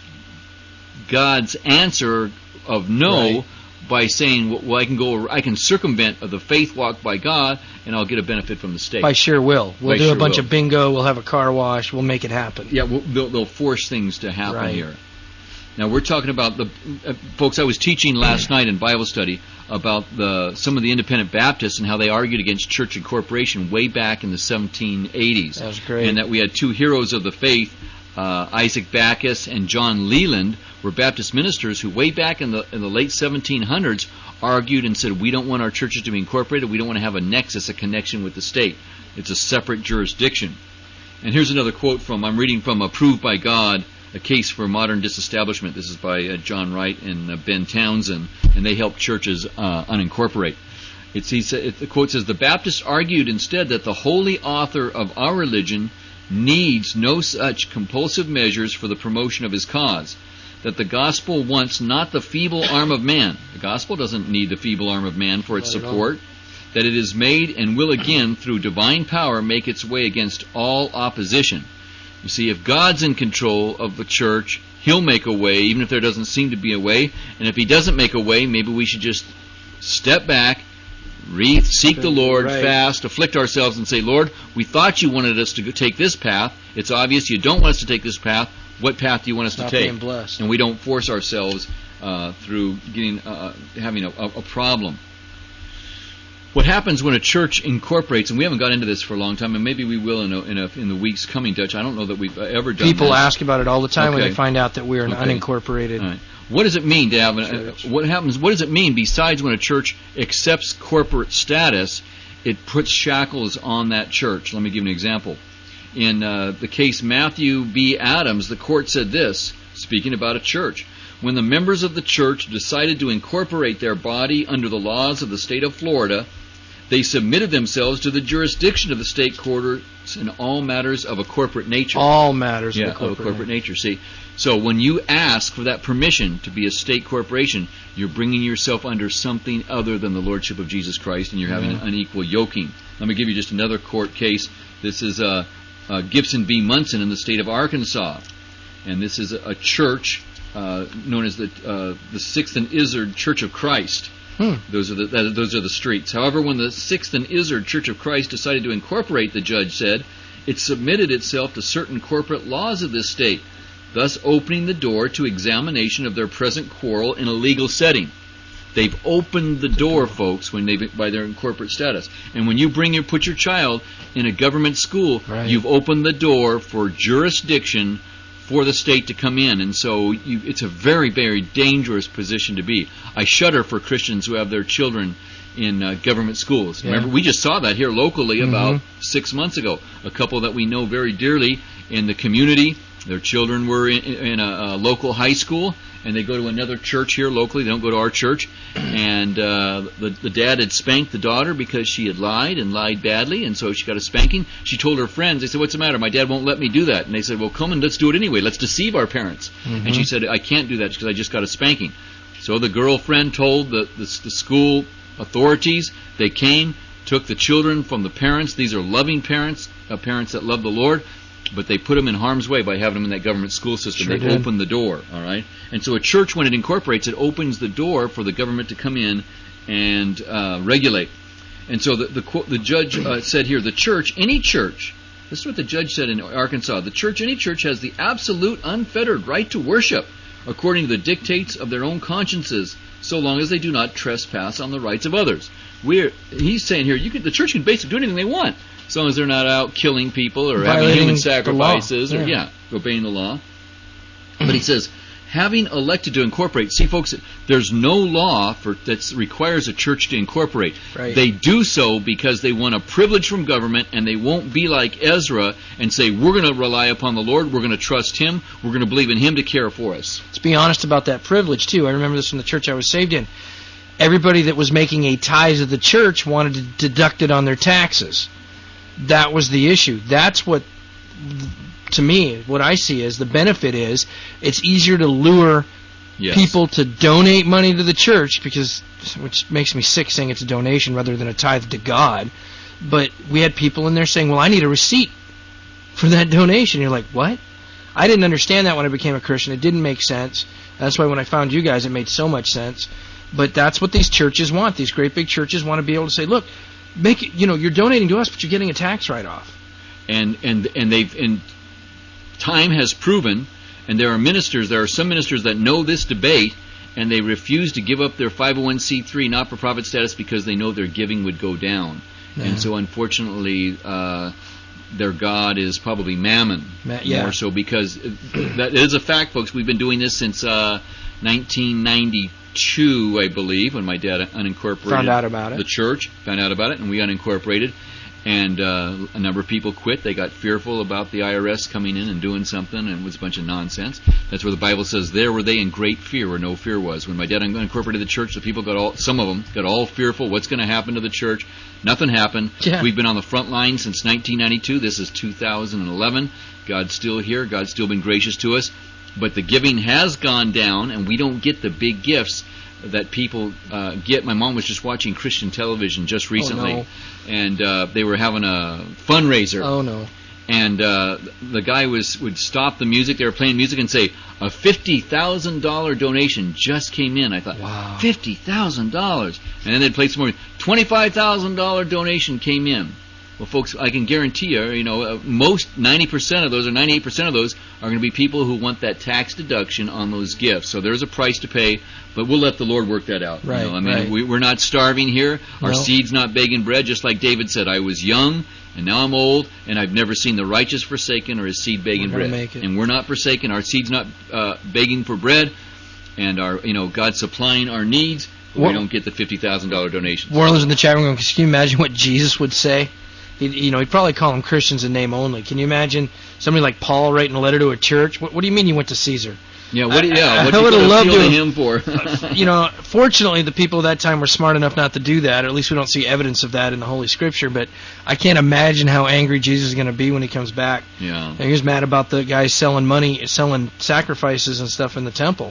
[SPEAKER 15] God's answer of no right. by saying, well, I can go, I can circumvent the faith walk by God, and I'll get a benefit from the state.
[SPEAKER 12] By sheer will. We'll
[SPEAKER 15] by
[SPEAKER 12] do a bunch
[SPEAKER 15] will.
[SPEAKER 12] of bingo, we'll have a car wash, we'll make it happen.
[SPEAKER 15] Yeah, we'll, they'll, they'll force things to happen
[SPEAKER 12] right.
[SPEAKER 15] here. Now, we're talking about the... Uh, folks, I was teaching last night in Bible study about the some of the independent Baptists and how they argued against church incorporation way back in the seventeen eighties.
[SPEAKER 12] That was great.
[SPEAKER 15] And that we had two heroes of the faith, uh, Isaac Backus and John Leland, were Baptist ministers who way back in the in the late seventeen hundreds argued and said, we don't want our churches to be incorporated, we don't want to have a nexus, a connection with the state. It's a separate jurisdiction. And here's another quote from, I'm reading from Approved by God, A Case for Modern Disestablishment. This is by uh, John Wright and uh, Ben Townsend, and they help churches uh, unincorporate. It's, he sa- it, the quote says, the Baptists argued instead that the holy author of our religion needs no such compulsive measures for the promotion of his cause, that the gospel wants not the feeble arm of man. The gospel doesn't need the feeble arm of man for its support. That it is made and will again, through divine power, make its way against all opposition. You see, if God's in control of the church, He'll make a way, even if there doesn't seem to be a way. And if He doesn't make a way, maybe we should just step back, re- seek the Lord,
[SPEAKER 12] right.
[SPEAKER 15] fast, afflict ourselves, and say, Lord, we thought You wanted us to go take this path. It's obvious You don't want us to take this path. what path do you want us
[SPEAKER 12] Not
[SPEAKER 15] to take?
[SPEAKER 12] being blessed.
[SPEAKER 15] And we don't force ourselves uh, through getting uh, having a, a problem. What happens when a church incorporates, and we haven't got into this for a long time, and maybe we will in, a, in, a, in the weeks coming, Dutch. I don't know that we've ever done
[SPEAKER 12] People
[SPEAKER 15] this.
[SPEAKER 12] ask about it all the time
[SPEAKER 15] okay.
[SPEAKER 12] when they find out that we're an
[SPEAKER 15] okay.
[SPEAKER 12] unincorporated.
[SPEAKER 15] All right. What does it mean to have an, uh, what happens? What does it mean besides when a church accepts corporate status? It puts shackles on that church. Let me give you an example. In uh, the case Matthew B. Adams, the court said this, speaking about a church. When the members of the church decided to incorporate their body under the laws of the state of Florida, they submitted themselves to the jurisdiction of the state courts in all matters of a corporate nature.
[SPEAKER 12] All matters
[SPEAKER 15] yeah,
[SPEAKER 12] of a corporate,
[SPEAKER 15] of a corporate nature. See, so when you ask for that permission to be a state corporation, you're bringing yourself under something other than the lordship of Jesus Christ, and you're having
[SPEAKER 12] Yeah.
[SPEAKER 15] an unequal yoking. Let me give you just another court case. This is uh, uh, Gibson v. Munson in the state of Arkansas, and this is a, a church uh, known as the uh, the Sixth and Izard Church of Christ.
[SPEAKER 12] Hmm.
[SPEAKER 15] Those are the that, those are the streets. However, when the Sixth and Izard Church of Christ decided to incorporate, the judge said, it submitted itself to certain corporate laws of this state, thus opening the door to examination of their present quarrel in a legal setting. They've opened the door, folks, when they by their corporate status. And when you bring your put your child in a government school,
[SPEAKER 12] right.
[SPEAKER 15] you've opened the door for jurisdiction for the state to come in, and so you, it's a very, very dangerous position to be. I shudder for Christians who have their children in uh, government schools.
[SPEAKER 12] Yeah.
[SPEAKER 15] Remember, we just saw that here locally
[SPEAKER 12] Mm-hmm.
[SPEAKER 15] about six months ago. A couple that we know very dearly in the community, their children were in, in a, a local high school, and they go to another church here locally. They don't go to our church. And uh, the, the dad had spanked the daughter because she had lied and lied badly, and so she got a spanking. She told her friends, they said, what's the matter? My dad won't let me do that. And they said, well, come and let's do it anyway. Let's deceive our parents.
[SPEAKER 12] Mm-hmm.
[SPEAKER 15] And she said, I can't do that because I just got a spanking. So the girlfriend told the, the, the school authorities. They came, took the children from the parents. These are loving parents, uh, parents that love the Lord. But they put them in harm's way by having them in that government school system.
[SPEAKER 12] Sure
[SPEAKER 15] they
[SPEAKER 12] did.
[SPEAKER 15] opened the door, all right? And so a church, when it incorporates, it opens the door for the government to come in and uh, regulate. And so the the, the judge uh, said here, the church, any church, this is what the judge said in Arkansas, the church, any church has the absolute unfettered right to worship according to the dictates of their own consciences, so long as they do not trespass on the rights of others. We're, he's saying here, you can, the church can basically do anything they want, as long as they're not out killing people or
[SPEAKER 12] Violating
[SPEAKER 15] having human
[SPEAKER 12] the
[SPEAKER 15] sacrifices
[SPEAKER 12] law.
[SPEAKER 15] or
[SPEAKER 12] Yeah.
[SPEAKER 15] yeah, obeying the law. But he says, having elected to incorporate, see folks, there's no law for that requires a church to incorporate.
[SPEAKER 12] Right.
[SPEAKER 15] They do so because they want a privilege from government, and they won't be like Ezra and say, we're going to rely upon the Lord, we're going to trust Him, we're going to believe in Him to care for us.
[SPEAKER 12] Let's be honest about that privilege, too. I remember this from the church I was saved in. Everybody that was making a tithe of the church wanted to deduct it on their taxes. That was the issue. That's what, to me, what I see as the benefit is, it's easier to lure
[SPEAKER 15] Yes.
[SPEAKER 12] people to donate money to the church, because, which makes me sick saying it's a donation rather than a tithe to God. But we had people in there saying, well, I need a receipt for that donation. You're like, what? I didn't understand that when I became a Christian. It didn't make sense. That's why when I found you guys, it made so much sense. But that's what these churches want. These great big churches want to be able to say, look, make it, you know, you're donating to us, but you're getting a tax write-off.
[SPEAKER 15] And and and they've and time has proven, and there are ministers, there are some ministers that know this debate, and they refuse to give up their five oh one c three not-for-profit status because they know their giving would go down.
[SPEAKER 12] Yeah.
[SPEAKER 15] And so, unfortunately, uh, their god is probably mammon,
[SPEAKER 12] Ma- yeah.
[SPEAKER 15] more so, because that is a fact, folks. We've been doing this since uh, nineteen ninety-two, I believe, when my dad unincorporated
[SPEAKER 12] Found out about it.
[SPEAKER 15] the church, found out about it, and we unincorporated. And uh, a number of people quit. They got fearful about the I R S coming in and doing something, and it was a bunch of nonsense. That's where the Bible says, there were they in great fear where no fear was. When my dad unincorporated the church, the people got all, some of them got all fearful. What's going to happen to the church? Nothing happened.
[SPEAKER 12] Yeah.
[SPEAKER 15] We've been on the front line since nineteen ninety-two. This is two thousand eleven. God's still here. God's still been gracious to us. But the giving has gone down, and we don't get the big gifts that people uh, get. My mom was just watching Christian television just recently,
[SPEAKER 12] Oh, no.
[SPEAKER 15] and uh, they were having a fundraiser.
[SPEAKER 12] Oh, no.
[SPEAKER 15] And uh, the guy was would stop the music. They were playing music and say, a fifty thousand dollars donation just came in. I thought,
[SPEAKER 12] wow.
[SPEAKER 15] fifty thousand dollars. And then they'd play some more. twenty-five thousand dollars donation came in. Well, folks, I can guarantee you, you know, uh, most ninety percent of those or ninety-eight percent of those are going to be people who want that tax deduction on those gifts. So there's a price to pay, but we'll let the Lord work that out.
[SPEAKER 12] Right,
[SPEAKER 15] you know? I mean,
[SPEAKER 12] right.
[SPEAKER 15] we, we're not starving here. Our
[SPEAKER 12] No.
[SPEAKER 15] seed's not begging bread, just like David said, I was young, and now I'm old, and I've never seen the righteous forsaken or his seed begging
[SPEAKER 12] We're gonna
[SPEAKER 15] bread.
[SPEAKER 12] make it.
[SPEAKER 15] And we're not forsaken. Our seed's not uh, begging for bread, and our, you know, God's supplying our needs, but
[SPEAKER 12] What-
[SPEAKER 15] we don't get the fifty thousand dollars donations.
[SPEAKER 12] Warlers in the chat room, can you imagine what Jesus would say? He'd, you know, he'd probably call them Christians in name only. Can you imagine somebody like Paul writing a letter to a church? What, what do you mean you went to Caesar?
[SPEAKER 15] Yeah, what? Do, yeah,
[SPEAKER 12] I,
[SPEAKER 15] what
[SPEAKER 12] I
[SPEAKER 15] you
[SPEAKER 12] would
[SPEAKER 15] gonna
[SPEAKER 12] have loved
[SPEAKER 15] appeal
[SPEAKER 12] to
[SPEAKER 15] to him for?
[SPEAKER 12] You know, fortunately, the people of that time were smart enough not to do that, or at least we don't see evidence of that in the Holy Scripture, but I can't imagine how angry Jesus is going to be when he comes back.
[SPEAKER 15] Yeah.
[SPEAKER 12] And he was mad about the guys selling money, selling sacrifices and stuff in the temple.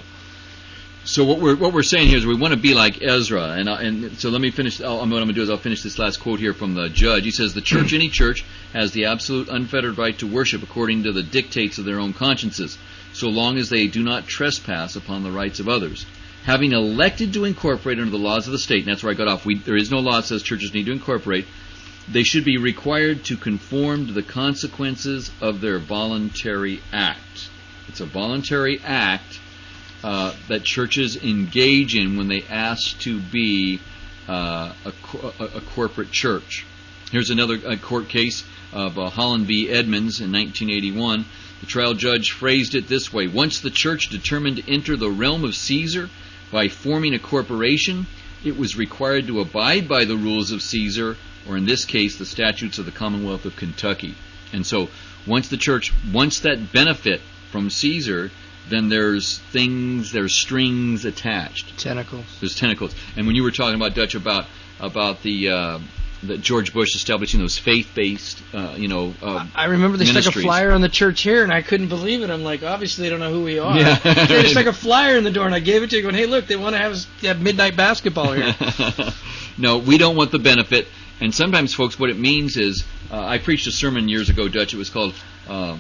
[SPEAKER 15] So what we're what we're saying here is we want to be like Ezra, and uh, and so let me finish. I'll, what I'm going to do is I'll finish this last quote here from the judge. He says, "The church, any church, has the absolute unfettered right to worship according to the dictates of their own consciences, so long as they do not trespass upon the rights of others. Having elected to incorporate under the laws of the state," and that's where I got off. We, there is no law that says churches need to incorporate. They should be required to conform to the consequences of their voluntary act. It's a voluntary act Uh, that churches engage in when they ask to be uh, a, a, a corporate church. Here's another uh, court case of uh, Holland v. Edmonds in nineteen eighty-one. The trial judge phrased it this way: once the church determined to enter the realm of Caesar by forming a corporation, it was required to abide by the rules of Caesar, or in this case, the statutes of the Commonwealth of Kentucky. And so once the church wants that benefit from Caesar, then there's things, there's strings attached.
[SPEAKER 12] Tentacles.
[SPEAKER 15] There's tentacles. And when you were talking about, Dutch, about about the uh, that George Bush establishing those faith-based, uh, you know, uh,
[SPEAKER 12] I remember they stuck a
[SPEAKER 15] ministries.
[SPEAKER 12] flyer on the church here, and I couldn't believe it. I'm like, obviously they don't know who we are.
[SPEAKER 15] Yeah.
[SPEAKER 12] They stuck a flyer in the door, and I gave it to you, going, hey, look, they want to have, us have midnight basketball here.
[SPEAKER 15] No, we don't want the benefit. And sometimes, folks, what it means is, uh, I preached a sermon years ago, Dutch. It was called, uh,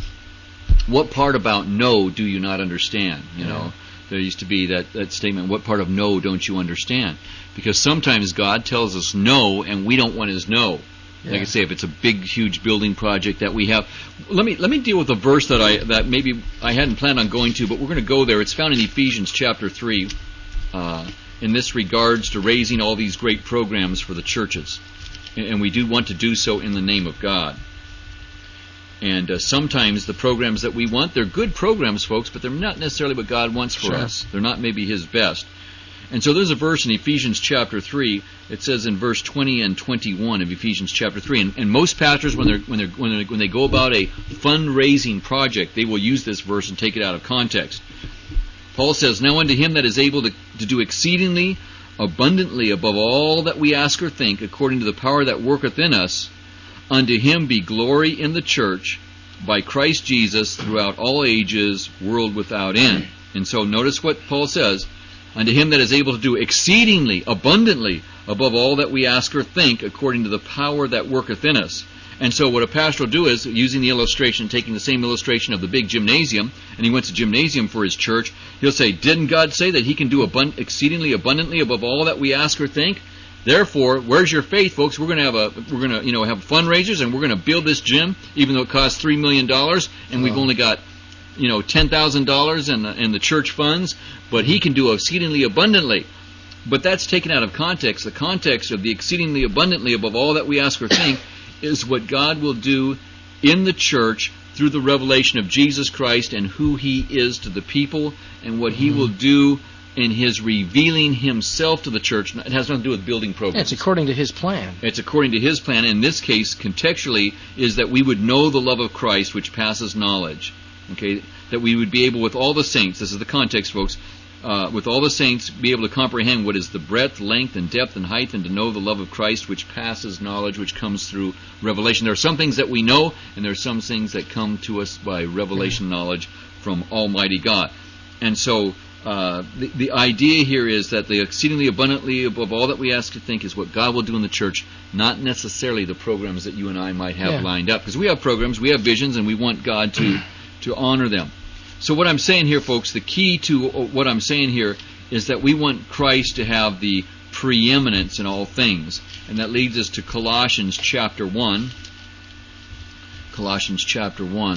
[SPEAKER 15] "What part about no do you not understand?" You know, there used to be that, that statement, "What part of no don't you understand?" Because sometimes God tells us no, and we don't want His no.
[SPEAKER 12] Yeah.
[SPEAKER 15] Like I say, if it's a big, huge building project that we have, let me let me deal with a verse that I that maybe I hadn't planned on going to, but we're going to go there. It's found in Ephesians chapter three. Uh, in this regards to raising all these great programs for the churches, and, and we do want to do so in the name of God. And uh, sometimes the programs that we want, they're good programs, folks, but they're not necessarily what God wants for
[SPEAKER 12] Sure.
[SPEAKER 15] us. They're not maybe His best. And so there's a verse in Ephesians chapter three. It says in verse twenty and twenty-one of Ephesians chapter three. And, and most pastors, when they're when they're when they when they go about a fundraising project, they will use this verse and take it out of context. Paul says, "Now unto Him that is able to, to do exceedingly abundantly above all that we ask or think, according to the power that worketh in us, unto Him be glory in the church by Christ Jesus throughout all ages, world without end." And so notice what Paul says: "Unto Him that is able to do exceedingly abundantly above all that we ask or think, according to the power that worketh in us." And so what a pastor will do is, using the illustration, taking the same illustration of the big gymnasium, and he wants a gymnasium for his church, he'll say, "Didn't God say that He can do abund- exceedingly abundantly above all that we ask or think? Therefore, where's your faith, folks? We're going to have a we're going to you know have fundraisers, and we're going to build this gym, even though it costs three million dollars, and we've only got you know ten thousand dollars in the in the church funds, but He can do exceedingly abundantly." But that's taken out of context. The context of the exceedingly abundantly above all that we ask or think is what God will do in the church through the revelation of Jesus Christ and who He is to the people, and what He will do in His revealing Himself to the church. It has nothing to do with building programs.
[SPEAKER 12] Yeah, it's according to His plan.
[SPEAKER 15] It's according to His plan. In this case, contextually, is that we would know the love of Christ, which passes knowledge. Okay, that we would be able, with all the saints, this is the context, folks, uh, with all the saints, be able to comprehend what is the breadth, length, and depth, and height, and to know the love of Christ, which passes knowledge, which comes through revelation. There are some things that we know, and there are some things that come to us by revelation yeah. knowledge from Almighty God. And so uh, the, the idea here is that the exceedingly abundantly above all that we ask to think is what God will do in the church, not necessarily the programs that you and I might have
[SPEAKER 12] yeah.
[SPEAKER 15] lined up. Because we have programs, we have visions, and we want God to, to honor them. So what I'm saying here, folks, the key to what I'm saying here is that we want Christ to have the preeminence in all things. And that leads us to Colossians chapter one. Colossians chapter one.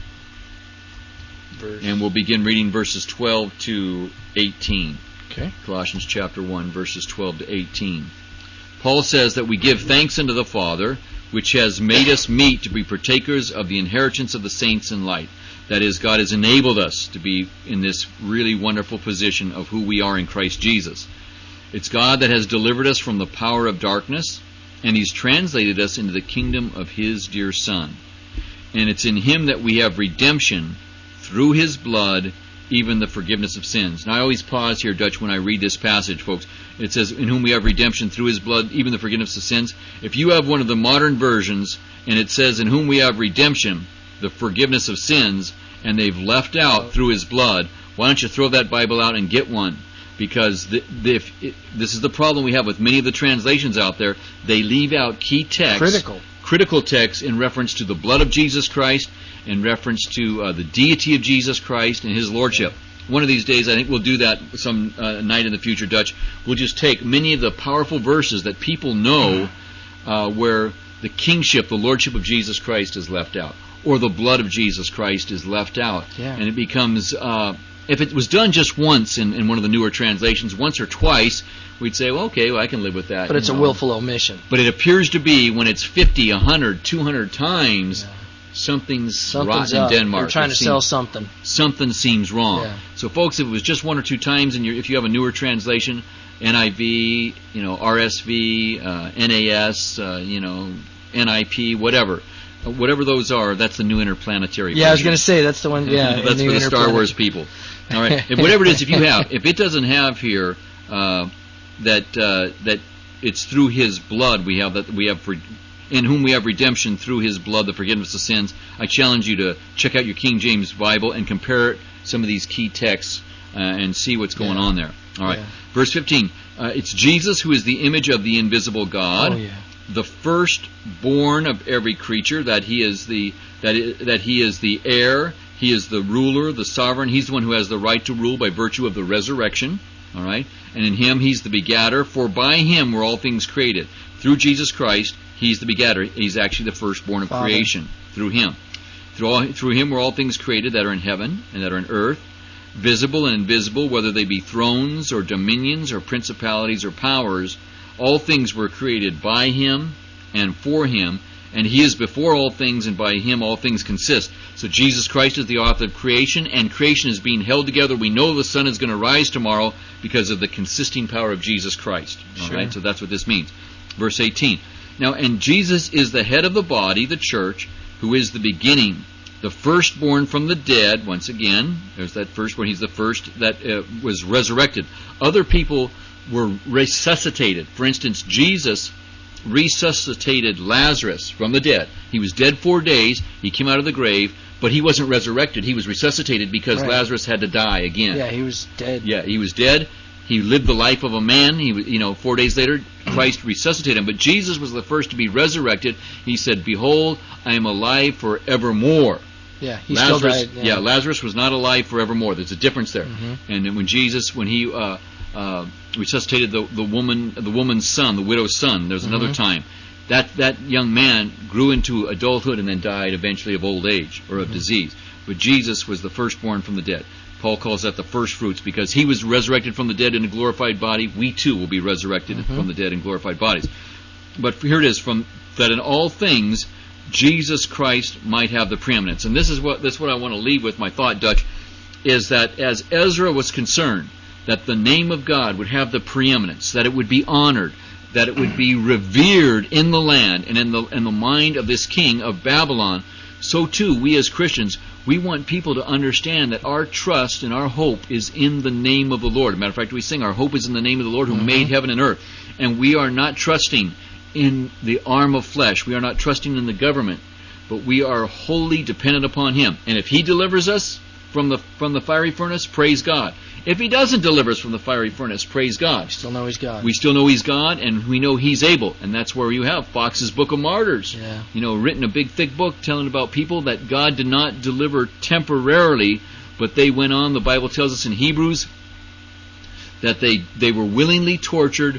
[SPEAKER 15] Verse. And we'll begin reading verses twelve to eighteen.
[SPEAKER 12] Okay.
[SPEAKER 15] Colossians chapter one, verses twelve to eighteen. Paul says that we give thanks unto the Father, which has made us meet to be partakers of the inheritance of the saints in light. That is, God has enabled us to be in this really wonderful position of who we are in Christ Jesus. It's God that has delivered us from the power of darkness, and He's translated us into the kingdom of His dear Son. And it's in Him that we have redemption through His blood, even the forgiveness of sins. Now, I always pause here, Dutch, when I read this passage, folks. It says, in whom we have redemption through His blood, even the forgiveness of sins. If you have one of the modern versions, and it says, in whom we have redemption, the forgiveness of sins, and they've left out through His blood, why don't you throw that Bible out and get one? Because the, the, if it, this is the problem we have with many of the translations out there. They leave out key texts.
[SPEAKER 12] Critical.
[SPEAKER 15] Critical texts in reference to the blood of Jesus Christ, in reference to uh, the deity of Jesus Christ and His lordship. One of these days, I think we'll do that some uh, night in the future, Dutch. We'll just take many of the powerful verses that people know uh, where the kingship, the lordship of Jesus Christ is left out, or the blood of Jesus Christ is left out.
[SPEAKER 12] Yeah.
[SPEAKER 15] And it becomes, uh, if it was done just once in, in one of the newer translations, once or twice, we'd say, well, okay, well, I can live with that.
[SPEAKER 12] But it's
[SPEAKER 15] know.
[SPEAKER 12] a willful omission.
[SPEAKER 15] But it appears to be when it's fifty, one hundred, two hundred times, yeah. something's,
[SPEAKER 12] something's
[SPEAKER 15] rotten
[SPEAKER 12] up.
[SPEAKER 15] in Denmark.
[SPEAKER 12] They're trying to
[SPEAKER 15] seems,
[SPEAKER 12] sell something.
[SPEAKER 15] Something seems wrong.
[SPEAKER 12] Yeah.
[SPEAKER 15] So, folks, if it was just one or two times, and you're, if you have a newer translation, N I V, you know, R S V, uh, N A S, uh, you know, N I P, whatever. Whatever those are, that's the New Interplanetary
[SPEAKER 12] Yeah, version. I was going to say, that's the one, yeah.
[SPEAKER 15] That's for the Star Wars people. All right. If whatever it is, if you have, if it doesn't have here uh, that uh, that it's through His blood we have that we have for, in whom we have redemption through His blood, the forgiveness of sins, I challenge you to check out your King James Bible and compare some of these key texts uh, and see what's going
[SPEAKER 12] yeah.
[SPEAKER 15] on there. All right.
[SPEAKER 12] Yeah.
[SPEAKER 15] Verse fifteen. Uh, it's Jesus who is the image of the invisible God.
[SPEAKER 12] Oh, yeah.
[SPEAKER 15] The firstborn of every creature, that he is the that is, that he is the heir, he is the ruler, the sovereign. He's the one who has the right to rule by virtue of the resurrection. All right, and in Him He's the begatter. For by Him were all things created. Through Jesus Christ, He's the begatter. He's actually the firstborn of
[SPEAKER 12] Father.
[SPEAKER 15] creation. Through Him, through all, through Him were all things created that are in heaven and that are in earth, visible and invisible, whether they be thrones or dominions or principalities or powers. All things were created by Him and for Him, and He is before all things, and by Him all things consist. So Jesus Christ is the author of creation, and creation is being held together. We know the sun is going to rise tomorrow because of the consisting power of Jesus Christ. All
[SPEAKER 12] sure.
[SPEAKER 15] right, so that's what this means. Verse eighteen. Now, and Jesus is the head of the body, the church, who is the beginning, the firstborn from the dead. Once again, there's that firstborn. He's the first that uh, was resurrected. Other people were resuscitated. For instance, Jesus resuscitated Lazarus from the dead. He was dead four days. He came out of the grave, but he wasn't resurrected. He was resuscitated because
[SPEAKER 12] right.
[SPEAKER 15] Lazarus had to die again.
[SPEAKER 12] Yeah, he was dead.
[SPEAKER 15] Yeah, he was dead. He lived the life of a man. He, you know, four days later, Christ resuscitated him. But Jesus was the first to be resurrected. He said, "Behold, I am alive forevermore."
[SPEAKER 12] Yeah, he
[SPEAKER 15] Lazarus,
[SPEAKER 12] still died. Yeah.
[SPEAKER 15] yeah, Lazarus was not alive forevermore. There's a difference there.
[SPEAKER 12] Mm-hmm.
[SPEAKER 15] And then when Jesus, when he uh, uh, resuscitated the the woman, the woman's son, the widow's son, there's another
[SPEAKER 12] mm-hmm.
[SPEAKER 15] time. That that young man grew into adulthood and then died eventually of old age or of mm-hmm. disease. But Jesus was the firstborn from the dead. Paul calls that the first fruits because he was resurrected from the dead in a glorified body. We too will be resurrected mm-hmm. from the dead in glorified bodies. But here it is, from that in all things Jesus Christ might have the preeminence. And this is what this is what I want to leave with, my thought, Dutch, is that as Ezra was concerned, that the name of God would have the preeminence, that it would be honored, that it would be revered in the land and in the in the mind of this king of Babylon, so too we as Christians, we want people to understand that our trust and our hope is in the name of the Lord. As a matter of fact, we sing, our hope is in the name of the Lord who mm-hmm. made heaven and earth. And we are not trusting in the arm of flesh. We are not trusting in the government, but we are wholly dependent upon Him. And if He delivers us from the from the fiery furnace, praise God. If He doesn't deliver us from the fiery furnace, praise God.
[SPEAKER 12] We still know He's God.
[SPEAKER 15] We still know He's God, and we know He's able. And that's where you have Fox's Book of Martyrs.
[SPEAKER 12] Yeah.
[SPEAKER 15] You know, written a big, thick book telling about people that God did not deliver temporarily, but they went on. The Bible tells us in Hebrews that they, they were willingly tortured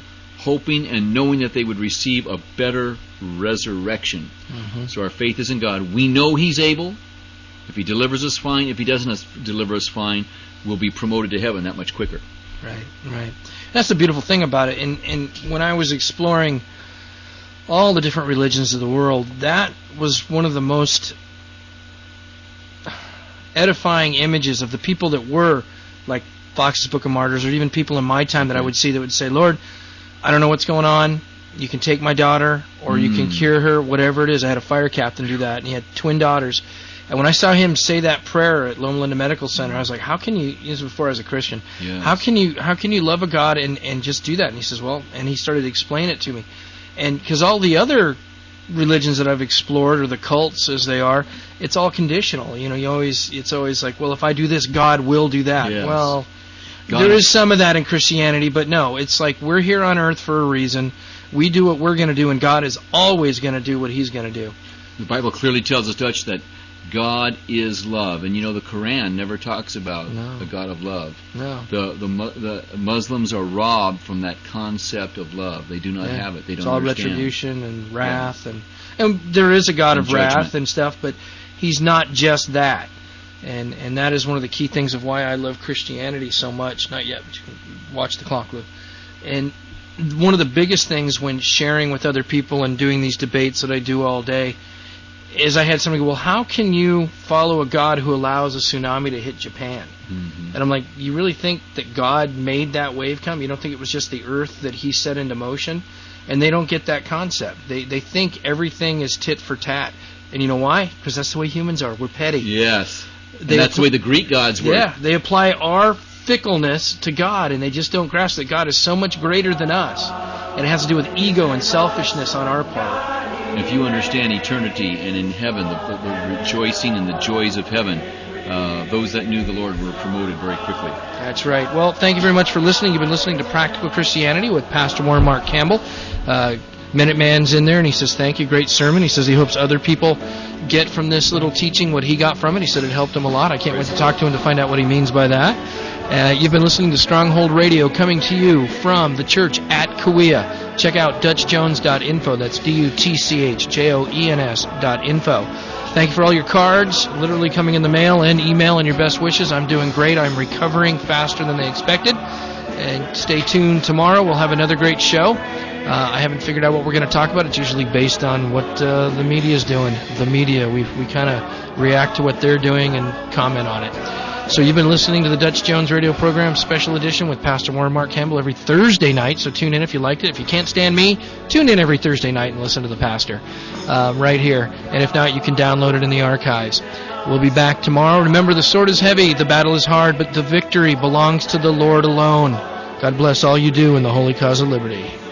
[SPEAKER 15] hoping and knowing that they would receive a better resurrection.
[SPEAKER 12] Mm-hmm.
[SPEAKER 15] So our faith is in God. We know He's able. If He delivers us, fine. If He doesn't deliver us, fine. We'll be promoted to heaven that much quicker.
[SPEAKER 12] Right, right. That's the beautiful thing about it. And, and when I was exploring all the different religions of the world, that was one of the most edifying images of the people that were like Fox's Book of Martyrs, or even people in my time that I would see that would say, Lord, I don't know what's going on. You can take my daughter, or mm. you can cure her, whatever it is. I had a fire captain do that, and he had twin daughters. And when I saw him say that prayer at Loma Linda Medical Center, I was like, how can you, this was before I was a Christian,
[SPEAKER 15] yes.
[SPEAKER 12] how can you how can you love a God and, and just do that? And he says, well, and he started to explain it to me. And because all the other religions that I've explored, or the cults as they are, it's all conditional. You know, you always it's always like, well, if I do this, God will do that.
[SPEAKER 15] Yes.
[SPEAKER 12] Well,
[SPEAKER 15] God
[SPEAKER 12] there
[SPEAKER 15] is
[SPEAKER 12] is some of that in Christianity, but no, it's like we're here on earth for a reason. We do what we're going to do, and God is always going to do what He's going to do.
[SPEAKER 15] The Bible clearly tells us, Dutch, that God is love, and you know the Quran never talks about
[SPEAKER 12] no.
[SPEAKER 15] the God of love.
[SPEAKER 12] No.
[SPEAKER 15] The the the Muslims are robbed from that concept of love. They do not
[SPEAKER 12] yeah.
[SPEAKER 15] have it. They don't
[SPEAKER 12] it's all
[SPEAKER 15] understand.
[SPEAKER 12] retribution and wrath,
[SPEAKER 15] yeah.
[SPEAKER 12] and and there is a God
[SPEAKER 15] and
[SPEAKER 12] of
[SPEAKER 15] judgment.
[SPEAKER 12] wrath and stuff, but He's not just that. And and that is one of the key things of why I love Christianity so much. Not yet, but you can watch the clock, Lou. And one of the biggest things when sharing with other people and doing these debates that I do all day is I had somebody go, well, how can you follow a God who allows a tsunami to hit Japan?
[SPEAKER 15] Mm-hmm.
[SPEAKER 12] And I'm like, you really think that God made that wave come? You don't think it was just the earth that He set into motion? And they don't get that concept. They they think everything is tit for tat. And you know why? Because that's the way humans are. We're petty.
[SPEAKER 15] Yes. And
[SPEAKER 12] They
[SPEAKER 15] that's
[SPEAKER 12] appl-
[SPEAKER 15] the way the Greek gods were.
[SPEAKER 12] Yeah, they apply our fickleness to God, and they just don't grasp that God is so much greater than us. And it has to do with ego and selfishness on our part.
[SPEAKER 15] If you understand eternity and in heaven, the, the, the rejoicing and the joys of heaven, uh, those that knew the Lord were promoted very quickly.
[SPEAKER 12] That's right. Well, thank you very much for listening. You've been listening to Practical Christianity with Pastor Warren Mark Campbell. Uh, Minuteman's in there, and he says, thank you, great sermon. He says he hopes other people get from this little teaching what he got from it. He said it helped him a lot. I can't wait to talk to him to find out what he means by that. Uh, you've been listening to Stronghold Radio, coming to you from the church at Kauai. Check out Dutch Jones dot info. That's D U T C H J O E N S dot info. Thank you for all your cards, literally coming in the mail and email, and your best wishes. I'm doing great. I'm recovering faster than they expected. And stay tuned tomorrow. We'll have another great show. Uh, I haven't figured out what we're going to talk about. It's usually based on what uh, the media is doing. The media, we we kind of react to what they're doing and comment on it. So you've been listening to the Dutch Jones Radio Program Special Edition with Pastor Warren Mark Campbell every Thursday night. So tune in if you liked it. If you can't stand me, tune in every Thursday night and listen to the pastor uh, right here. And if not, you can download it in the archives. We'll be back tomorrow. Remember, the sword is heavy, the battle is hard, but the victory belongs to the Lord alone. God bless all you do in the holy cause of liberty.